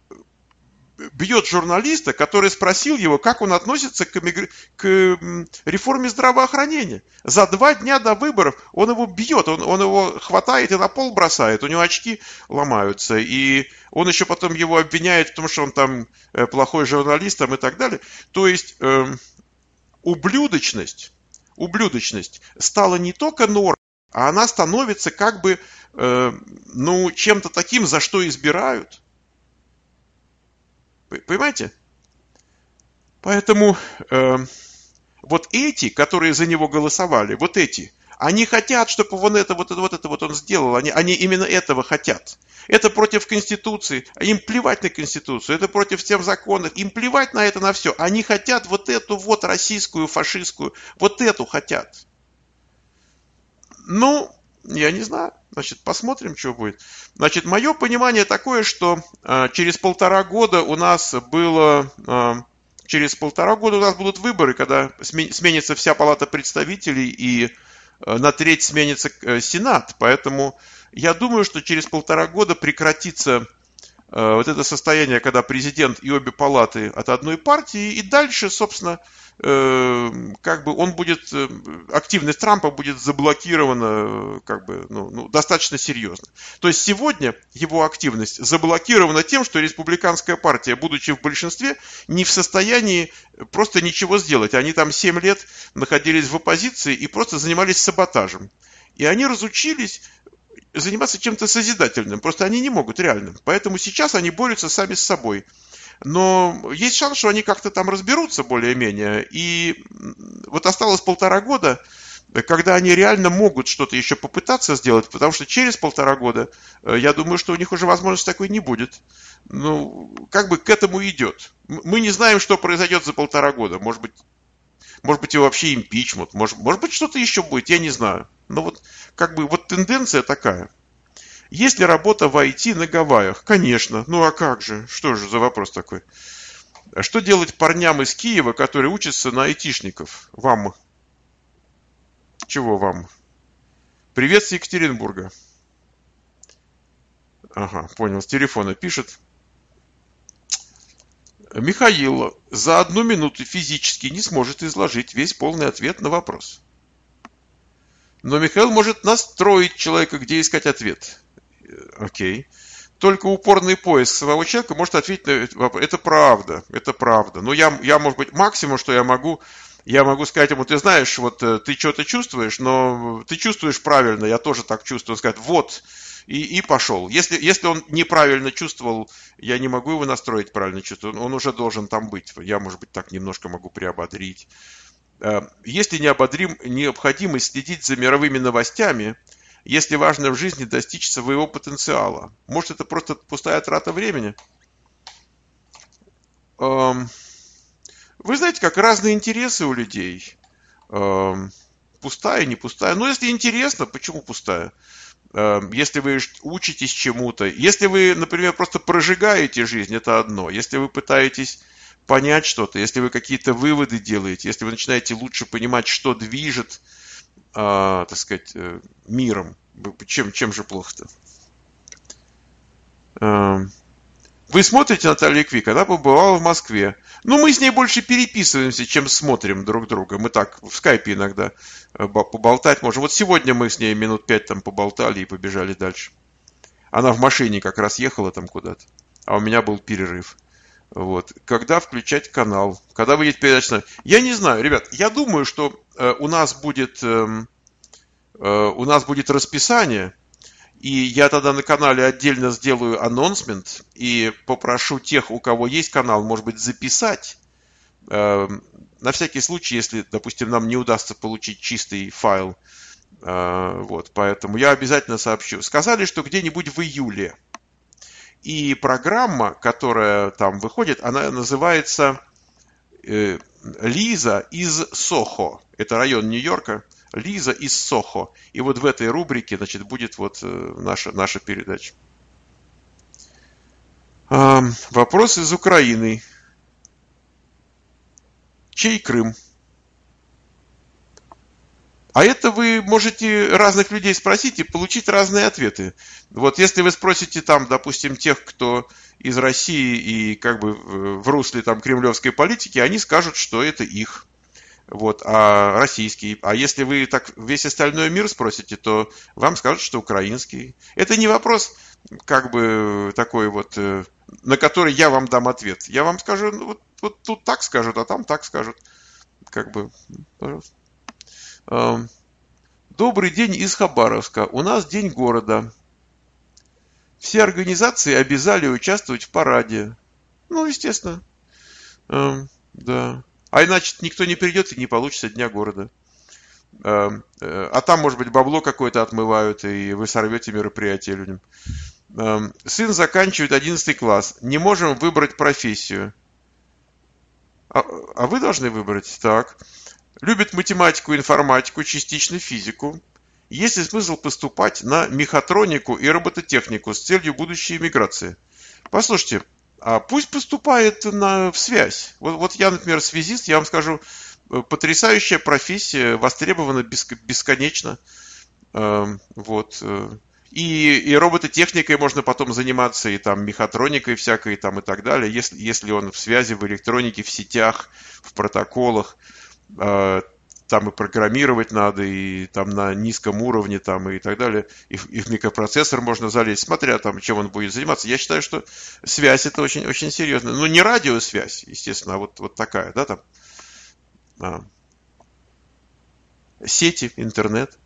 бьет журналиста, который спросил его, как он относится к, к реформе здравоохранения. За два дня до выборов он его бьет, он, он его хватает и на пол бросает, у него очки ломаются, и он еще потом его обвиняет в том, что он там плохой журналист там, и так далее. То есть э, ублюдочность, ублюдочность стала не только нормой, а она становится как бы ну, чем-то таким, за что избирают. Понимаете? Поэтому э, вот эти, которые за него голосовали, вот эти, они хотят, чтобы вот это вот это вот, это вот он сделал. Они, они именно этого хотят. Это против Конституции. Им плевать на Конституцию. Это против всех законов. Им плевать на это, на все. Они хотят вот эту вот российскую, фашистскую, вот эту хотят. Ну, я не знаю. Значит, посмотрим, что будет. Значит, мое понимание такое, что э, через полтора года у нас было, э, через полтора года у нас будут выборы, когда сменится вся палата представителей и э, на треть сменится э, Сенат. Поэтому я думаю, что через полтора года прекратится э, вот это состояние, когда президент и обе палаты от одной партии, и дальше, собственно, как бы он будет, активность Трампа будет заблокирована как бы, ну, ну, достаточно серьезно. То есть сегодня его активность заблокирована тем, что республиканская партия, будучи в большинстве, не в состоянии просто ничего сделать. Они там семь лет находились в оппозиции и просто занимались саботажем. И они разучились заниматься чем-то созидательным. Просто они не могут реально. Поэтому сейчас они борются сами с собой. Но есть шанс, что они как-то там разберутся более-менее. И вот осталось полтора года, когда они реально могут что-то еще попытаться сделать, потому что через полтора года, я думаю, что у них уже возможности такой не будет. Ну, как бы к этому идет. Мы не знаем, что произойдет за полтора года. Может быть, может быть и вообще импичмент, может, может быть что-то еще будет, я не знаю. Но вот как бы вот тенденция такая. Есть ли работа в ай ти на Гавайях? Конечно. Ну а как же? Что же за вопрос такой? А что делать парням из Киева, которые учатся на айтишников? Вам? Чего вам? Привет с Екатеринбурга. Ага, понял. С телефона пишет. Михаил за одну минуту физически не сможет изложить весь полный ответ на вопрос. Но Михаил может настроить человека, где искать ответ. Окей. Только упорный поиск самого человека может ответить на этот вопрос. Это правда, это правда. Но я, я, может быть, максимум, что я могу, я могу сказать ему, ты знаешь, вот ты что-то чувствуешь, но ты чувствуешь правильно, я тоже так чувствую, сказать, вот, и, и пошел. Если, если он неправильно чувствовал, я не могу его настроить правильно чувствовать, он уже должен там быть. Я, может быть, так немножко могу приободрить. Если неободрим, необходимость следить за мировыми новостями, если важно в жизни достичь своего потенциала. Может, это просто пустая трата времени? Вы знаете, как разные интересы у людей. пустая, не пустая. Но если интересно, почему пустая? Э, Если вы ш- учитесь чему-то, если вы, например, просто прожигаете жизнь, это одно. Если вы пытаетесь понять что-то, если вы какие-то выводы делаете, если вы начинаете лучше понимать, что движет, а, так сказать, э, миром, вы- чем, чем же плохо-то? Э, Вы смотрите Наталью Квик, она побывала в Москве. Ну, мы с ней больше переписываемся, чем смотрим друг друга. Мы так в скайпе иногда э, ба- поболтать можем. Вот сегодня мы с ней минут пять там поболтали и побежали дальше. Она в машине как раз ехала там куда-то, а у меня был перерыв. Вот. Когда включать канал? Когда выйдет передача? Я не знаю, ребят. Я думаю, что э, у нас будет эм, э, у нас будет расписание, и я тогда на канале отдельно сделаю анонсмент и попрошу тех, у кого есть канал, может быть, записать. э, на всякий случай, если, допустим, нам не удастся получить чистый файл. Э, вот, поэтому я обязательно сообщу. Сказали, что где-нибудь в июле. И программа, которая там выходит, она называется э, «Лиза из Сохо». Это район Нью-Йорка. «Лиза из Сохо». И вот в этой рубрике, значит, будет вот э, наша, наша передача. А, вопрос из Украины. Чей Крым? А это вы можете разных людей спросить и получить разные ответы. Вот если вы спросите там, допустим, тех, кто из России и как бы в в русле там кремлевской политики, они скажут, что это их. Вот, а российский. А если вы так весь остальной мир спросите, то вам скажут, что украинский. Это не вопрос, как бы такой вот, э, на который я вам дам ответ. Я вам скажу, ну, вот, вот тут так скажут, а там так скажут. Как бы, пожалуйста. Ам, Добрый день из Хабаровска. У нас День города. Все организации обязали участвовать в параде. Ну, естественно. Ам, Да. А иначе никто не придет и не получится Дня города. Ам, э, А там, может быть, бабло какое-то отмывают, и вы сорвете мероприятие людям. Ам, Сын заканчивает одиннадцатый класс. Не можем выбрать профессию. А, а вы должны выбрать. Так. Любит математику, информатику, частично физику. Есть ли смысл поступать на мехатронику и робототехнику с целью будущей эмиграции? Послушайте, а пусть поступает на, в связь. Вот, вот я, например, связист, я вам скажу, э, потрясающая профессия, востребована беск- бесконечно. Эм, Вот. э, И, и робототехникой можно потом заниматься, и там мехатроникой всякой, там и так далее, если, если он в связи, в электронике, в сетях, в протоколах. э, Там и программировать надо, и там на низком уровне, там и так далее. И, в- и в микропроцессор можно залезть, смотря там, чем он будет заниматься. Я считаю, что связь это очень, очень серьезно. Ну, не радиосвязь, естественно, а вот, вот такая, да, там, а, сети, интернет.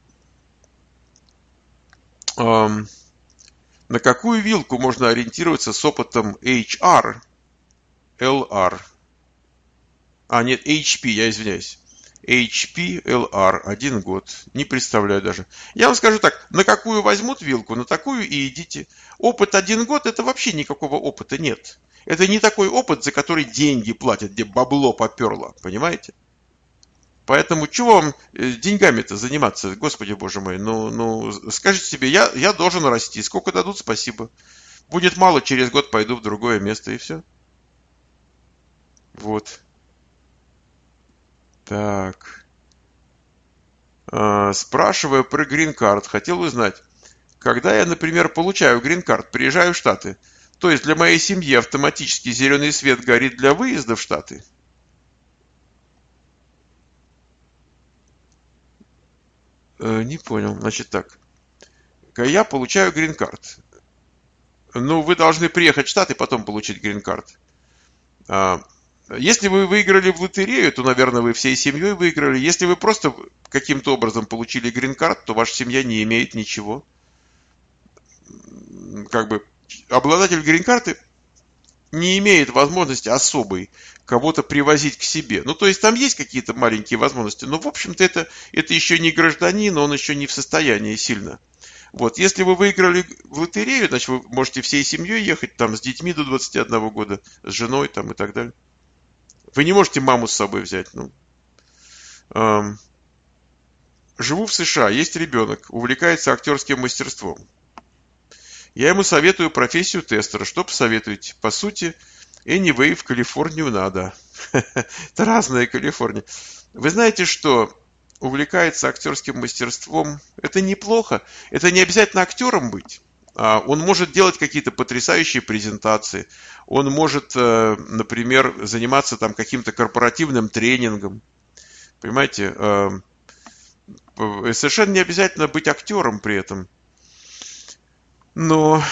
Ам, На какую вилку можно ориентироваться с опытом эйч ар, эл ар? А, нет, эйч пи, я извиняюсь. эйч пи эл ар, один год. Не представляю даже. Я вам скажу так, на какую возьмут вилку, на такую и идите. Опыт один год, это вообще никакого опыта нет. Это не такой опыт, за который деньги платят, где бабло поперло, понимаете? Поэтому чего вам э, деньгами-то заниматься, Господи Боже мой? Ну, ну, скажите себе, я, я должен расти. Сколько дадут, спасибо. Будет мало, через год пойду в другое место и все. Вот. Так. А, Спрашиваю про грин-карт. Хотел узнать, когда я, например, получаю грин-карт, приезжаю в Штаты, то есть для моей семьи автоматически зеленый свет горит для выезда в Штаты? Э, Не понял. Значит так. Я получаю грин-карт. Ну, вы должны приехать в Штаты и потом получить грин-карт. А, Если вы выиграли в лотерею, то, наверное, вы всей семьей выиграли. Если вы просто каким-то образом получили грин-карт, то ваша семья не имеет ничего. Как бы обладатель грин-карты не имеет возможности особой кого-то привозить к себе. Ну, то есть там есть какие-то маленькие возможности, но, в общем-то, это, это еще не гражданин, он еще не в состоянии сильно. Вот, если вы выиграли в лотерею, значит, вы можете всей семьей ехать, там, с детьми до двадцати одного года, с женой, там, и так далее. Вы не можете маму с собой взять, ну. Эм, Живу в США, есть ребенок, увлекается актерским мастерством. Я ему советую профессию тестера. Что посоветуете? По сути, anyway, в Калифорнию надо. Это разная Калифорния. Вы знаете, что увлекается актерским мастерством? Это неплохо. Это не обязательно актером быть. Он может делать какие-то потрясающие презентации. Он может, например, заниматься там каким-то корпоративным тренингом. Понимаете? Совершенно не обязательно быть актером при этом. Но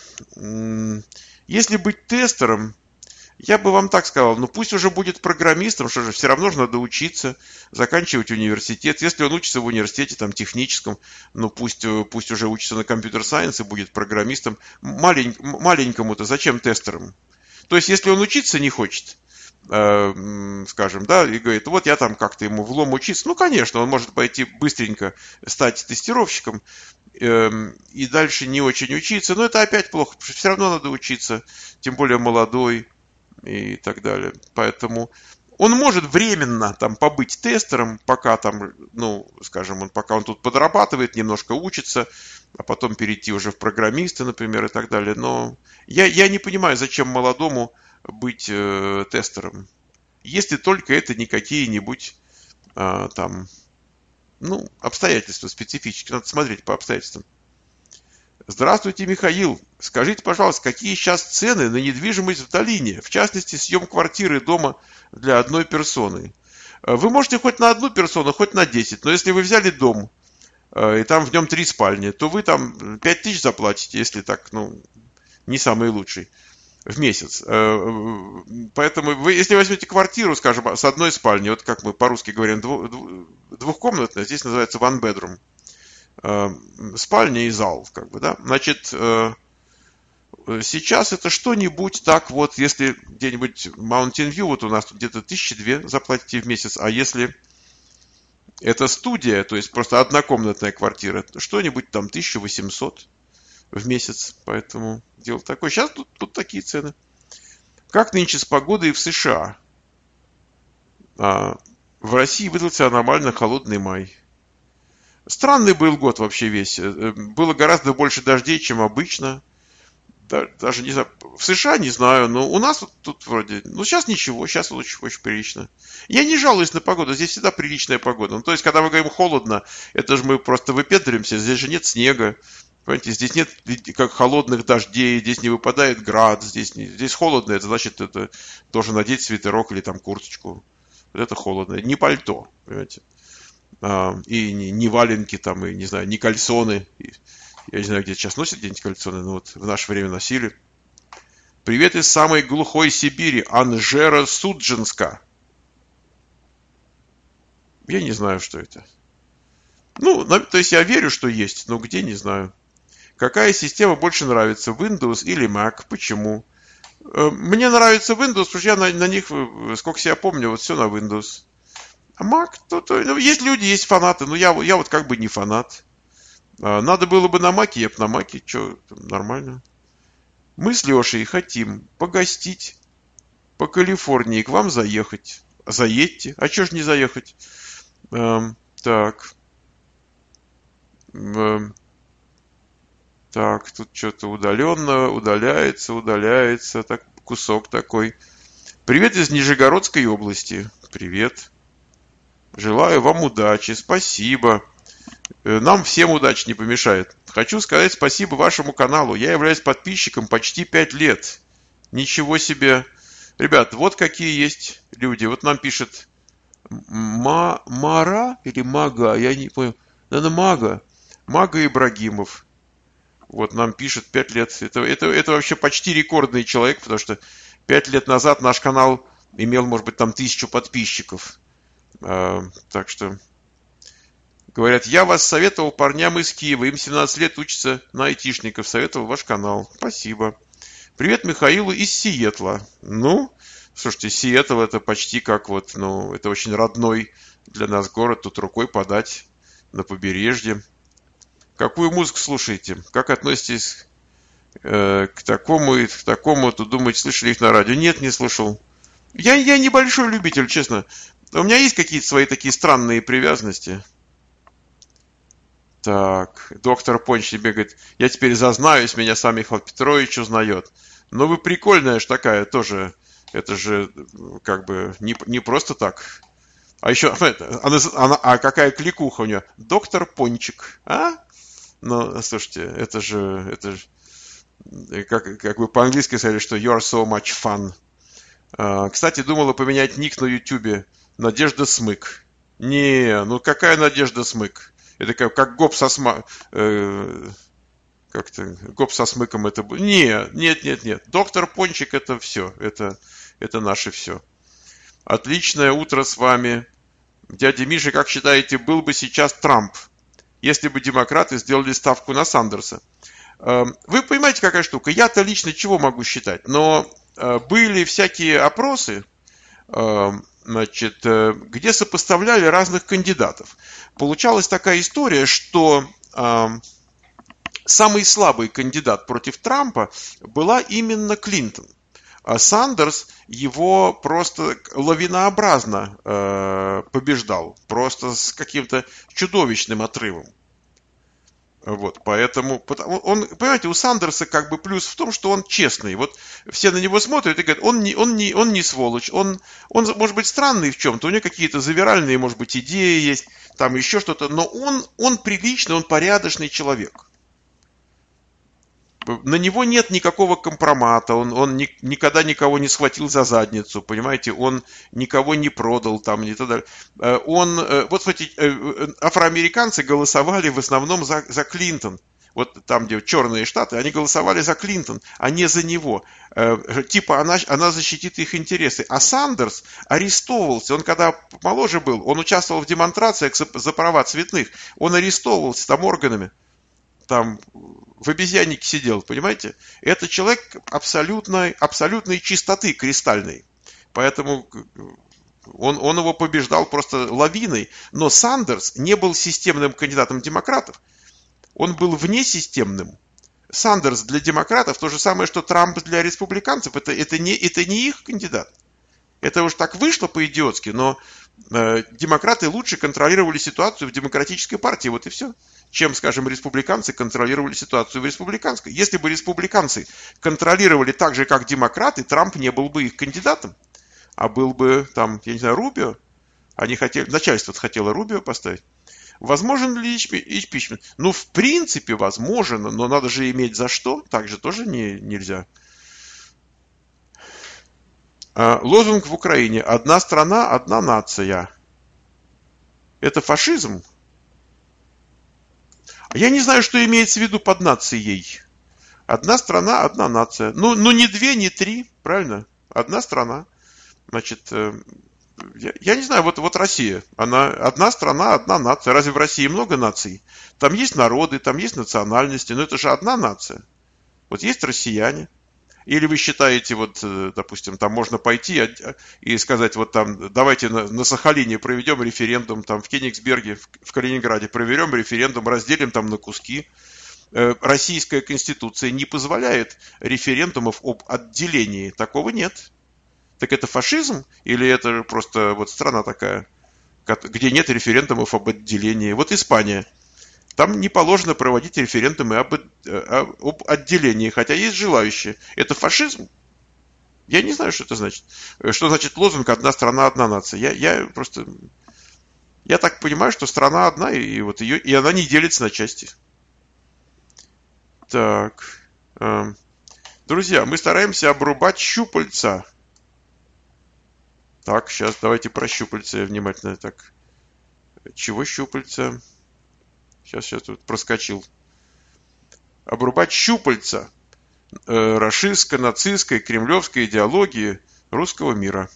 если быть тестером, я бы вам так сказал, ну пусть уже будет программистом, что же, все равно же надо учиться, заканчивать университет. Если он учится в университете там техническом, ну пусть, пусть уже учится на компьютер-сайенс и будет программистом. Малень, маленькому-то зачем тестером? То есть, если он учиться не хочет, э, скажем, да, и говорит, вот я там как-то ему влом учиться, ну, конечно, он может пойти быстренько стать тестировщиком, и дальше не очень учиться, но это опять плохо, потому что все равно надо учиться, тем более молодой и так далее. Поэтому он может временно там побыть тестером, пока там, ну, скажем, он, пока он тут подрабатывает, немножко учится, а потом перейти уже в программисты, например, и так далее. Но я, я не понимаю, зачем молодому быть э, тестером, если только это не какие-нибудь э, там... Ну, обстоятельства специфические. Надо смотреть по обстоятельствам. Здравствуйте, Михаил. Скажите, пожалуйста, какие сейчас цены на недвижимость в долине? В частности, съем квартиры дома для одной персоны. Вы можете хоть на одну персону, хоть на десять. Но если вы взяли дом, и там в нем три спальни, то вы там пять тысяч заплатите, если так, ну, не самый лучший. В месяц. Поэтому вы, если возьмете квартиру, скажем, с одной спальней, вот как мы по-русски говорим, двухкомнатная, здесь называется one bedroom, спальня и зал, как бы, да, значит, сейчас это что-нибудь так вот, если где-нибудь Mountain View, вот у нас тут где-то тысячи две заплатите в месяц, а если это студия, то есть просто однокомнатная квартира, что-нибудь там тысяча восемьсот в месяц, поэтому дело такое. Сейчас тут, тут такие цены. Как нынче с погодой в США? А, в России выдался аномально холодный май. Странный был год вообще весь. Было гораздо больше дождей, чем обычно. Да, даже не знаю. В США не знаю, но у нас вот тут вроде... Ну, сейчас ничего, сейчас очень, очень прилично. Я не жалуюсь на погоду, здесь всегда приличная погода. Ну, то есть, когда мы говорим холодно, это же мы просто выпендриваемся, здесь же нет снега. Понимаете, здесь нет как холодных дождей, здесь не выпадает град, здесь, не, здесь холодно, это значит, это должен надеть свитерок или там курточку. Вот это холодно. Не пальто, понимаете. А, и не, не валенки там, и не знаю, не кальсоны. Я не знаю, где сейчас носят где-нибудь кальсоны, но вот в наше время носили. Привет из самой глухой Сибири, Анжера Судженска. Я не знаю, что это. Ну, то есть я верю, что есть, но где, не знаю. Какая система больше нравится, Windows или Mac? Почему? Мне нравится Windows, потому что я на, на них, сколько себя помню, вот все на Windows. А Mac, то, то, ну, есть люди, есть фанаты, но я, я вот как бы не фанат. Надо было бы на Mac, я бы на Mac, что, нормально. Мы с Лешей хотим погостить по Калифорнии, к вам заехать. Заедьте. А что ж не заехать? Эм, так. Эм, Так, тут что-то удаленно, удаляется, удаляется, так, кусок такой. Привет из Нижегородской области. Привет. Желаю вам удачи, спасибо. Нам всем удачи не помешает. Хочу сказать спасибо вашему каналу. Я являюсь подписчиком почти пять лет. Ничего себе. Ребят, вот какие есть люди. Вот нам пишет Ма, Мара или Мага, я не понял. Наверное, Мага. Мага Ибрагимов. Вот нам пишет пять лет. Это, это, это вообще почти рекордный человек, потому что пять лет назад наш канал имел, может быть, там тысячу подписчиков. А, так что, говорят, я вас советовал парням из Киева. Им семнадцать лет, учатся на айтишников. Советовал ваш канал. Спасибо. Привет Михаилу из Сиэтла. Ну, слушайте, Сиэтл это почти как вот, ну, это очень родной для нас город. Тут рукой подать на побережье. Какую музыку слушаете? Как относитесь э, к такому и к такому? Тут думаете, слышали их на радио? Нет, не слушал. Я, я небольшой любитель, честно. У меня есть какие-то свои такие странные привязанности. Так, доктор Понч тебе говорит, я теперь зазнаюсь, меня сам Михаил Петрович узнает. Ну вы прикольная ж такая тоже, это же как бы не, не просто так. А еще, она, она, а какая кликуха у нее? Доктор Пончик, а? Ну, слушайте, это же, это же, как, как вы по-английски сказали, что you are so much fun. А, кстати, думала поменять ник на Ютубе. Надежда Смык. Не, ну какая Надежда Смык? Это как, как гоп со сма... Э, как-то гоп со смыком это будет. Нет, нет, нет, нет. Доктор Пончик это все. Это, это наше все. Отличное утро с вами. Дядя Миша, как считаете, был бы сейчас Трамп, если бы демократы сделали ставку на Сандерса? Э, вы понимаете, какая штука? Я-то лично чего могу считать? Но э, были всякие опросы, э, значит, где сопоставляли разных кандидатов. Получалась такая история, что э, самый слабый кандидат против Трампа была именно Клинтон. А Сандерс его просто лавинообразно э, побеждал, просто с каким-то чудовищным отрывом. Вот, поэтому, он, понимаете, у Сандерса как бы плюс в том, что он честный. Вот все на него смотрят и говорят, он не, он не, он не сволочь, он, он может быть странный в чем-то, у него какие-то завиральные, может быть, идеи есть, там еще что-то, но он, он приличный, он порядочный человек. На него нет никакого компромата, он, он ни, никогда никого не схватил за задницу, понимаете, он никого не продал там и так далее. Он, вот смотрите, афроамериканцы голосовали в основном за, за Клинтон. Вот там, где черные штаты, они голосовали за Клинтон, а не за него. Типа она, она защитит их интересы. А Сандерс арестовывался. Он когда моложе был, он участвовал в демонстрациях за права цветных. Он арестовывался там органами. Там в обезьяннике сидел, понимаете? Это человек абсолютной, абсолютной чистоты кристальной. Поэтому он, он его побеждал просто лавиной. Но Сандерс не был системным кандидатом демократов. Он был внесистемным. Сандерс для демократов то же самое, что Трамп для республиканцев. Это, это, не, это не их кандидат. Это уж так вышло по-идиотски, но э, демократы лучше контролировали ситуацию в демократической партии. Вот и все. Чем, скажем, республиканцы контролировали ситуацию в республиканской. Если бы республиканцы контролировали так же, как демократы, Трамп не был бы их кандидатом, а был бы там, я не знаю, Рубио. Они хотели, начальство хотело Рубио поставить. Возможен ли импичмент? Ну, в принципе, возможно, но надо же иметь за что. Так же тоже не, нельзя. А, лозунг в Украине. Одна страна, одна нация. Это фашизм? Я не знаю, что имеется в виду под нацией. Одна страна, одна нация. Ну, ну не две, не три, правильно? Одна страна. Значит, я, я не знаю, вот, вот Россия. Она одна страна, одна нация. Разве в России много наций? Там есть народы, там есть национальности, но это же одна нация. Вот есть россияне. Или вы считаете, вот, допустим, там можно пойти и сказать, вот там, давайте на, на Сахалине проведем референдум, там в Кенигсберге, в, в Калининграде проведем референдум, разделим там на куски. Российская конституция не позволяет референдумов об отделении. Такого нет. Так это фашизм? Или это просто вот страна такая, где нет референдумов об отделении? Вот Испания. Там не положено проводить референдумы об, об отделении, хотя есть желающие. Это фашизм? Я не знаю, что это значит. Что значит лозунг «одна страна, одна нация». Я, я просто... Я так понимаю, что страна одна, и, вот ее, и она не делится на части. Так. Друзья, мы стараемся обрубать щупальца. Так, сейчас давайте про щупальца внимательно. Так. Чего щупальца? Сейчас, сейчас тут проскочил. Обрубать щупальца э, рашистской, нацистской, кремлевской идеологии русского мира.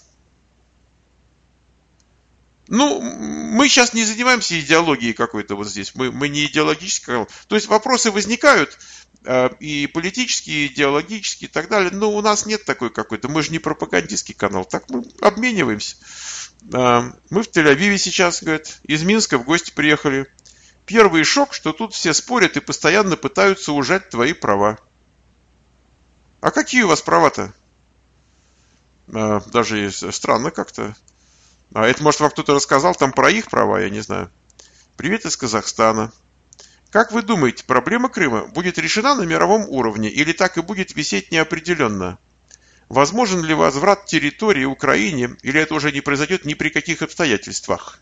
Ну, мы сейчас не занимаемся идеологией какой-то вот здесь. Мы, мы не идеологический канал. То есть вопросы возникают, э, и политические, и идеологические, и так далее. Но у нас нет такой какой-то. Мы же не пропагандистский канал. Так мы обмениваемся. Э, мы в Тель-Авиве сейчас, говорят, из Минска в гости приехали. Первый шок, что тут все спорят и постоянно пытаются ужать твои права. А какие у вас права-то? А, даже странно как-то. А это, может, вам кто-то рассказал там про их права, я не знаю. Привет из Казахстана. Как вы думаете, проблема Крыма будет решена на мировом уровне или так и будет висеть неопределенно? Возможен ли возврат территории Украине, или это уже не произойдет ни при каких обстоятельствах?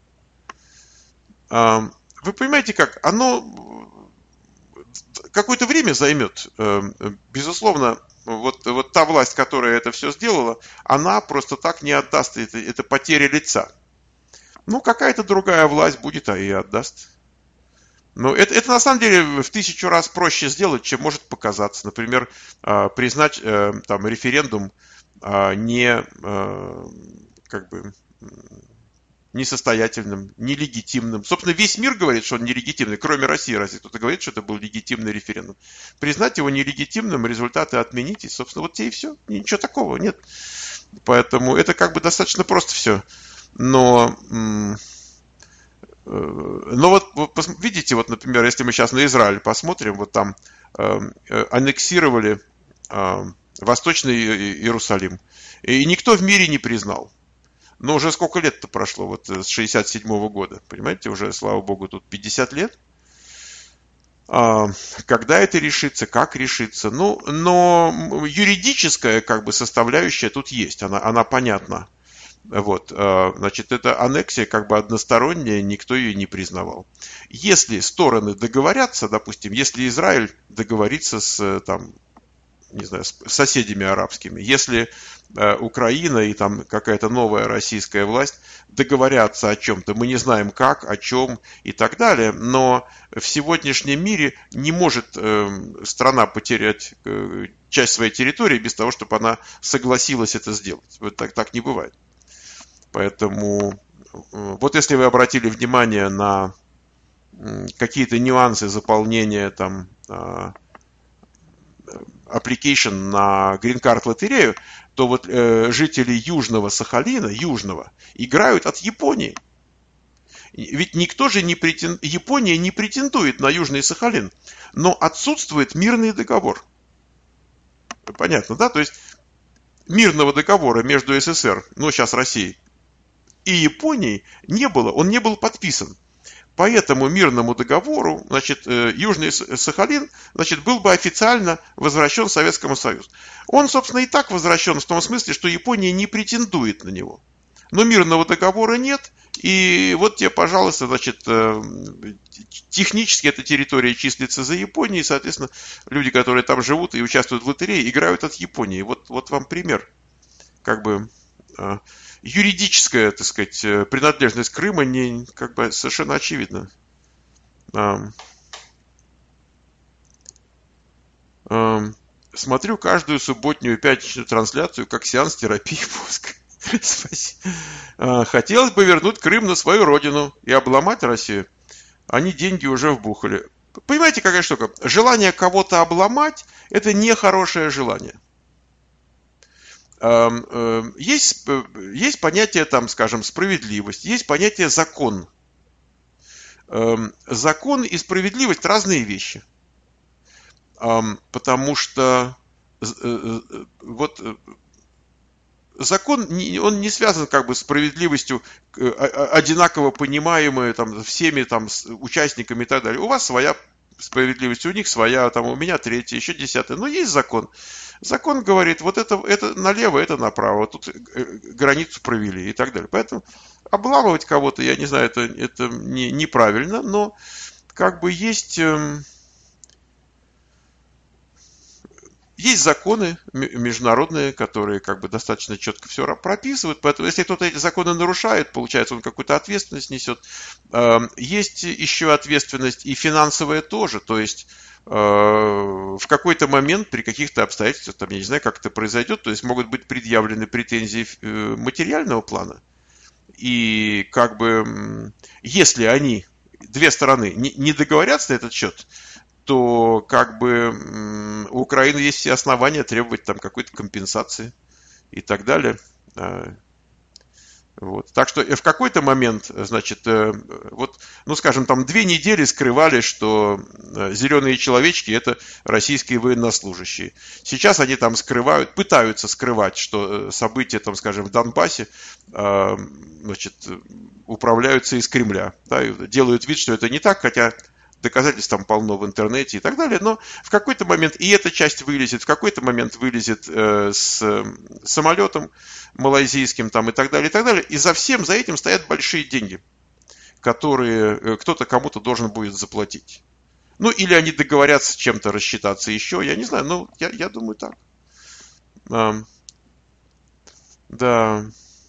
Вы понимаете как? Оно какое-то время займет. Безусловно, вот, вот та власть, которая это все сделала, она просто так не отдаст. Это, это потеря лица. Ну, какая-то другая власть будет, а и отдаст. Но это, это на самом деле в тысячу раз проще сделать, чем может показаться. Например, признать там референдум не как бы несостоятельным, нелегитимным. Собственно, весь мир говорит, что он нелегитимный, кроме России. Разве кто-то говорит, что это был легитимный референдум? Признать его нелегитимным, результаты отменить, и, собственно, вот те и все. Ничего такого нет. Поэтому это как бы достаточно просто все. Но... Но вот, вот видите, вот, например, если мы сейчас на Израиль посмотрим, вот там э, аннексировали э, Восточный Иерусалим, и никто в мире не признал. Но уже сколько лет-то прошло, вот с шестьдесят седьмого года, понимаете, уже, слава богу, тут пятьдесят лет. А, когда это решится, как решится, ну, но юридическая как бы составляющая тут есть, она, она понятна. Вот, значит, эта аннексия как бы односторонняя, никто ее не признавал. Если стороны договорятся, допустим, если Израиль договорится с, там, не знаю, с соседями арабскими, если Украина и там какая-то новая российская власть договорятся о чем-то, мы не знаем как, о чем и так далее, но в сегодняшнем мире не может страна потерять часть своей территории без того, чтобы она согласилась это сделать. Вот так, так не бывает. Поэтому вот если вы обратили внимание на какие-то нюансы заполнения там application на Green Card лотерею, то вот э, жители Южного Сахалина, Южного, играют от Японии. Ведь никто же не претендует, Япония не претендует на Южный Сахалин, но отсутствует мирный договор. Понятно, да? То есть мирного договора между СССР, ну сейчас Россией, и Японией не было, он не был подписан. По этому мирному договору, значит, Южный Сахалин, значит, был бы официально возвращен Советскому Союзу. Он, собственно, и так возвращен в том смысле, что Япония не претендует на него. Но мирного договора нет, и вот тебе, пожалуйста, значит, технически эта территория числится за Японией, соответственно, люди, которые там живут и участвуют в лотерее, играют от Японии. Вот, вот вам пример, как бы... Юридическая, так сказать, принадлежность Крыма не, как бы, совершенно очевидна. Смотрю каждую субботнюю и пятничную трансляцию как сеанс терапии мозга. Спасибо. Хотелось бы вернуть Крым на свою родину и обломать Россию. Они деньги уже вбухали. Понимаете, какая штука? Желание кого-то обломать – это нехорошее желание. Есть, есть понятие, там, скажем, справедливость, есть понятие закон. Закон и справедливость – разные вещи. Потому что вот закон, он не связан как бы с справедливостью, одинаково понимаемой там, всеми там, участниками и так далее. У вас своя справедливость, у них своя, там, у меня третья, еще десятая. Но есть закон. Закон говорит, вот это, это налево, это направо, тут границу провели и так далее. Поэтому обламывать кого-то, я не знаю, это, это не, неправильно, но как бы есть, есть законы международные, которые как бы достаточно четко все прописывают. Поэтому если кто-то эти законы нарушает, получается, он какую-то ответственность несет. Есть еще ответственность и финансовая тоже, то есть в какой-то момент при каких-то обстоятельствах, там, я не знаю, как это произойдет, то есть могут быть предъявлены претензии материального плана. И как бы, если они, две стороны, не договорятся на этот счет, то как бы у Украины есть все основания требовать там какой-то компенсации и так далее. Вот. Так что в какой-то момент, значит, вот, ну, скажем, там две недели скрывали, что зеленые человечки – это российские военнослужащие. Сейчас они там скрывают, пытаются скрывать, что события, там, скажем, в Донбассе, значит, управляются из Кремля. Да, делают вид, что это не так, хотя доказательств там полно в интернете и так далее, но в какой-то момент и эта часть вылезет, в какой-то момент вылезет э, с э, самолетом малайзийским там и так далее, и так далее. И за всем, за этим стоят большие деньги, которые э, кто-то кому-то должен будет заплатить. Ну, или они договорятся чем-то рассчитаться еще, я не знаю, но я, я думаю так. А, да.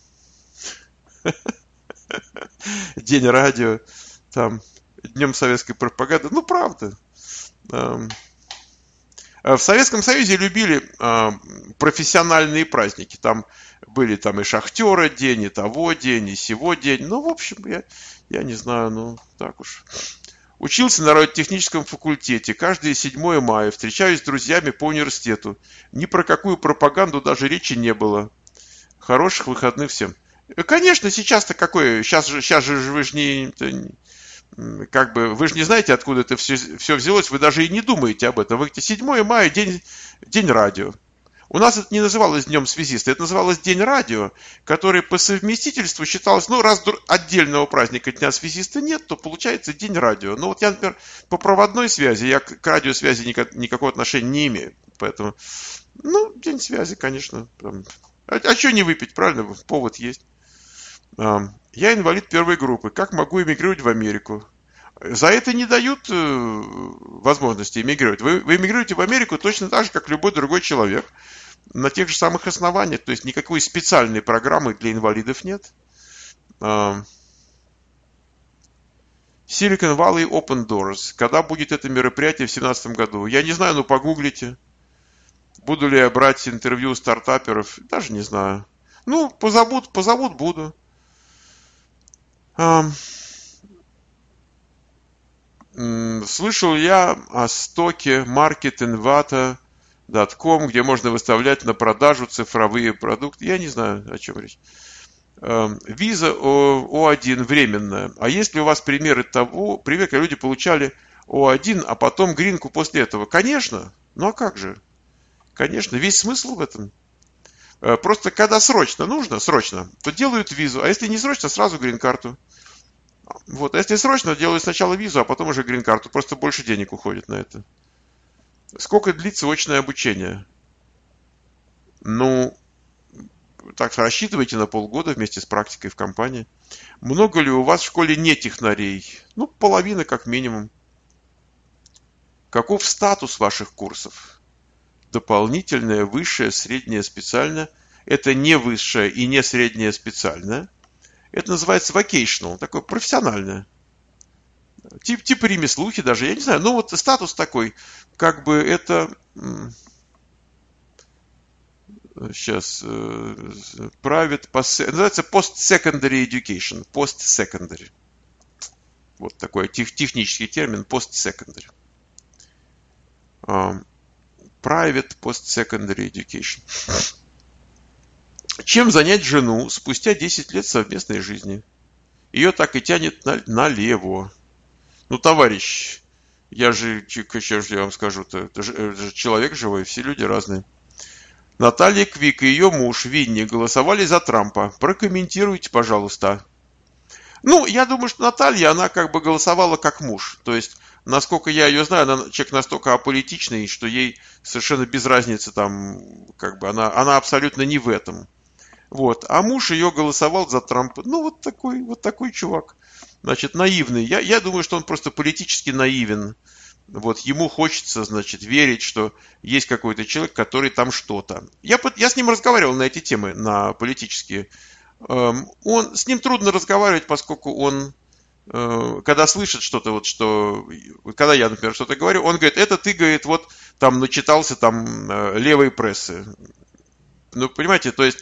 День радио, там, Днем советской пропаганды. Ну, правда. В Советском Союзе любили профессиональные праздники. Там были там и шахтера день, и того день, и сего день. Ну, в общем, я, я не знаю, ну, так уж. Учился на радиотехническом факультете. Каждое седьмое мая встречаюсь с друзьями по университету. Ни про какую пропаганду даже речи не было. Хороших выходных всем. Конечно, сейчас-то какое? Сейчас же, сейчас же вы же не, как бы, вы же не знаете, откуда это все, все взялось, вы даже и не думаете об этом. Вы говорите, седьмое мая, день, день радио. У нас это не называлось Днем связиста, это называлось День радио, который по совместительству считалось, ну, раз отдельного праздника Дня связиста нет, то получается День радио. Ну, вот я, например, по проводной связи, я к радиосвязи никакого отношения не имею, поэтому, ну, День связи, конечно. Там, а, а что не выпить, правильно? Повод есть. Я инвалид первой группы. Как могу эмигрировать в Америку? За это не дают возможности эмигрировать. Вы, вы эмигрируете в Америку точно так же, как любой другой человек. На тех же самых основаниях. То есть никакой специальной программы для инвалидов нет. Silicon Valley Open Doors. Когда будет это мероприятие в две тысячи семнадцатом году? Я не знаю, но погуглите. Буду ли я брать интервью у стартаперов? Даже не знаю. Ну, позовут, позовут, буду. Слышал я о стоке маркет инвата точка ком, где можно выставлять на продажу цифровые продукты. Я не знаю, о чем речь. Виза О один временная. А есть ли у вас примеры того, пример, когда люди получали О один, а потом гринку после этого? Конечно. Ну а как же? Конечно. Весь смысл в этом. Просто когда срочно нужно, срочно, то делают визу. А если не срочно, сразу грин-карту. Вот. А если срочно, делают сначала визу, а потом уже грин-карту. Просто больше денег уходит на это. Сколько длится очное обучение? Ну, так рассчитывайте на полгода вместе с практикой в компании. Много ли у вас в школе не технарей? Ну, половина как минимум. Каков статус ваших курсов? Дополнительное, высшее, среднее, специальное. Это не высшее и не среднее специальное. Это называется vocational, такое профессиональное. Тип, типа ремеслухи даже, я не знаю. Но вот статус такой, как бы это... Сейчас... Private, называется post-secondary education. Post-secondary. Вот такой тех, технический термин post-secondary. Private post-secondary education. Чем занять жену спустя десять лет совместной жизни? Ее так и тянет на, налево. Ну, товарищ, я же, что же я вам скажу-то, это же, это же человек живой, все люди разные. Наталья Квик и ее муж Винни голосовали за Трампа. Прокомментируйте, пожалуйста. Ну, я думаю, что Наталья, она как бы голосовала как муж. То есть, насколько я ее знаю, она человек настолько аполитичный, что ей совершенно без разницы там, как бы, она, она абсолютно не в этом. Вот. А муж ее голосовал за Трампа. Ну, вот такой, вот такой чувак. Значит, наивный. Я, я думаю, что он просто политически наивен. Вот, ему хочется, значит, верить, что есть какой-то человек, который там что-то. Я, я с ним разговаривал на эти темы, на политические. Он, с ним трудно разговаривать, поскольку он, когда слышит что-то, вот что, когда я, например, что-то говорю, он говорит, это ты, говорит, вот там начитался там левой прессы. Ну, понимаете, то есть,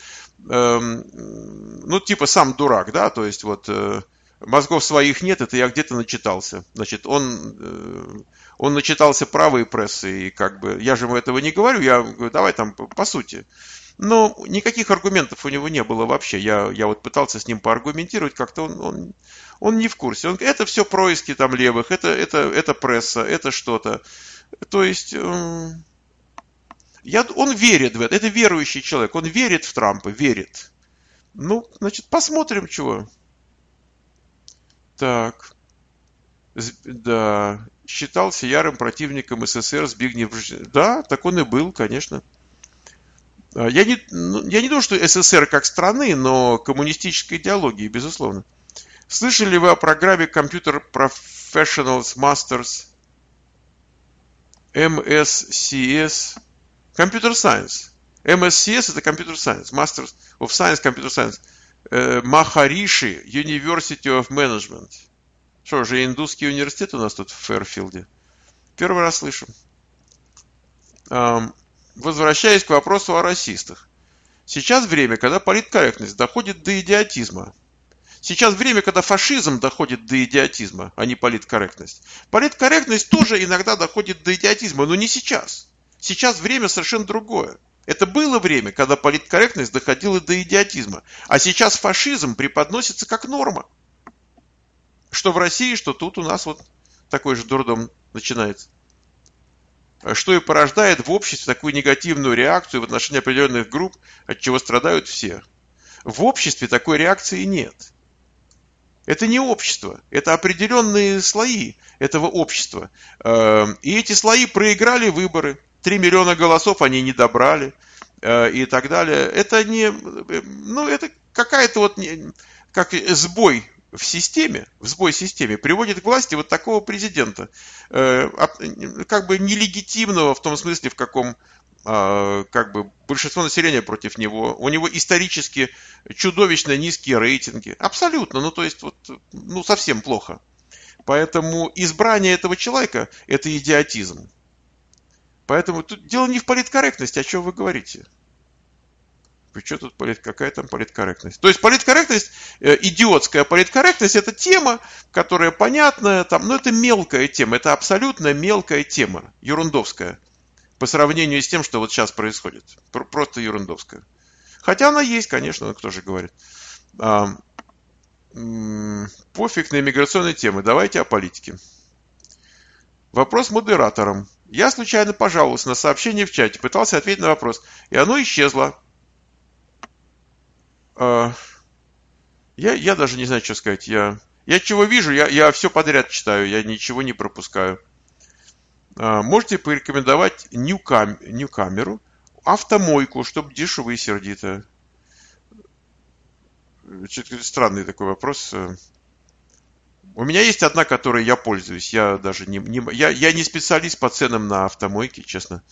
ну, типа сам дурак, да, то есть вот мозгов своих нет, это я где-то начитался. Значит, он, он начитался правой прессы, и как бы, я же ему этого не говорю, я говорю, давай там по сути. Но никаких аргументов у него не было вообще. Я, я вот пытался с ним поаргументировать, как-то он, он, он не в курсе. Он, это все происки там левых, это, это, это пресса, это что-то. То есть, э, я, он верит в это. Это верующий человек. Он верит в Трампа, верит. Ну, значит, посмотрим, чего. Так. Да. считался ярым противником СССР Збигнев Брежнев. Да, так он и был, конечно. Я не, я не думаю, что СССР как страны, но коммунистической идеологии, безусловно. Слышали ли вы о программе Computer Professionals Masters эм эс си эс? Computer Science. эм эс си эс это Computer Science. Masters of Science, Computer Science. Махариши University of Management. Что же, индусский университет у нас тут в Фэрфилде? Первый раз слышу. Возвращаясь к вопросу о расистах. Сейчас время, когда политкорректность доходит до идиотизма. Сейчас время, когда фашизм доходит до идиотизма, а не политкорректность. Политкорректность тоже иногда доходит до идиотизма, но не сейчас. Сейчас время совершенно другое. Это было время, когда политкорректность доходила до идиотизма. А сейчас фашизм преподносится как норма. Что в России, что тут у нас вот такой же дурдом начинается. Что и порождает в обществе такую негативную реакцию в отношении определенных групп, от чего страдают все. В обществе такой реакции нет. Это не общество, это определенные слои этого общества. И эти слои проиграли выборы. Три миллиона голосов они не добрали и так далее. Это не, ну, это какая-то вот, как сбой в системе, в сбой в системе приводит к власти вот такого президента, как бы нелегитимного в том смысле, в каком как бы большинство населения против него, у него исторически чудовищно низкие рейтинги, абсолютно, ну то есть вот, ну совсем плохо. Поэтому избрание этого человека – это идиотизм. Поэтому тут дело не в политкорректности, о чем вы говорите. Вы что тут, полит... какая там политкорректность? То есть политкорректность, э, идиотская политкорректность – это тема, которая понятная, там, но это мелкая тема, это абсолютно мелкая тема, ерундовская, по сравнению с тем, что вот сейчас происходит. Просто ерундовская. Хотя она есть, конечно, кто же говорит. А, м- пофиг на иммиграционные темы, давайте о политике. Вопрос модераторам. Я случайно пожаловался на сообщение в чате, пытался ответить на вопрос, и оно исчезло. Я, я даже не знаю, что сказать. Я, я чего вижу, я, я все подряд читаю, я ничего не пропускаю. Можете порекомендовать ньюкам, ньюкамеру, автомойку, чтобы дешево и сердито. Странный такой вопрос. У меня есть одна, которой я пользуюсь. Я даже не, не, я, я не специалист по ценам на автомойки, честно.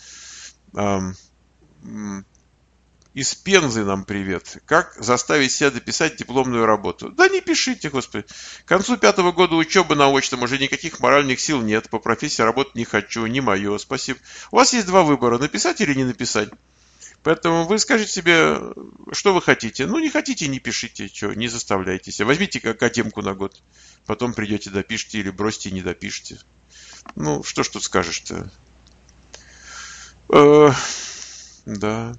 Из Пензы нам привет. Как заставить себя дописать дипломную работу? Да не пишите, господи. К концу пятого года учебы на очном уже никаких моральных сил нет. По профессии работать не хочу, не мое, спасибо. У вас есть два выбора, написать или не написать. Поэтому вы скажите себе, что вы хотите. Ну, не хотите, не пишите, что, не заставляйте себя. Возьмите академку на год. Потом придете, допишите или бросите и не допишите. Ну, что ж тут скажешь-то? Э, да.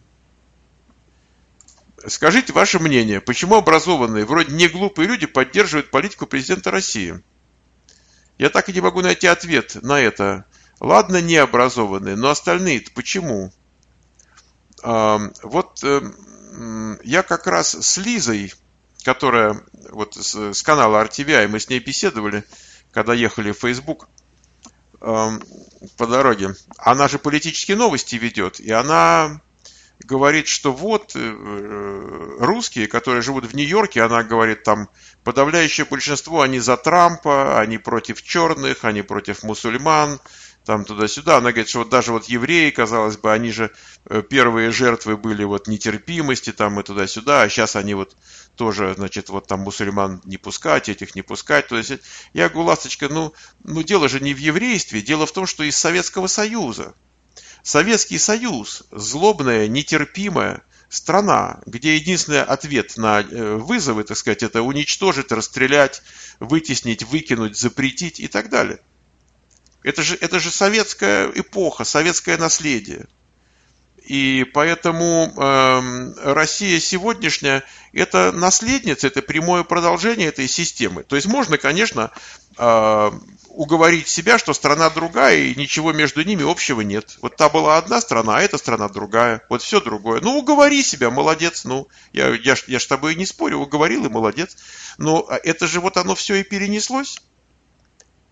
Скажите ваше мнение, почему образованные, вроде не глупые люди поддерживают политику президента России? Я так и не могу найти ответ на это. Ладно, не образованные, но остальные-то почему? А, вот э, я как раз с Лизой, которая вот с, с канала ар ти ви ай, мы с ней беседовали, когда ехали в Facebook э, по дороге. Она же политические новости ведет, и она говорит, что вот русские, которые живут в Нью-Йорке, она говорит, там подавляющее большинство, они за Трампа, они против черных, они против мусульман, там туда-сюда. Она говорит, что вот даже вот евреи, казалось бы, они же первые жертвы были вот нетерпимости там и туда-сюда, а сейчас они вот тоже, значит, вот там мусульман не пускать, этих не пускать. То есть я говорю, ласточка, ну, ну дело же не в еврействе, дело в том, что из Советского Союза. Советский Союз, злобная, нетерпимая страна, где единственный ответ на вызовы, так сказать, это уничтожить, расстрелять, вытеснить, выкинуть, запретить и так далее. Это же, это же советская эпоха, советское наследие. И поэтому э, Россия сегодняшняя – это наследница, это прямое продолжение этой системы. То есть можно, конечно, э, уговорить себя, что страна другая, и ничего между ними общего нет. Вот та была одна страна, а эта страна другая. Вот все другое. Ну, уговори себя, молодец. Ну, я, я, я ж с тобой не спорю, уговорил и молодец. Но это же вот оно все и перенеслось.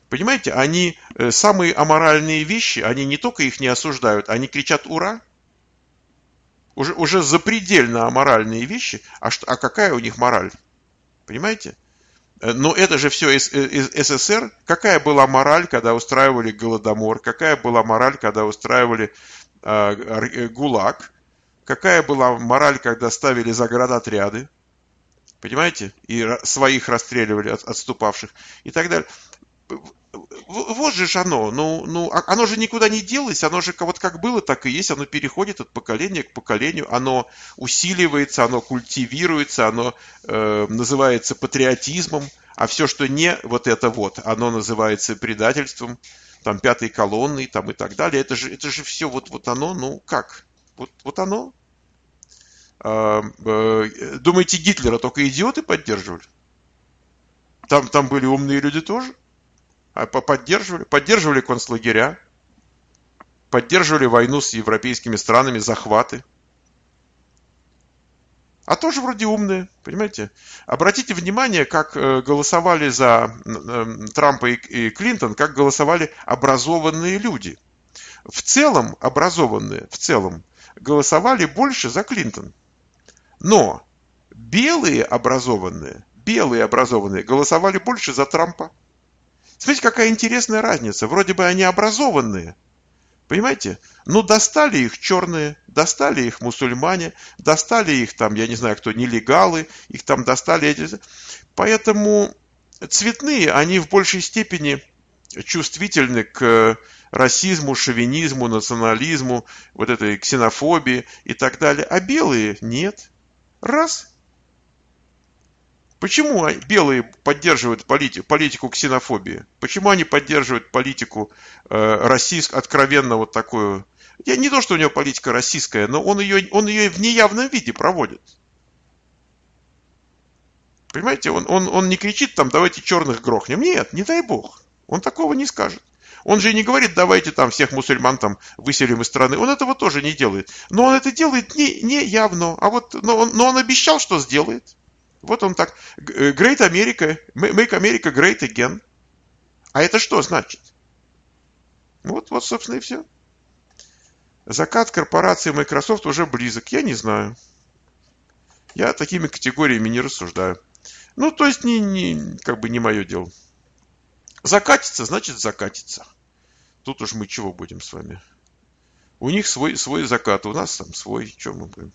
Понимаете, они э, самые аморальные вещи, они не только их не осуждают, они кричат «Ура!». Уже, уже запредельно аморальные вещи, а, что, а какая у них мораль? Понимаете? Но это же все из, из СССР. Какая была мораль, когда устраивали Голодомор? Какая была мораль, когда устраивали э, ГУЛАГ? Какая была мораль, когда ставили заградотряды? Понимаете? И своих расстреливали, от, отступавших и так далее. Вот же ж оно, ну, ну, оно же никуда не делось, оно же вот как было, так и есть, оно переходит от поколения к поколению, оно усиливается, оно культивируется, оно э, называется патриотизмом, а все, что не вот это вот, оно называется предательством, там, пятой колонной, там, и так далее, это же, это же все вот, вот оно, ну, как? Вот, вот оно. Э, э, думаете, Гитлера только идиоты поддерживали? Там, там были умные люди тоже? Поддерживали, поддерживали концлагеря, поддерживали войну с европейскими странами, захваты. А тоже вроде умные, понимаете? Обратите внимание, как голосовали за Трампа и Клинтон, как голосовали образованные люди. В целом, образованные, в целом, голосовали больше за Клинтон. Но белые образованные, белые образованные голосовали больше за Трампа. Смотрите, какая интересная разница. Вроде бы они образованные, понимаете? Но достали их черные, достали их мусульмане, достали их там, я не знаю кто, нелегалы, их там достали эти. Поэтому цветные, они в большей степени чувствительны к расизму, шовинизму, национализму, вот этой ксенофобии и так далее. А белые нет. Раз. Почему белые поддерживают политику, политику ксенофобии? Почему они поддерживают политику э, расист, откровенно вот такую? Я не то, что у него политика российская, но он ее, он ее в неявном виде проводит. Понимаете, он, он, он не кричит там, давайте черных грохнем. Нет, не дай бог. Он такого не скажет. Он же не говорит, давайте там всех мусульман там выселим из страны. Он этого тоже не делает. Но он это делает не, не явно. А вот, но, он, но он обещал, что сделает. Вот он так, Great America, Make America Great Again. А это что значит? Вот, вот, собственно, и все. Закат корпорации Microsoft уже близок. Я не знаю. Я такими категориями не рассуждаю. Ну, то есть, не, не, как бы не мое дело. Закатится, значит закатится. Тут уж мы чего будем с вами? У них свой, свой закат, у нас там свой. Чем мы будем?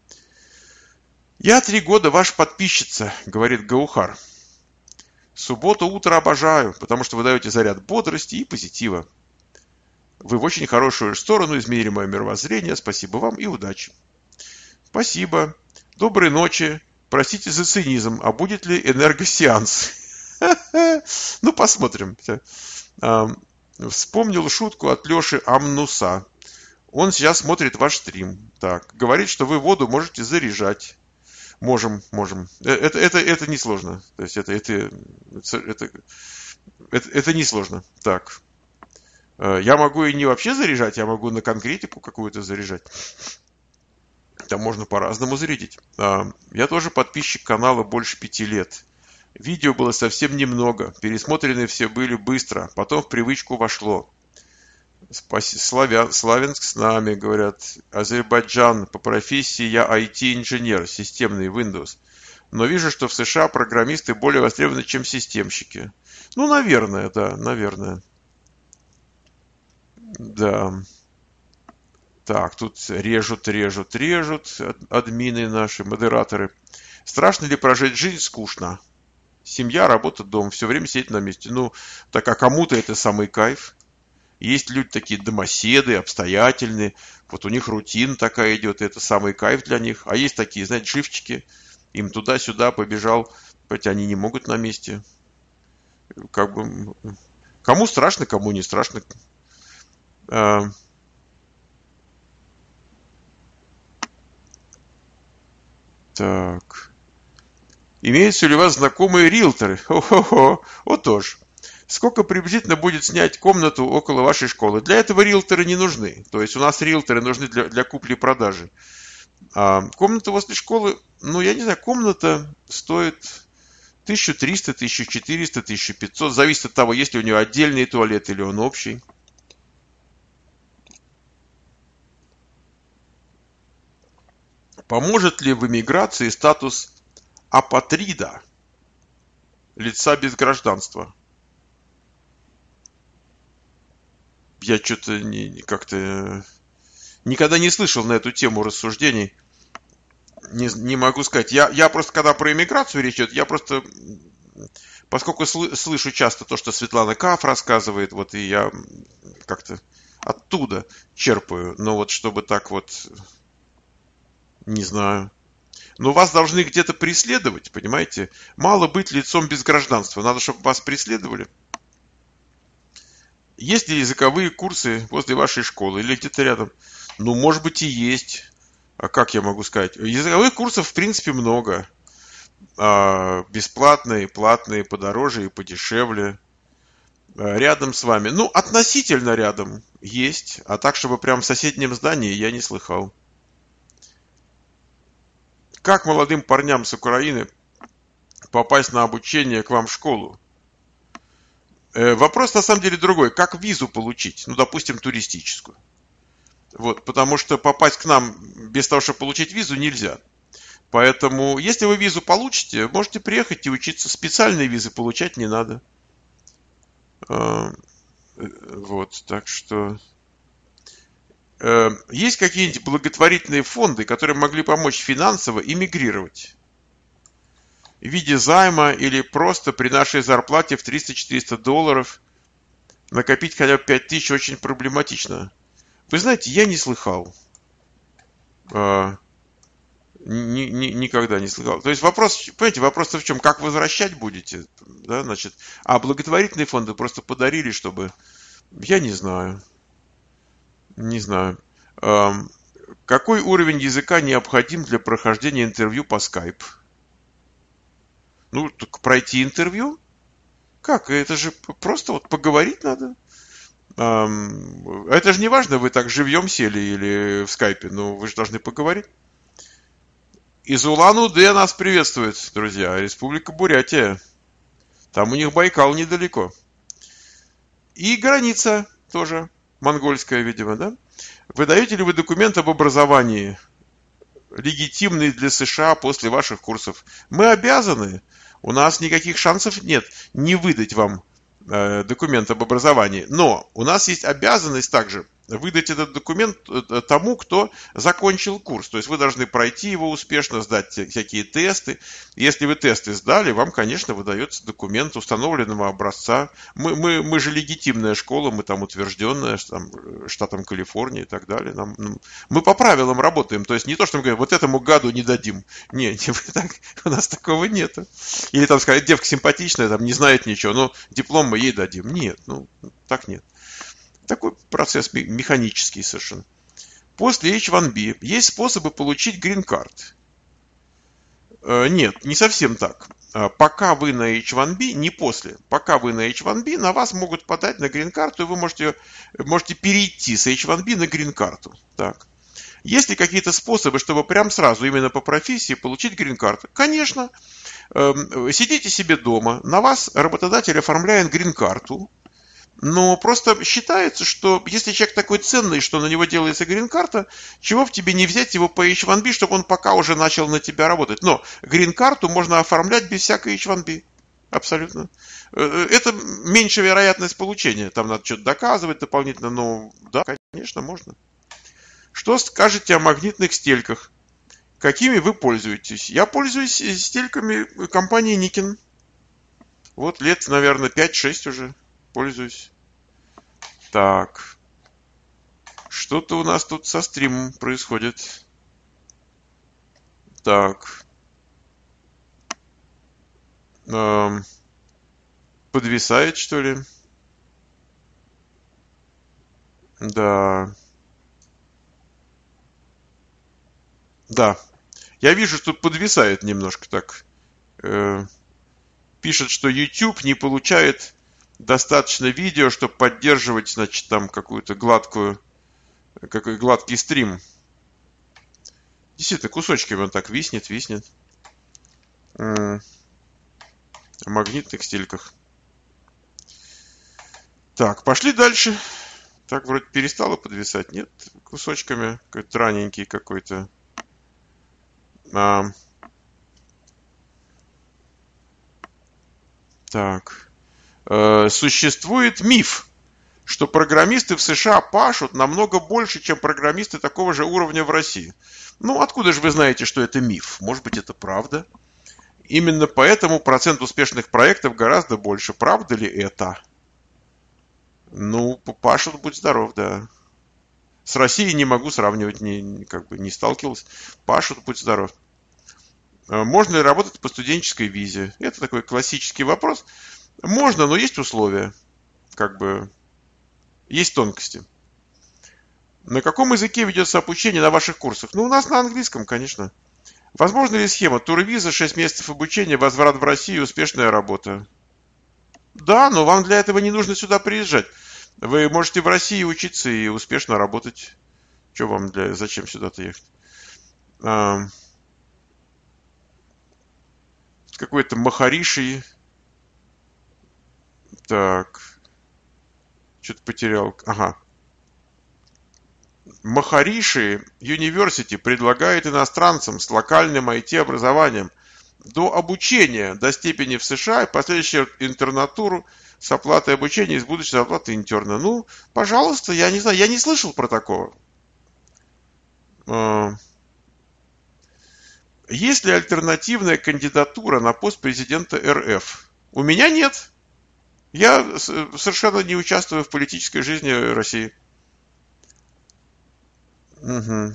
Я три года ваш подписчица, говорит Гаухар. Субботу утро обожаю, потому что вы даете заряд бодрости и позитива. Вы в очень хорошую сторону изменили мое мировоззрение. Спасибо вам и удачи. Спасибо. Доброй ночи. Простите за цинизм. А будет ли энергосеанс? Ну, посмотрим. Вспомнил шутку от Леши Амнуса. Он сейчас смотрит ваш стрим. Так, говорит, что вы воду можете заряжать. Можем, можем. Это, это, это не сложно. То есть это, это, это, это, это не сложно. Так. Я могу и не вообще заряжать, я могу на конкретику какую-то заряжать. Там можно по-разному зарядить. Я тоже подписчик канала больше пяти лет. Видео было совсем немного. Пересмотрены все были быстро. Потом в привычку вошло. Славян, Славянск с нами, говорят. Азербайджан. По профессии я ай ти-инженер, системный Windows. Но вижу, что в США программисты более востребованы, чем системщики. Ну, наверное, да, наверное. Да. Так, тут режут, режут, режут админы наши, модераторы. Страшно ли прожить жизнь? Скучно. Семья, работа, дом. Все время сидеть на месте. Ну, так а кому-то это самый кайф. Есть люди такие домоседы, обстоятельные. Вот у них рутина такая идет, это самый кайф для них. А есть такие, знаете, живчики. Им туда-сюда побежал. Хотя они не могут на месте. Как бы... Кому страшно, кому не страшно. А... Так. Имеются ли у вас знакомые риэлторы? Хо-хо-хо. Вот тоже. Сколько приблизительно будет снять комнату около вашей школы? Для этого риэлторы не нужны. То есть у нас риэлторы нужны для, для купли-продажи. А комната возле школы, ну я не знаю, комната стоит тысяча триста, тысяча четыреста, тысяча пятьсот. Зависит от того, есть ли у него отдельный туалет или он общий. Поможет ли в эмиграции статус апатрида, лица без гражданства? Я что-то не, как-то никогда не слышал на эту тему рассуждений. Не, не могу сказать. Я, я просто, когда про эмиграцию речь идет, я просто, поскольку сл- слышу часто то, что Светлана Каф рассказывает, вот и я как-то оттуда черпаю. Но вот чтобы так вот, не знаю. Но вас должны где-то преследовать, понимаете? Мало быть лицом без гражданства. Надо, чтобы вас преследовали. Есть ли языковые курсы возле вашей школы или где-то рядом? Ну, может быть, и есть. А как я могу сказать? Языковых курсов, в принципе, много. А, бесплатные, платные, подороже и подешевле. А, рядом с вами. Ну, относительно рядом есть. А так, чтобы прям в соседнем здании, я не слыхал. Как молодым парням с Украины попасть на обучение к вам в школу? Вопрос на самом деле другой. Как визу получить? Ну, допустим, туристическую. Вот, потому что попасть к нам без того, чтобы получить визу, нельзя. Поэтому, если вы визу получите, можете приехать и учиться. Специальные визы получать не надо. Вот, так что... Есть какие-нибудь благотворительные фонды, которые могли помочь финансово эмигрировать? В виде займа или просто при нашей зарплате в триста-четыреста долларов накопить хотя бы пять тысяч очень проблематично. Вы знаете, я не слыхал. А, ни, ни, никогда не слыхал. То есть вопрос, понимаете, вопрос в чем? Как возвращать будете? Да, значит, а благотворительные фонды просто подарили, чтобы... Я не знаю. Не знаю. А, какой уровень языка необходим для прохождения интервью по Skype? Ну, так пройти интервью? Как? Это же просто вот поговорить надо. Это же не важно, вы так живьем сели или в скайпе, но вы же должны поговорить. Из Улан-Удэ нас приветствует, друзья, Республика Бурятия. Там у них Байкал недалеко. И граница тоже, монгольская, видимо, да? Выдаете ли вы документ об образовании, легитимный для США после ваших курсов? Мы обязаны. У нас никаких шансов нет не выдать вам документ об образовании. Но у нас есть обязанность также выдать этот документ тому, кто закончил курс. То есть вы должны пройти его успешно, сдать всякие тесты. Если вы тесты сдали, вам, конечно, выдается документ установленного образца. Мы, мы, мы же легитимная школа, мы там утвержденная там, штатом Калифорния и так далее. Нам, мы по правилам работаем. То есть не то, что мы говорим, вот этому гаду не дадим. Нет, не, так, у нас такого нет. Или там сказать, девка симпатичная, там не знает ничего, но диплом мы ей дадим. Нет, ну так нет. Такой процесс механический совершенно. После эйч один би есть способы получить грин-карт? Нет, не совсем так. Пока вы на эйч один би, не после. Пока вы на эйч один би, на вас могут подать на грин-карту, и вы можете, можете перейти с эйч один би на грин-карту. Так. Есть ли какие-то способы, чтобы прям сразу, именно по профессии, получить грин-карту? Конечно. Сидите себе дома, на вас работодатель оформляет грин-карту. Но просто считается, что если человек такой ценный, что на него делается грин-карта, чего в тебе не взять его по эйч один би, чтобы он пока уже начал на тебя работать. Но грин-карту можно оформлять без всякой эйч один би. Абсолютно. Это меньшая вероятность получения. Там надо что-то доказывать дополнительно. Но да, конечно, можно. Что скажете о магнитных стельках? Какими вы пользуетесь? Я пользуюсь стельками компании Nikon. Вот лет, наверное, пять-шесть уже. Пользуюсь. Так. Что-то у нас тут со стримом происходит. Так. Эм. Подвисает, что ли? Да. Да. Я вижу, что подвисает немножко так. Э. Пишет, что YouTube не получает достаточно видео, чтобы поддерживать, значит, там какую-то гладкую, какой гладкий стрим. Действительно, кусочками он так виснет, виснет. о магнитных стельках. Так, пошли дальше. Так, вроде перестало подвисать. Нет, кусочками. Какой-то раненький какой-то. А, так. Э, существует миф, что программисты в США пашут намного больше, чем программисты такого же уровня в России. Ну, откуда же вы знаете, что это миф? Может быть, это правда? Именно поэтому процент успешных проектов гораздо больше. Правда ли это? Ну, пашут, будь здоров, да. С Россией не могу сравнивать, не, как бы не сталкивался. Пашут, будь здоров. Можно ли работать по студенческой визе? Это такой классический вопрос. Можно, но есть условия. Как бы есть тонкости. На каком языке ведется обучение на ваших курсах? Ну, у нас на английском, конечно. Возможно ли схема турвиза, шесть месяцев обучения, возврат в Россию, успешная работа? Да, но вам для этого не нужно сюда приезжать. Вы можете в России учиться и успешно работать. Что вам для... Зачем сюда-то ехать? А... Какой-то Махариши. Так. Что-то потерял. Ага. Махариши University предлагает иностранцам с локальным ай ти-образованием до обучения до степени в США и последующую интернатуру с оплатой обучения и с будущей оплатой интерна. Ну, пожалуйста, я не знаю, я не слышал про такого. Есть ли альтернативная кандидатура на пост президента эр эф? У меня нет. Я совершенно не участвую в политической жизни России. Угу.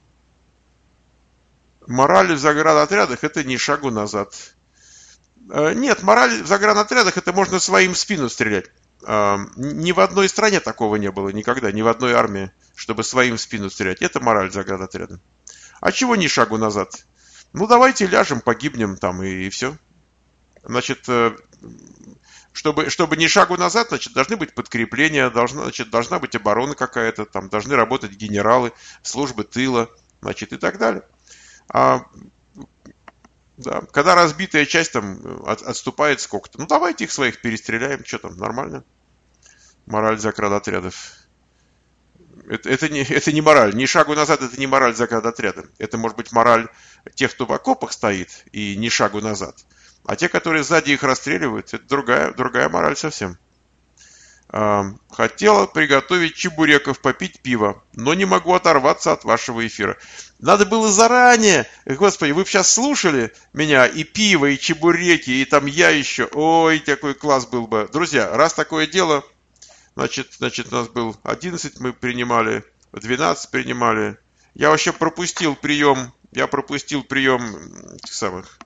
Мораль в заградотрядах — это не шагу назад. Нет, мораль в заградотрядах — это можно своим в спину стрелять. Ни в одной стране такого не было никогда, ни в одной армии, чтобы своим в спину стрелять. Это мораль заградотряда. А чего ни шагу назад? Ну, давайте ляжем, погибнем там и, и все. Значит, чтобы, чтобы ни шагу назад, значит, должны быть подкрепления, должна, значит, должна быть оборона какая-то, там должны работать генералы, службы тыла, значит, и так далее. А, да, когда разбитая часть там от, отступает сколько-то, ну, давайте их своих перестреляем, что там, нормально. Мораль заградотрядов. Это, это, не, это не мораль. Ни шагу назад — это не мораль заградотряда. Это может быть мораль тех, кто в окопах стоит, и ни шагу назад. А те, которые сзади их расстреливают, это другая, другая мораль совсем. А, хотела приготовить чебуреков, попить пиво, но не могу оторваться от вашего эфира. Надо было заранее. Господи, вы бы сейчас слушали меня, и пиво, и чебуреки, и там я еще. Ой, такой класс был бы. Друзья, раз такое дело... Значит, значит, у нас был одиннадцать, мы принимали, двенадцать принимали. Я вообще пропустил прием, я пропустил прием этих самых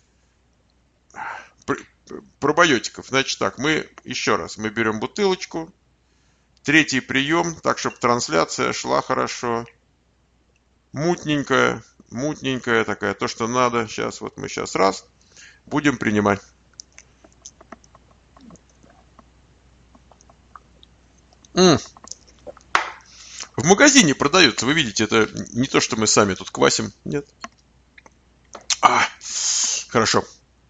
пробиотиков. Значит так, мы еще раз, мы берем бутылочку, третий прием, так, чтобы трансляция шла хорошо. Мутненькая, мутненькая такая, то, что надо. Сейчас, вот мы сейчас раз, будем принимать. М. В магазине продаются, вы видите, это не то, что мы сами тут квасим, нет. А, хорошо.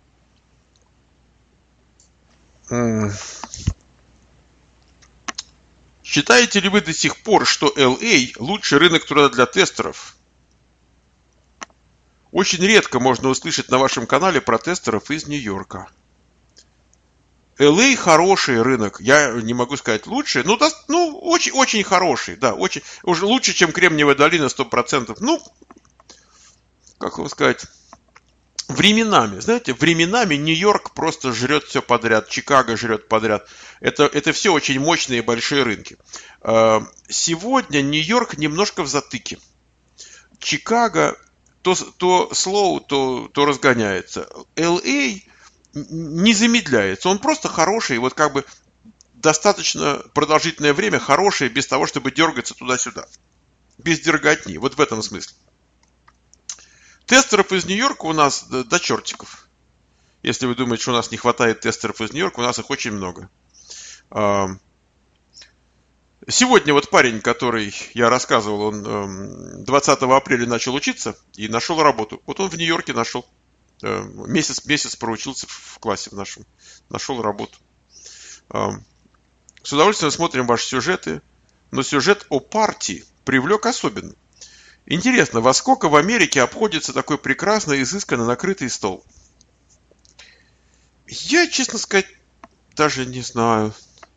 М. Считаете ли вы до сих пор, что эл эй лучший рынок труда для тестеров? Очень редко можно услышать на вашем канале про тестеров из Нью-Йорка. эл эй хороший рынок, я не могу сказать лучший, ну, да, ну очень, очень хороший, да, очень, уже лучше, чем Кремниевая долина, сто процентов. Ну, как вам сказать, временами, знаете, временами Нью-Йорк просто жрет все подряд, Чикаго жрет подряд. Это, это все очень мощные большие рынки. Сегодня Нью-Йорк немножко в затыке. Чикаго то, то slow, то, то разгоняется. эл эй не замедляется, он просто хороший, вот как бы достаточно продолжительное время хороший, без того, чтобы дергаться туда-сюда. Без дерготни, вот в этом смысле. Тестеров из Нью-Йорка у нас до чертиков. Если вы думаете, что у нас не хватает тестеров из Нью-Йорка, у нас их очень много. Сегодня вот парень, который я рассказывал, он двадцатого апреля начал учиться и нашел работу. Вот он в Нью-Йорке нашел. Месяц, месяц проучился в классе в нашем. Нашел работу. С удовольствием смотрим ваши сюжеты. Но сюжет о партии привлек особенно. Интересно, во сколько в Америке обходится такой прекрасно изысканно накрытый стол? Я, честно сказать, даже не знаю.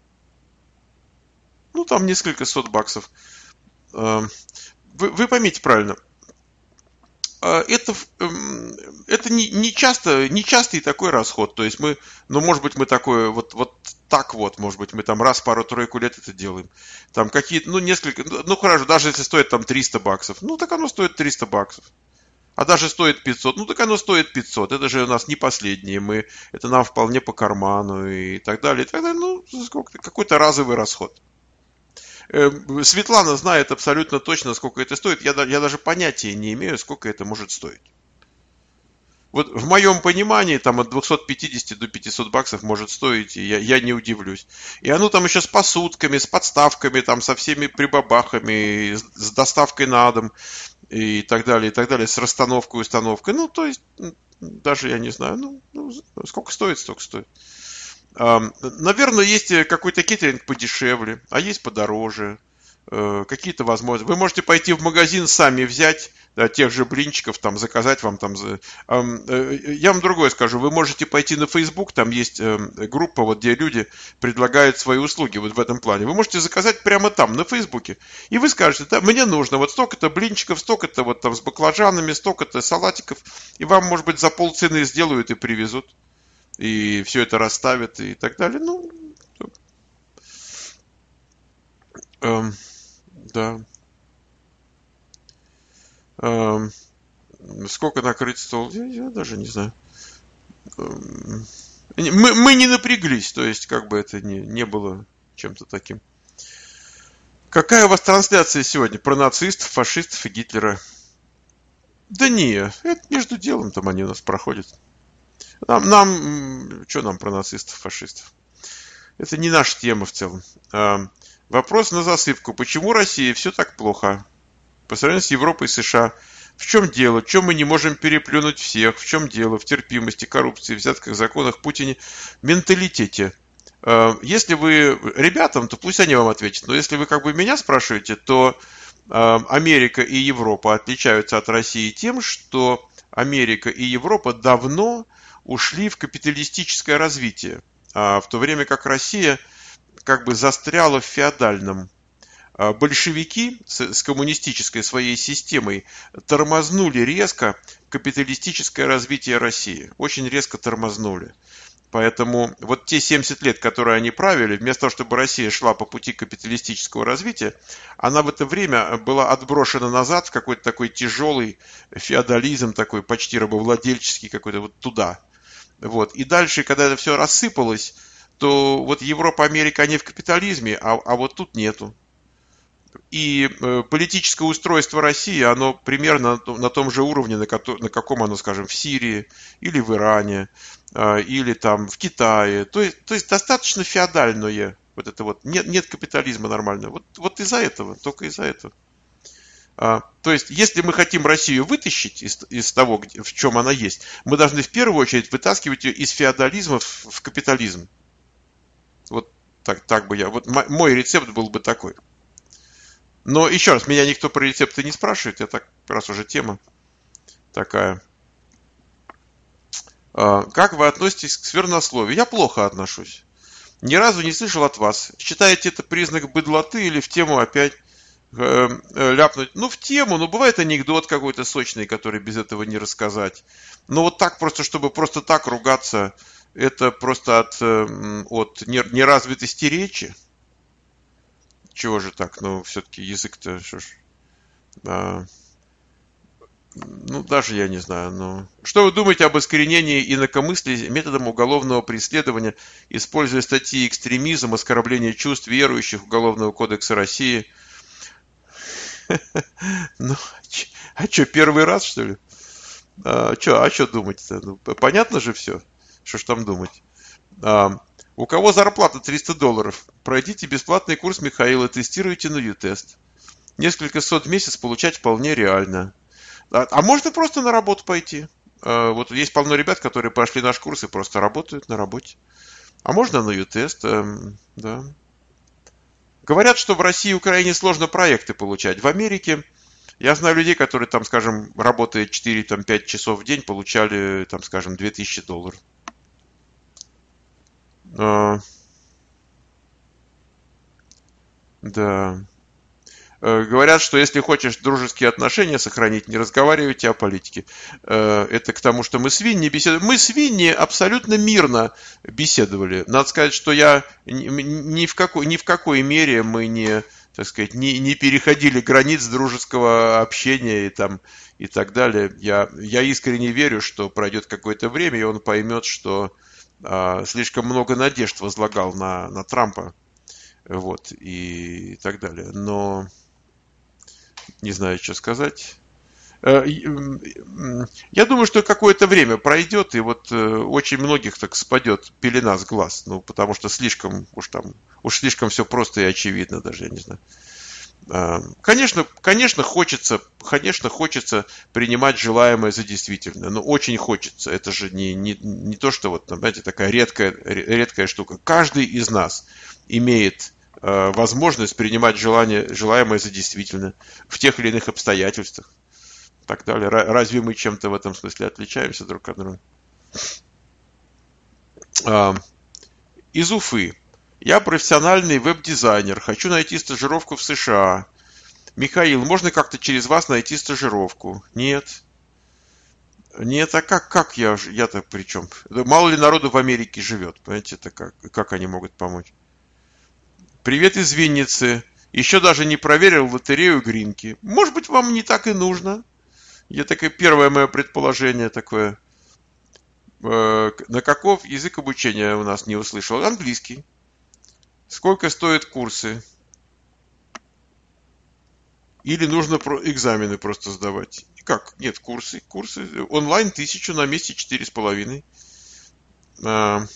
Ну, там несколько сот баксов. Вы, вы поймите правильно. Это, это не, не, часто, не частый такой расход. То есть мы, ну, может быть, мы такое, вот, вот так вот, может быть, мы там раз пару-тройку лет это делаем. Там какие-то, ну, несколько, ну, хорошо, даже если стоит там триста баксов, ну, так оно стоит триста баксов. А даже стоит пятьсот, ну, так оно стоит пятьсот. Это же у нас не последнее, мы, это нам вполне по карману и так далее. И так далее. Ну, сколько, какой-то разовый расход. Светлана знает абсолютно точно, сколько это стоит. Я, я даже понятия не имею, сколько это может стоить. Вот в моем понимании там от двухсот пятидесяти до пятисот баксов может стоить, и я, я не удивлюсь. И оно там еще с посудками, с подставками, там со всеми прибабахами, с, с доставкой на дом и так далее, и так далее, с расстановкой, установкой. Ну, то есть, даже я не знаю, ну, ну сколько стоит, столько стоит. Наверное, есть какой-то кейтеринг подешевле, а есть подороже. Какие-то возможности. Вы можете пойти в магазин, сами взять, да, тех же блинчиков, там, заказать вам там. Я вам другое скажу. Вы можете пойти на Facebook, там есть группа, вот, где люди предлагают свои услуги вот в этом плане. Вы можете заказать прямо там, на Фейсбуке. И вы скажете, да, мне нужно вот столько-то блинчиков, столько-то вот там с баклажанами, столько-то салатиков. И вам, может быть, за полцены сделают и привезут. И все это расставят и так далее. Ну, эм, да. Эм, сколько накрыть стол? Я, я даже не знаю. Эм, мы, мы не напряглись, то есть как бы это не, не было чем-то таким. Какая у вас трансляция сегодня? Про нацистов, фашистов и Гитлера? Да не, это между делом там они у нас проходят. Нам, нам, что нам про нацистов, фашистов? Это не наша тема в целом. А, вопрос на засыпку. Почему Россия все так плохо по сравнению с Европой и США? В чем дело? В чем мы не можем переплюнуть всех? В чем дело? В терпимости, коррупции, взятках, законах, Путине, менталитете. А, если вы ребятам, то пусть они вам ответят. Но если вы как бы меня спрашиваете, то а, Америка и Европа отличаются от России тем, что Америка и Европа давно ушли в капиталистическое развитие, в то время как Россия как бы застряла в феодальном. Большевики с коммунистической своей системой тормознули резко капиталистическое развитие России. Очень резко тормознули. Поэтому вот те семьдесят лет, которые они правили, вместо того, чтобы Россия шла по пути капиталистического развития, она в это время была отброшена назад в какой-то такой тяжелый феодализм, такой почти рабовладельческий какой-то вот туда. Вот. И дальше, когда это все рассыпалось, то вот Европа, Америка, они в капитализме, а, а вот тут нету. И э, политическое устройство России, оно примерно на, на том же уровне, на, ко- на каком оно, скажем, в Сирии или в Иране, э, или там в Китае. То есть, то есть достаточно феодальное. Вот это вот. Нет, нет капитализма нормального. Вот, вот из-за этого, только из-за этого. А, то есть, если мы хотим Россию вытащить из, из того, где, в чем она есть, мы должны в первую очередь вытаскивать ее из феодализма в, в капитализм. Вот так, так бы я. Вот мой рецепт был бы такой. Но еще раз, меня никто про рецепты не спрашивает, я так, раз уже тема такая. А, как вы относитесь к сквернословию? Я плохо отношусь. Ни разу не слышал от вас. Считаете это признак быдлоты или в тему опять э, э, ляпнуть? Ну, в тему, ну, бывает анекдот какой-то сочный, который без этого не рассказать. Но вот так просто, чтобы просто так ругаться, это просто от, э, от неразвитости речи. Чего же так? Ну, все-таки язык-то, что ж, а, ну, даже я не знаю. Ну, что вы думаете об искоренении инакомыслия методом уголовного преследования, используя статьи экстремизм, оскорбление чувств верующих Уголовного кодекса России? Ну, а что, первый раз, что ли? А что, а что думать-то? Ну, понятно же все, что ж там думать. У кого зарплата триста долларов, пройдите бесплатный курс Михаила, тестируйте на ю-тест. Несколько сот в месяц получать вполне реально. А, а можно просто на работу пойти. Э, Вот есть полно ребят, которые прошли наш курс и просто работают на работе. А можно на ю-тест, эм, да. Говорят, что в России и Украине сложно проекты получать. В Америке я знаю людей, которые там, скажем, работая четыре-пять часов в день, получали, там, скажем, две тысячи долларов. А, да. Э, Говорят, что если хочешь дружеские отношения сохранить, не разговаривайте о политике. Э, Это к тому, что мы с Винни беседовали. Мы с Винни абсолютно мирно беседовали. Надо сказать, что я ни ни в какой, ни в какой мере мы не, так сказать, не, не переходили границ дружеского общения и, там, и так далее. Я, я искренне верю, что пройдет какое-то время, и он поймет, что а, слишком много надежд возлагал на, на Трампа. Вот, и так далее. Но не знаю, что сказать. Э, и, м, Я думаю, что какое-то время пройдет, и вот э, очень многих так спадет пелена с глаз. Ну, потому что слишком уж там, уж слишком все просто и очевидно даже, я не знаю. А, Конечно, конечно, хочется, конечно, хочется принимать желаемое за действительное, но очень хочется. Это же не, не, не то, что вот, знаете, такая редкая, ре- редкая штука. Каждый из нас имеет э, возможность принимать желание, желаемое за действительное в тех или иных обстоятельствах и так далее. Ра- Разве мы чем-то в этом смысле отличаемся друг от друга? А, Из Уфы. Я профессиональный веб-дизайнер. Хочу найти стажировку в США. Михаил, можно как-то через вас найти стажировку? Нет. Нет, а как, как я, ж- я-то при чем? Да мало ли народу в Америке живет, понимаете, это как, как они могут помочь? Привет из Винницы. Еще даже не проверил лотерею Гринки. Может быть, вам не так и нужно? Я такое первое мое предположение такое. Э, На каков язык обучения у нас не услышал? Английский. Сколько стоят курсы? Или нужно про экзамены просто сдавать? Как? Нет, курсы. Курсы онлайн тысячу, на месте четыре с половиной. А,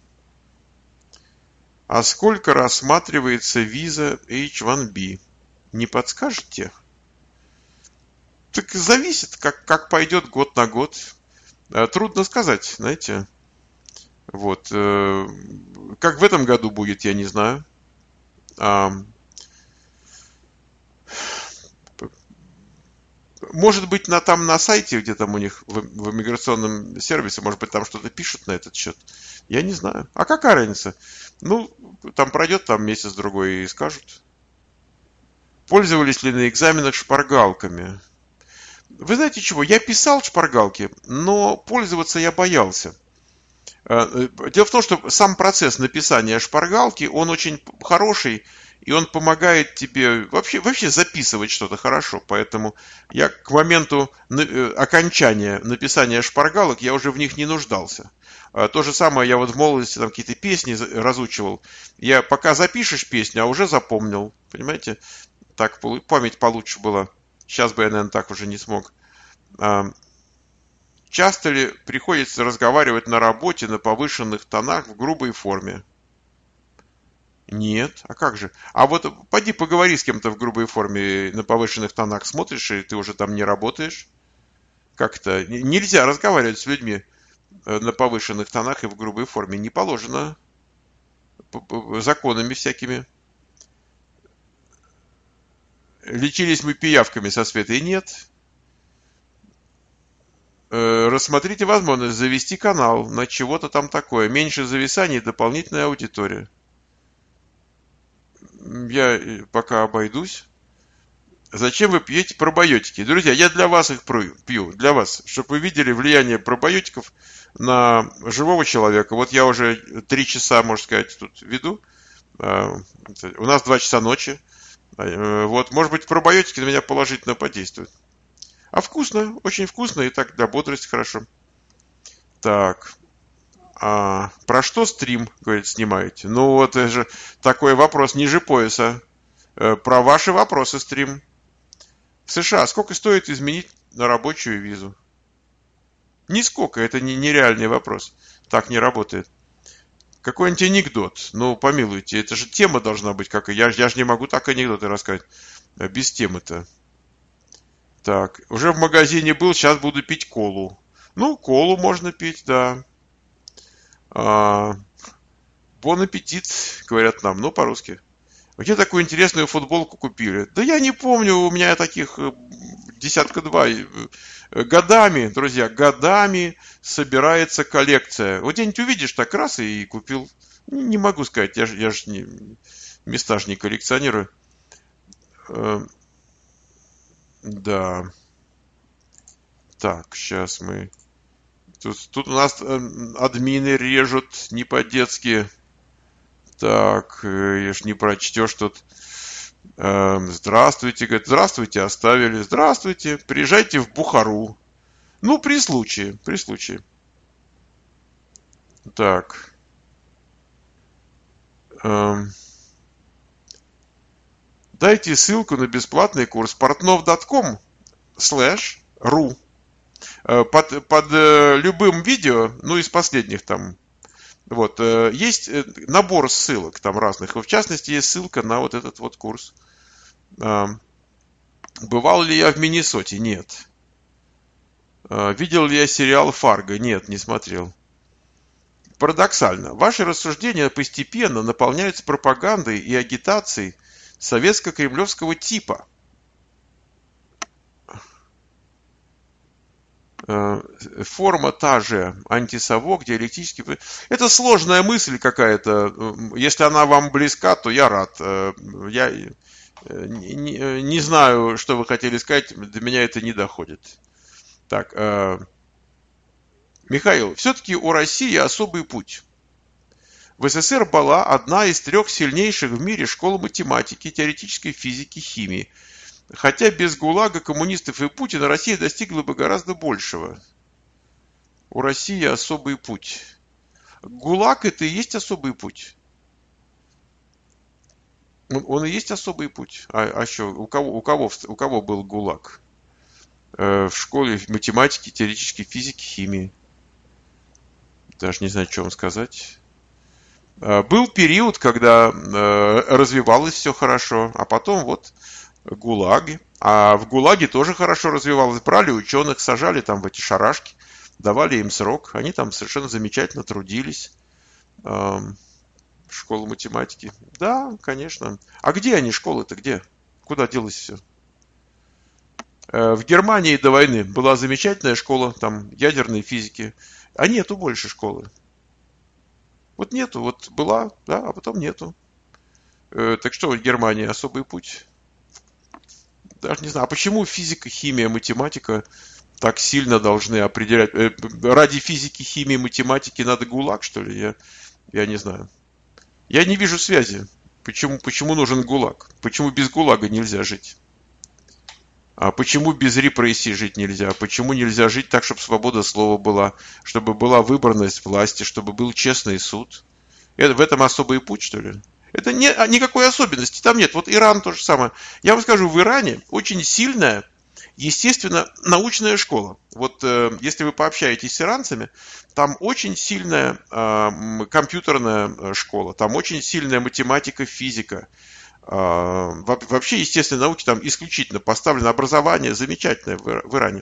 а сколько рассматривается виза эйч один би? Не подскажете? Так зависит, как, как пойдет год на год. А, Трудно сказать, знаете. Вот. э, Как в этом году будет, я не знаю. А, Может быть, на, там на сайте, где там у них в, в иммиграционном сервисе, может быть, там что-то пишут на этот счет. Я не знаю. А какая разница? Ну, там пройдет там месяц-другой и скажут. Пользовались ли на экзаменах шпаргалками? Вы знаете чего? Я писал шпаргалки, но пользоваться я боялся. Э, Дело в том, что сам процесс написания шпаргалки, он очень хороший, и он помогает тебе вообще, вообще записывать что-то хорошо. Поэтому я к моменту на- э, окончания написания шпаргалок, я уже в них не нуждался. А То же самое я вот в молодости там какие-то песни за- разучивал. Я пока запишешь песню, а уже запомнил. Понимаете? Так полу- память получше была. Сейчас бы я, наверное, так уже не смог. А, Часто ли приходится разговаривать на работе на повышенных тонах в грубой форме? Нет. А как же? А вот поди поговори с кем-то в грубой форме на повышенных тонах, смотришь, и ты уже там не работаешь. Как-то н- нельзя разговаривать с людьми э, на повышенных тонах и в грубой форме. Не положено п- п- законами всякими. Лечились мы пиявками со Светой? Нет. Э, Рассмотрите возможность завести канал на чего-то там такое. Меньше зависаний, дополнительная аудитория. Я э, пока обойдусь. Зачем вы пьете пробиотики? Друзья, я для вас их прю- пью, для вас, чтобы вы видели влияние пробиотиков на живого человека. Вот я уже три часа, можно сказать, тут веду. А, У нас два часа ночи. А, Вот, может быть, пробиотики на меня положительно подействуют. А вкусно, очень вкусно, и так для бодрости хорошо. Так, а про что стрим, говорит, снимаете? Ну вот, это же такой вопрос ниже пояса. Э, Про ваши вопросы стрим. В США сколько стоит изменить на рабочую визу? Нисколько, это не, нереальный вопрос. Так не работает. Какой-нибудь анекдот. Ну, помилуйте, это же тема должна быть. Как... Я, я же не могу так анекдоты рассказать. а Без темы-то. Так, уже в магазине был, сейчас буду пить колу. Ну, колу можно пить, да. А, бон аппетит, говорят нам, ну, по-русски. Где такую интересную футболку купили? Да я не помню, у меня таких э, десятка два. Э, Годами, друзья, годами собирается коллекция. Вот где-нибудь увидишь так раз и купил. Не не могу сказать, я же я ж не, места ж не коллекционирую. Э, Да, так, сейчас мы... Тут, тут у нас э, админы режут не по-детски. Так, э, я ж не прочтешь тут. Э, Здравствуйте, говорит, здравствуйте, оставили. Здравствуйте, приезжайте в Бухару. Ну, при случае, при случае. Так. эм, Дайте ссылку на бесплатный курс портнов точка ком слэш ру. Э, Под, под э, любым видео, ну, из последних там, вот, э, есть э, набор ссылок там разных. В частности, есть ссылка на вот этот вот курс. Эм, Бывал ли я в Миннесоте? Нет. Э, Видел ли я сериал «Фарго»? Нет, не смотрел. Парадоксально, ваши рассуждения постепенно наполняются пропагандой и агитацией советско-кремлевского типа. Э, Форма та же, антисовок, диалектический... Это сложная мысль какая-то. Если она вам близка, то я рад. Э, Я э, не, не- не знаю, что вы хотели сказать, до меня это не доходит. Так, э, Михаил, все-таки у России особый путь. В СССР была одна из трех сильнейших в мире школ математики, теоретической физики, химии. Хотя без ГУЛАГа, коммунистов и Путина Россия достигла бы гораздо большего. У России особый путь. ГУЛАГ это и есть особый путь. Он, он и есть особый путь. А, а что, у кого, у, кого, у кого был ГУЛАГ? Э, в школе математики, теоретической физики, химии. Даже не знаю, что вам сказать. Э, Был период, когда э, развивалось все хорошо, а потом вот ГУЛАГи. А в ГУЛАГе тоже хорошо развивалось. Брали ученых, сажали там в эти шарашки, давали им срок. Они там совершенно замечательно трудились. Эм, Школа математики. Да, конечно. А где они, школы-то где? Куда делось все? Э, В Германии до войны была замечательная школа, там ядерной физики. А нету больше школы. Вот нету, вот была, да, а потом нету. Э, Так что в Германии особый путь. Даже не знаю, а почему физика, химия, математика так сильно должны определять? Э, Ради физики, химии, математики надо ГУЛАГ, что ли? Я, я не знаю. Я не вижу связи. Почему, почему нужен ГУЛАГ? Почему без ГУЛАГа нельзя жить? А почему без репрессий жить нельзя? Почему нельзя жить так, чтобы свобода слова была, чтобы была выборность власти, чтобы был честный суд? Это, в этом особый путь, что ли? Это не, а, никакой особенности там нет. Вот Иран то же самое. Я вам скажу, в Иране очень сильная, естественно, научная школа. Вот э, если вы пообщаетесь с иранцами, там очень сильная э, м, компьютерная э, школа, там очень сильная математика, физика. А, во- Вообще, естественные науки там исключительно поставлено образование замечательное в Ира- в Иране.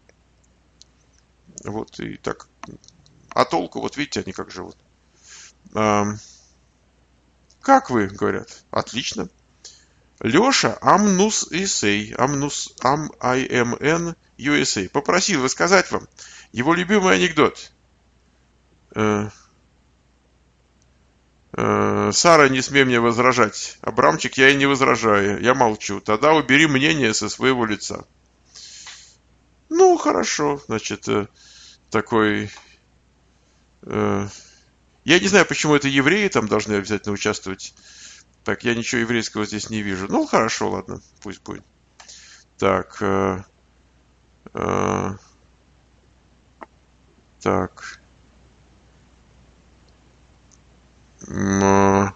Вот и так. А толку, вот видите, они как живут. А, Как вы, говорят? Отлично. Леша Амнус Исей, Амнус Ам I M N ю эс эй попросил рассказать вам его любимый анекдот. Э, э, Сара, не смей мне возражать. Абрамчик, я и не возражаю, я молчу. Тогда убери мнение со своего лица. Ну, хорошо, значит, э, такой... э, Я не знаю, почему это евреи там должны обязательно участвовать. Так, я ничего еврейского здесь не вижу. Ну, хорошо, ладно, пусть будет. Так, э, э, так, м, э,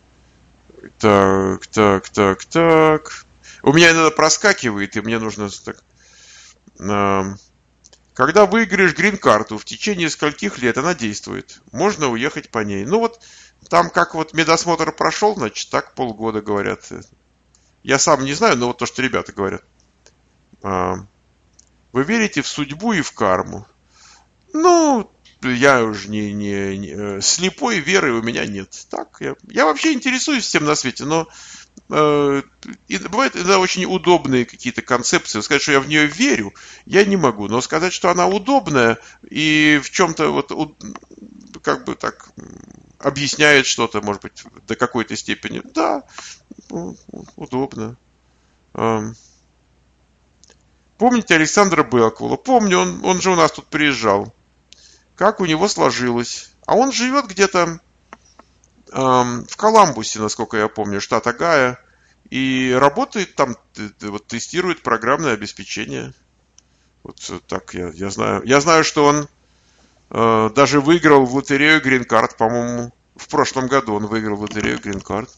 так, так, так, так. У меня иногда проскакивает, и мне нужно так. э, Когда выиграешь грин-карту, в течение скольких лет она действует? Можно уехать по ней. Ну вот, там как вот медосмотр прошел, значит, так полгода говорят. Я сам не знаю, но вот то, что ребята говорят. А, Вы верите в судьбу и в карму? Ну, я уже не, не, не- слепой веры у меня нет. Так, я, я вообще интересуюсь всем на свете, но э, и бывают иногда очень удобные какие-то концепции. Сказать, что я в нее верю, я не могу. Но сказать, что она удобная и в чем-то вот у- как бы так м, объясняет что-то, может быть, до какой-то степени, да, у- у- удобно. Эм, Помните Александра Белкула? Помню, он, он же у нас тут приезжал. Как у него сложилось? А он живет где-то эм, в Коламбусе, насколько я помню, штат Огайо, и работает там, т- т- вот, тестирует программное обеспечение. Вот э, так я, я знаю. Я знаю, что он э, даже выиграл в лотерею Green Card, по-моему, в прошлом году он выиграл в лотерею Green Card.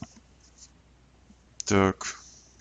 Так.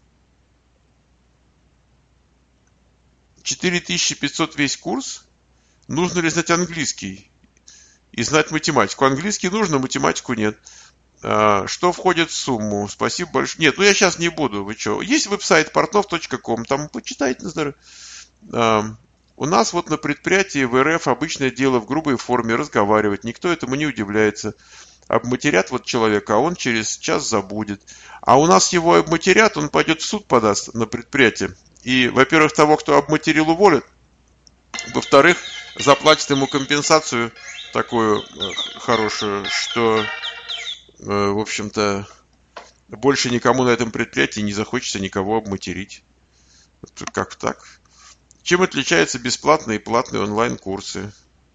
четыре тысячи пятьсот весь курс? Нужно ли знать английский и знать математику? Английский нужно, математику нет. А, Что входит в сумму? Спасибо большое. Нет, ну я сейчас не буду. Вы что? Есть веб-сайт портнов точка ком, там почитайте на здоровье. А, У нас вот на предприятии в эр эф обычное дело в грубой форме разговаривать. Никто этому не удивляется. Обматерят вот человека, а он через час забудет. А у нас его обматерят, он пойдет в суд подаст на предприятие. И, во-первых, того, кто обматерил, уволят. Во-вторых, заплатят ему компенсацию такую э, хорошую, что, э, в общем-то, больше никому на этом предприятии не захочется никого обматерить. Как так? Чем отличаются бесплатные и платные онлайн-курсы?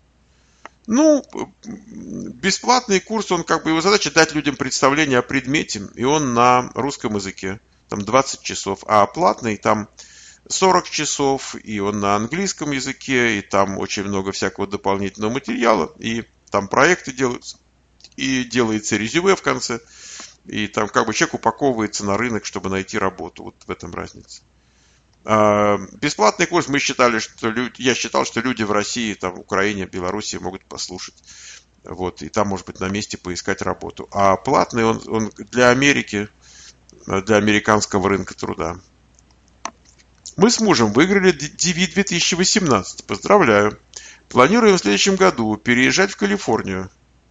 Ну, бесплатный курс, он как бы, его задача дать людям представление о предмете, и он на русском языке, там двадцать часов, а платный там сорок часов, и он на английском языке, и там очень много всякого дополнительного материала, и там проекты делаются, и делается резюме в конце, и там как бы человек упаковывается на рынок, чтобы найти работу. Вот в этом разница. А, Бесплатный курс мы считали, что люди, я считал, что люди в России, там, в Украине, Белоруссии могут послушать. Вот, и там, может быть, на месте поискать работу. А платный он, он для Америки, для американского рынка труда. Мы с мужем выиграли ди ви две тысячи восемнадцать. Поздравляю. Планируем в следующем году переезжать в Калифорнию.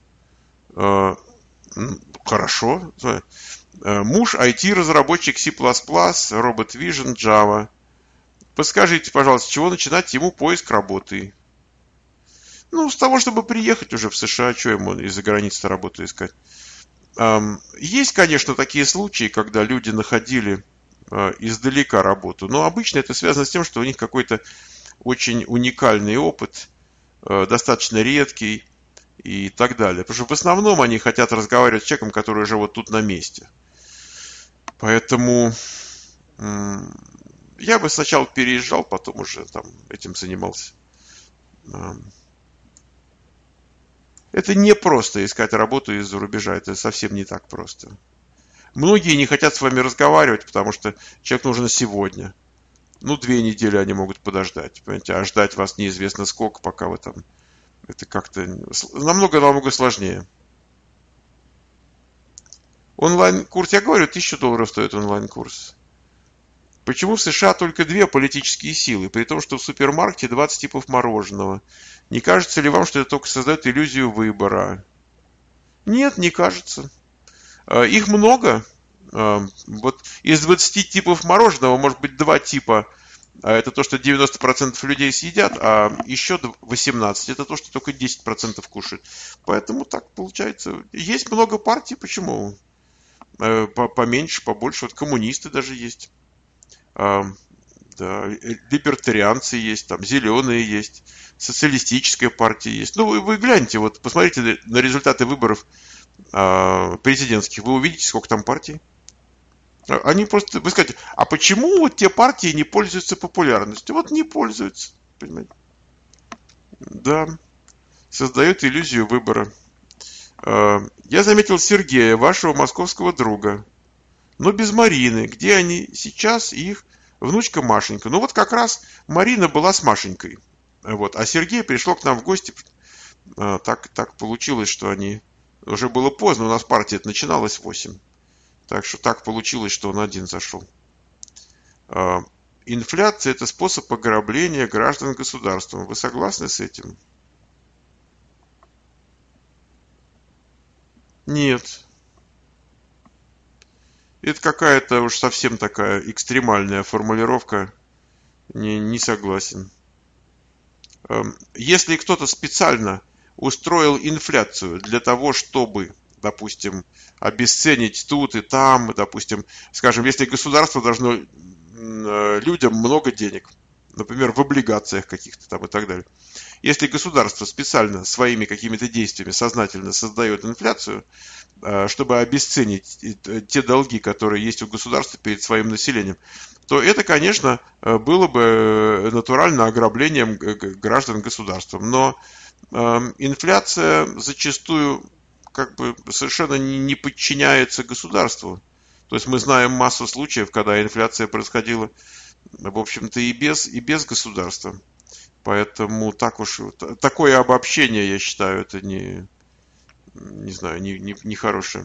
Э, Хорошо. Э, Муж ай ти-разработчик C++, Robot Vision, Java. Подскажите, пожалуйста, с чего начинать ему поиск работы? Ну, с того, чтобы приехать уже в США, что ему из-за границы работу искать. Эм, Есть, конечно, такие случаи, когда люди находили э, издалека работу, но обычно это связано с тем, что у них какой-то очень уникальный опыт, э, достаточно редкий и так далее. Потому что в основном они хотят разговаривать с человеком, который уже вот тут на месте. Поэтому м, я бы сначала переезжал, потом уже там этим занимался. Эм, Это не просто искать работу из-за рубежа, это совсем не так просто. Многие не хотят с вами разговаривать, потому что человек нужен сегодня. Ну, две недели они могут подождать, понимаете, а ждать вас неизвестно сколько, пока вы там. Это как-то намного-намного сложнее. Онлайн-курс, я говорю, тысячу долларов стоит онлайн-курс. Почему в США только две политические силы, при том, что в супермаркете двадцать типов мороженого? Не кажется ли вам, что это только создает иллюзию выбора? Нет, не кажется. Э, Их много. Э, Вот из двадцати типов мороженого, может быть, два типа. А это то, что девяносто процентов людей съедят, а еще восемнадцать это то, что только десять процентов кушают. Поэтому так получается. Есть много партий, почему? Э, Поменьше, побольше. Вот коммунисты даже есть. А, Да, э, либертарианцы есть, там зеленые есть, социалистическая партия есть. Ну, вы, вы гляньте, вот посмотрите на результаты выборов а, президентских, вы увидите, сколько там партий. А, Они просто, вы скажете, а почему вот те партии не пользуются популярностью? Вот не пользуются, понимаете? Да, создают иллюзию выбора. А, Я заметил Сергея, вашего московского друга, но без Марины. Где они сейчас и их внучка Машенька? Ну вот как раз Марина была с Машенькой. Вот, а Сергей пришел к нам в гости. А, Так, так получилось, что они... Уже было поздно, у нас партия начиналась в восемь. Так что так получилось, что он один зашел. А, Инфляция – это способ ограбления граждан государством. Вы согласны с этим? Нет. Это какая-то уж совсем такая экстремальная формулировка. Не, не согласен. Эм, Если кто-то специально устроил инфляцию для того, чтобы, допустим, обесценить тут и там, допустим, скажем, если государство должно м, э, людям много денег, например, в облигациях каких-то там и так далее. Если государство специально своими какими-то действиями сознательно создает инфляцию, э, чтобы обесценить э, те долги, которые есть у государства перед своим населением, то это, конечно, э, было бы э, натурально ограблением г- г- граждан государством. Но эм, инфляция зачастую как бы совершенно не не подчиняется государству. То есть мы знаем массу случаев, когда инфляция происходила, в общем-то, и без, и без государства. Поэтому так уж т- такое обобщение, я считаю, это не, не знаю, не, не, не хорошее.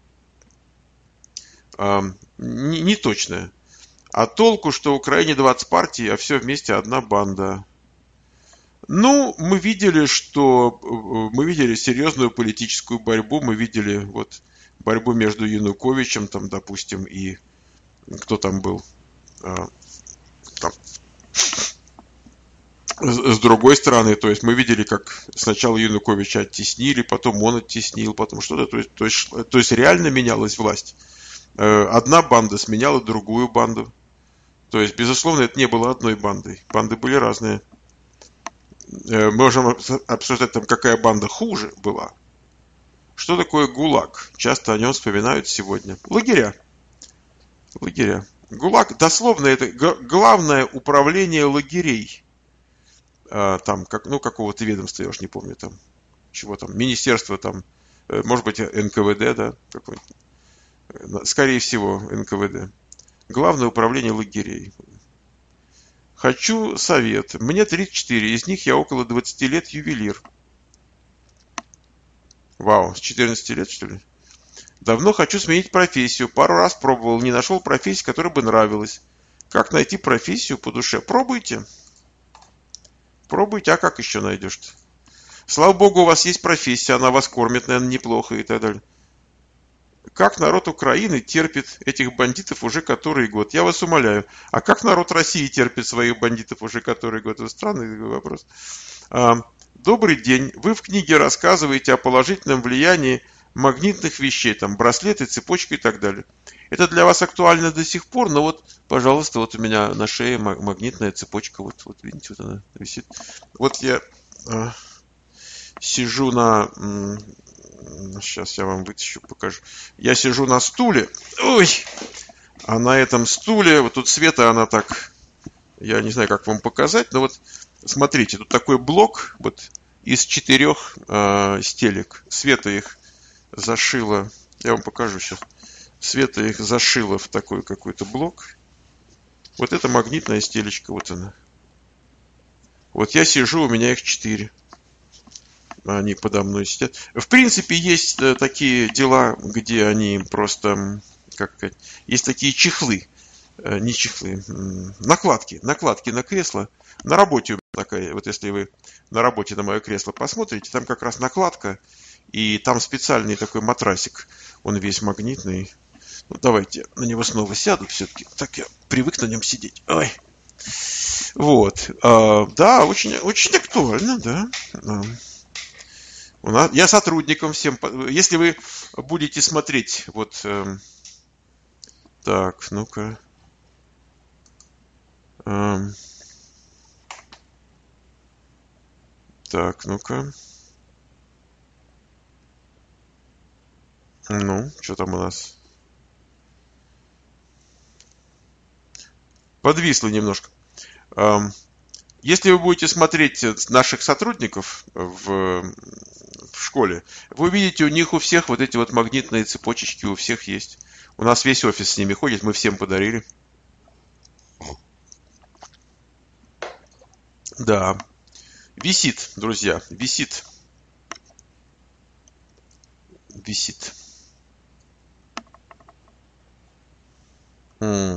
Ам, не, не точное. А толку, что в Украине двадцать партий, а все вместе одна банда. Ну, мы видели, что э, мы видели серьезную политическую борьбу, мы видели вот борьбу между Януковичем, там, допустим, и кто там был, а, там, с с другой стороны, то есть мы видели, как сначала Януковича оттеснили, потом он оттеснил, потом что-то, то есть, то есть, ш- то есть реально менялась власть. Э, Одна банда сменяла другую банду. То есть, безусловно, это не было одной бандой. Банды были разные. Э, Мы можем обс- обсуждать, там, какая банда хуже была. Что такое ГУЛАГ? Часто о нем вспоминают сегодня. Лагеря. Лагеря. ГУЛАГ, дословно, это г- главное управление лагерей. А, Там, как, ну, какого-то ведомства, я уж не помню, там, чего там, министерство там, э, может быть, эн ка вэ дэ, да, какой-нибудь. Э, скорее всего, эн ка вэ дэ. Главное управление лагерей. Хочу совет. Мне тридцать четыре, из них я около двадцати лет ювелир. Вау, с четырнадцати лет, что ли? Давно хочу сменить профессию. Пару раз пробовал, не нашел профессии, которая бы нравилась. Как найти профессию по душе? Пробуйте. Пробуйте, а как еще найдешь-то? Слава богу, у вас есть профессия, она вас кормит, наверное, неплохо и так далее. Как народ Украины терпит этих бандитов уже который год? Я вас умоляю. А как народ России терпит своих бандитов уже который год? Это странный вопрос. А, Добрый день. Вы в книге рассказываете о положительном влиянии магнитных вещей, там браслеты, цепочки и так далее. Это для вас актуально до сих пор, но вот, пожалуйста, вот у меня на шее магнитная цепочка, вот, вот видите, вот она висит. Вот я а, сижу на... Сейчас я вам вытащу, покажу. Я сижу на стуле. Ой! А на этом стуле, вот тут Света, она так... Я не знаю, как вам показать, но вот смотрите, тут такой блок вот из четырех э, стелек. Света их зашила. Я вам покажу сейчас. Света их зашила в такой какой-то блок. Вот это магнитная стелечка, вот она. Вот я сижу, у меня их четыре. Они подо мной сидят. В принципе, есть э, такие дела, где они просто, как сказать, есть такие чехлы, э, не чехлы, м, накладки, накладки на кресло. На работе у меня такая, вот если вы на работе на мое кресло посмотрите, там как раз накладка, и там специальный такой матрасик, он весь магнитный. Ну, давайте на него снова сяду все-таки, так я привык на нем сидеть. Ой. Вот, А, да, очень, очень актуально, да. А. У нас, я сотрудникам всем, если вы будете смотреть, вот, эм, так, ну-ка, эм, так, ну-ка, ну, что там у нас? Подвисло немножко. Эм, Если вы будете смотреть наших сотрудников в, в школе, вы увидите, у них у всех вот эти вот магнитные цепочечки, у всех есть. У нас весь офис с ними ходит, мы всем подарили. Да, висит, друзья, висит, висит. М,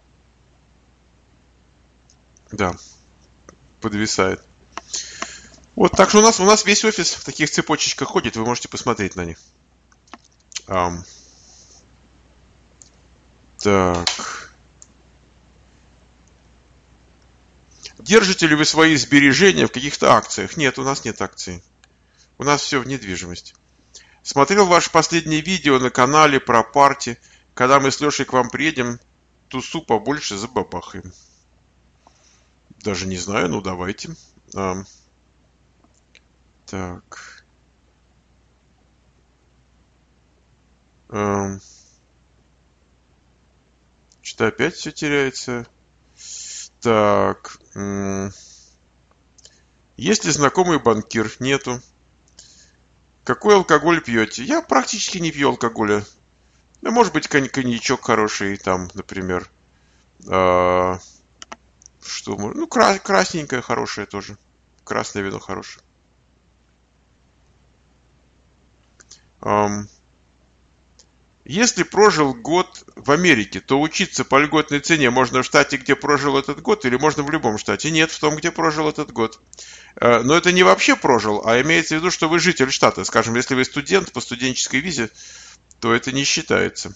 да, подвисает. Вот, так что у нас, у нас весь офис в таких цепочечках ходит, вы можете посмотреть на них. Ам, так. Держите ли вы свои сбережения в каких-то акциях? Нет, у нас нет акций. У нас все в недвижимости. Смотрел ваше последнее видео на канале про парти. Когда мы с Лешей к вам приедем, тусу побольше забабахаем. Даже не знаю, ну давайте. А, так. А, что-то опять все теряется. Так. М- Есть ли знакомый банкир? Нету. Какой алкоголь пьете? Я практически не пью алкоголя. Ну, может быть, конь- коньячок хороший, там, например. А, что можно? Ну, кра- красненькое хорошее тоже. Красное вино хорошее. Ам, Если прожил год в Америке, то учиться по льготной цене можно в штате, где прожил этот год, или можно в любом штате? Нет, в том, где прожил этот год. Э, Но это не вообще прожил, а имеется в виду, что вы житель штата. Скажем, если вы студент по студенческой визе, то это не считается.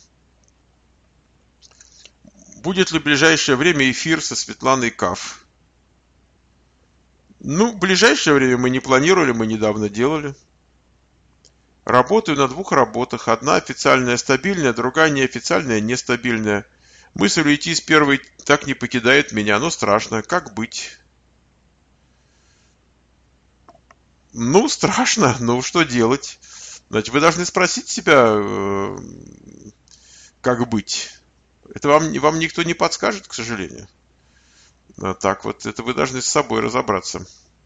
Будет ли в ближайшее время эфир со Светланой Каф? Ну, в ближайшее время мы не планировали, мы недавно делали. Работаю на двух работах. Одна официальная стабильная, другая неофициальная нестабильная. Мысль уйти с первой так не покидает меня, но страшно. Как быть? Ну, страшно. Ну, что делать? Значит, вы должны спросить себя, э, как быть. Это вам, вам никто не подскажет, к сожалению. А так вот, это вы должны с собой разобраться.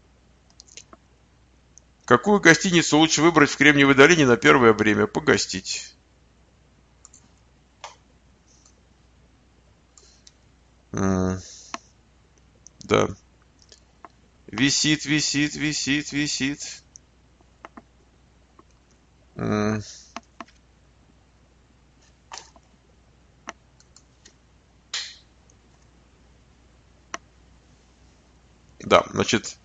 Какую гостиницу лучше выбрать в Кремниевой долине на первое время? Погостить. М, Да. Висит, висит, висит, висит. М, Да, значит,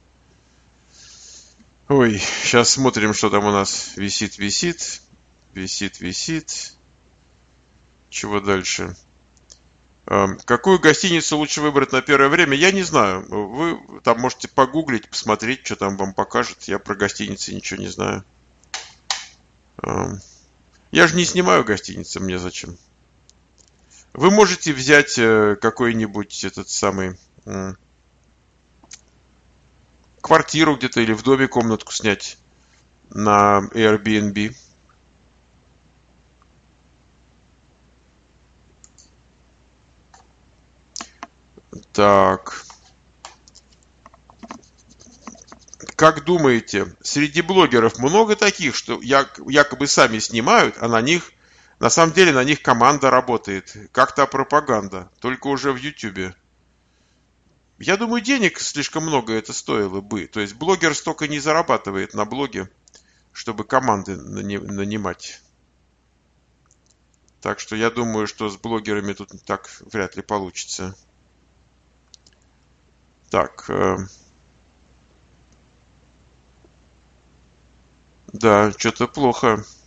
ой, сейчас смотрим, что там у нас висит, висит, висит, висит. Чего дальше? Эм, Какую гостиницу лучше выбрать на первое время? Я не знаю. Вы там можете погуглить, посмотреть, что там вам покажет. Я про гостиницы ничего не знаю. Эм, Я же не снимаю гостиницы, мне зачем? Вы можете взять э, какой-нибудь этот самый м, квартиру где-то или в доме комнатку снять на Airbnb. Так, как думаете, среди блогеров много таких, что як- якобы сами снимают, а на них, на самом деле на них команда работает, как то пропаганда, только уже в Ютубе. Я думаю, денег слишком много это стоило бы. То есть блогер столько не зарабатывает на блоге, чтобы команды нани- нанимать. Так что я думаю, что с блогерами тут так вряд ли получится. Так, э, да, что-то плохо.